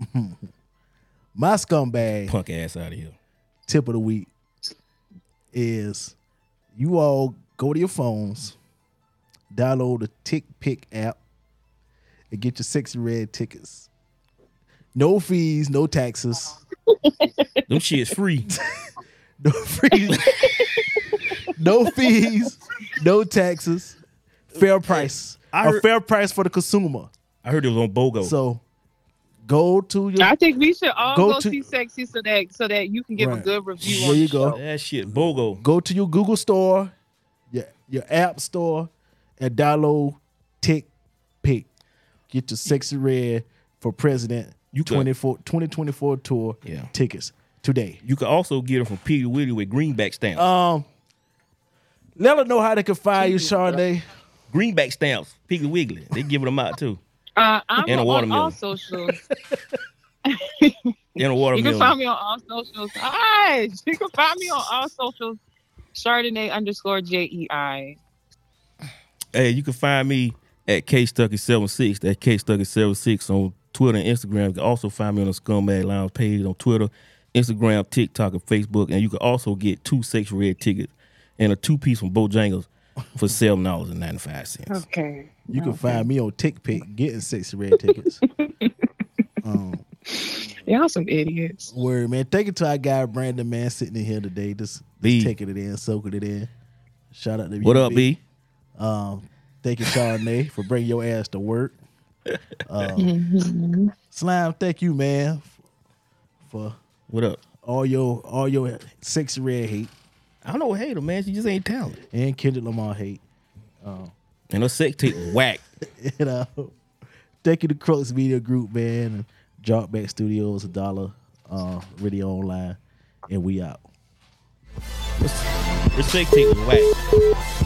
Speaker 2: My scumbag
Speaker 3: Punk ass out of here.
Speaker 2: Tip of the week is you all go to your phones, download the Tick Pick app, and get your sexy red tickets. No fees, no taxes.
Speaker 3: Them shit's free.
Speaker 2: No fees, no fees, no taxes. Fair price.
Speaker 3: I
Speaker 2: A
Speaker 3: heard-
Speaker 2: fair price for the consumer.
Speaker 3: I heard it was on BOGO.
Speaker 2: So go to your
Speaker 4: I think we should all
Speaker 2: Go
Speaker 4: go,
Speaker 2: to-
Speaker 4: see Sexy so that so that you can give
Speaker 2: Right.
Speaker 4: a good review.
Speaker 2: There
Speaker 4: on
Speaker 2: you
Speaker 4: the
Speaker 2: go.
Speaker 4: show.
Speaker 3: that shit BOGO.
Speaker 2: go to your Google store, your your app store, and download Tick Pick. Get your sexy red for president
Speaker 3: You could-
Speaker 2: twenty-four twenty twenty-four tour
Speaker 3: Yeah.
Speaker 2: tickets today.
Speaker 3: You can also get them from Peter Willie with greenback stamps.
Speaker 2: Um, let her know how they can find you, Charnay.
Speaker 3: greenback stamps, Piggly Wiggly. They giving them out too.
Speaker 4: Uh, I'm
Speaker 3: And a
Speaker 4: on
Speaker 3: watermelon.
Speaker 4: all socials.
Speaker 3: And a
Speaker 4: You can
Speaker 3: watermelon.
Speaker 4: find me on all socials. Hi, you can find me on all socials. Chardonnay underscore J E I.
Speaker 3: Hey, you can find me at K Stucky seventy-six. That's K Stucky seventy-six on Twitter and Instagram. You can also find me on the Scumbag Lounge page on Twitter, Instagram, TikTok, and Facebook. And you can also get two sexy red tickets and a two-piece from Bojangles for seven dollars and ninety-five cents.
Speaker 4: Okay.
Speaker 2: You can find me on Tick Pick getting sexy red tickets. um,
Speaker 4: Y'all some idiots.
Speaker 2: word, man. Thank you to our guy Brandon, man, sitting in here today, just,
Speaker 3: B.
Speaker 2: just taking it in, soaking it in. Shout out to
Speaker 3: What
Speaker 2: you,
Speaker 3: up, B?
Speaker 2: Um, thank you, Charnay, for bringing your ass to work. Um, Slime, thank you, man, for
Speaker 3: What up?
Speaker 2: all your all your sexy red hate
Speaker 3: I don't know what hater, man. She just ain't talented.
Speaker 2: and Kendrick Lamar hate.
Speaker 3: And her sex tape was whack.
Speaker 2: You know, thank you to Crux Media Group, man, and Dropback Studios, a dollar, uh, Radio Online, and we out.
Speaker 3: Her sex tape was whack.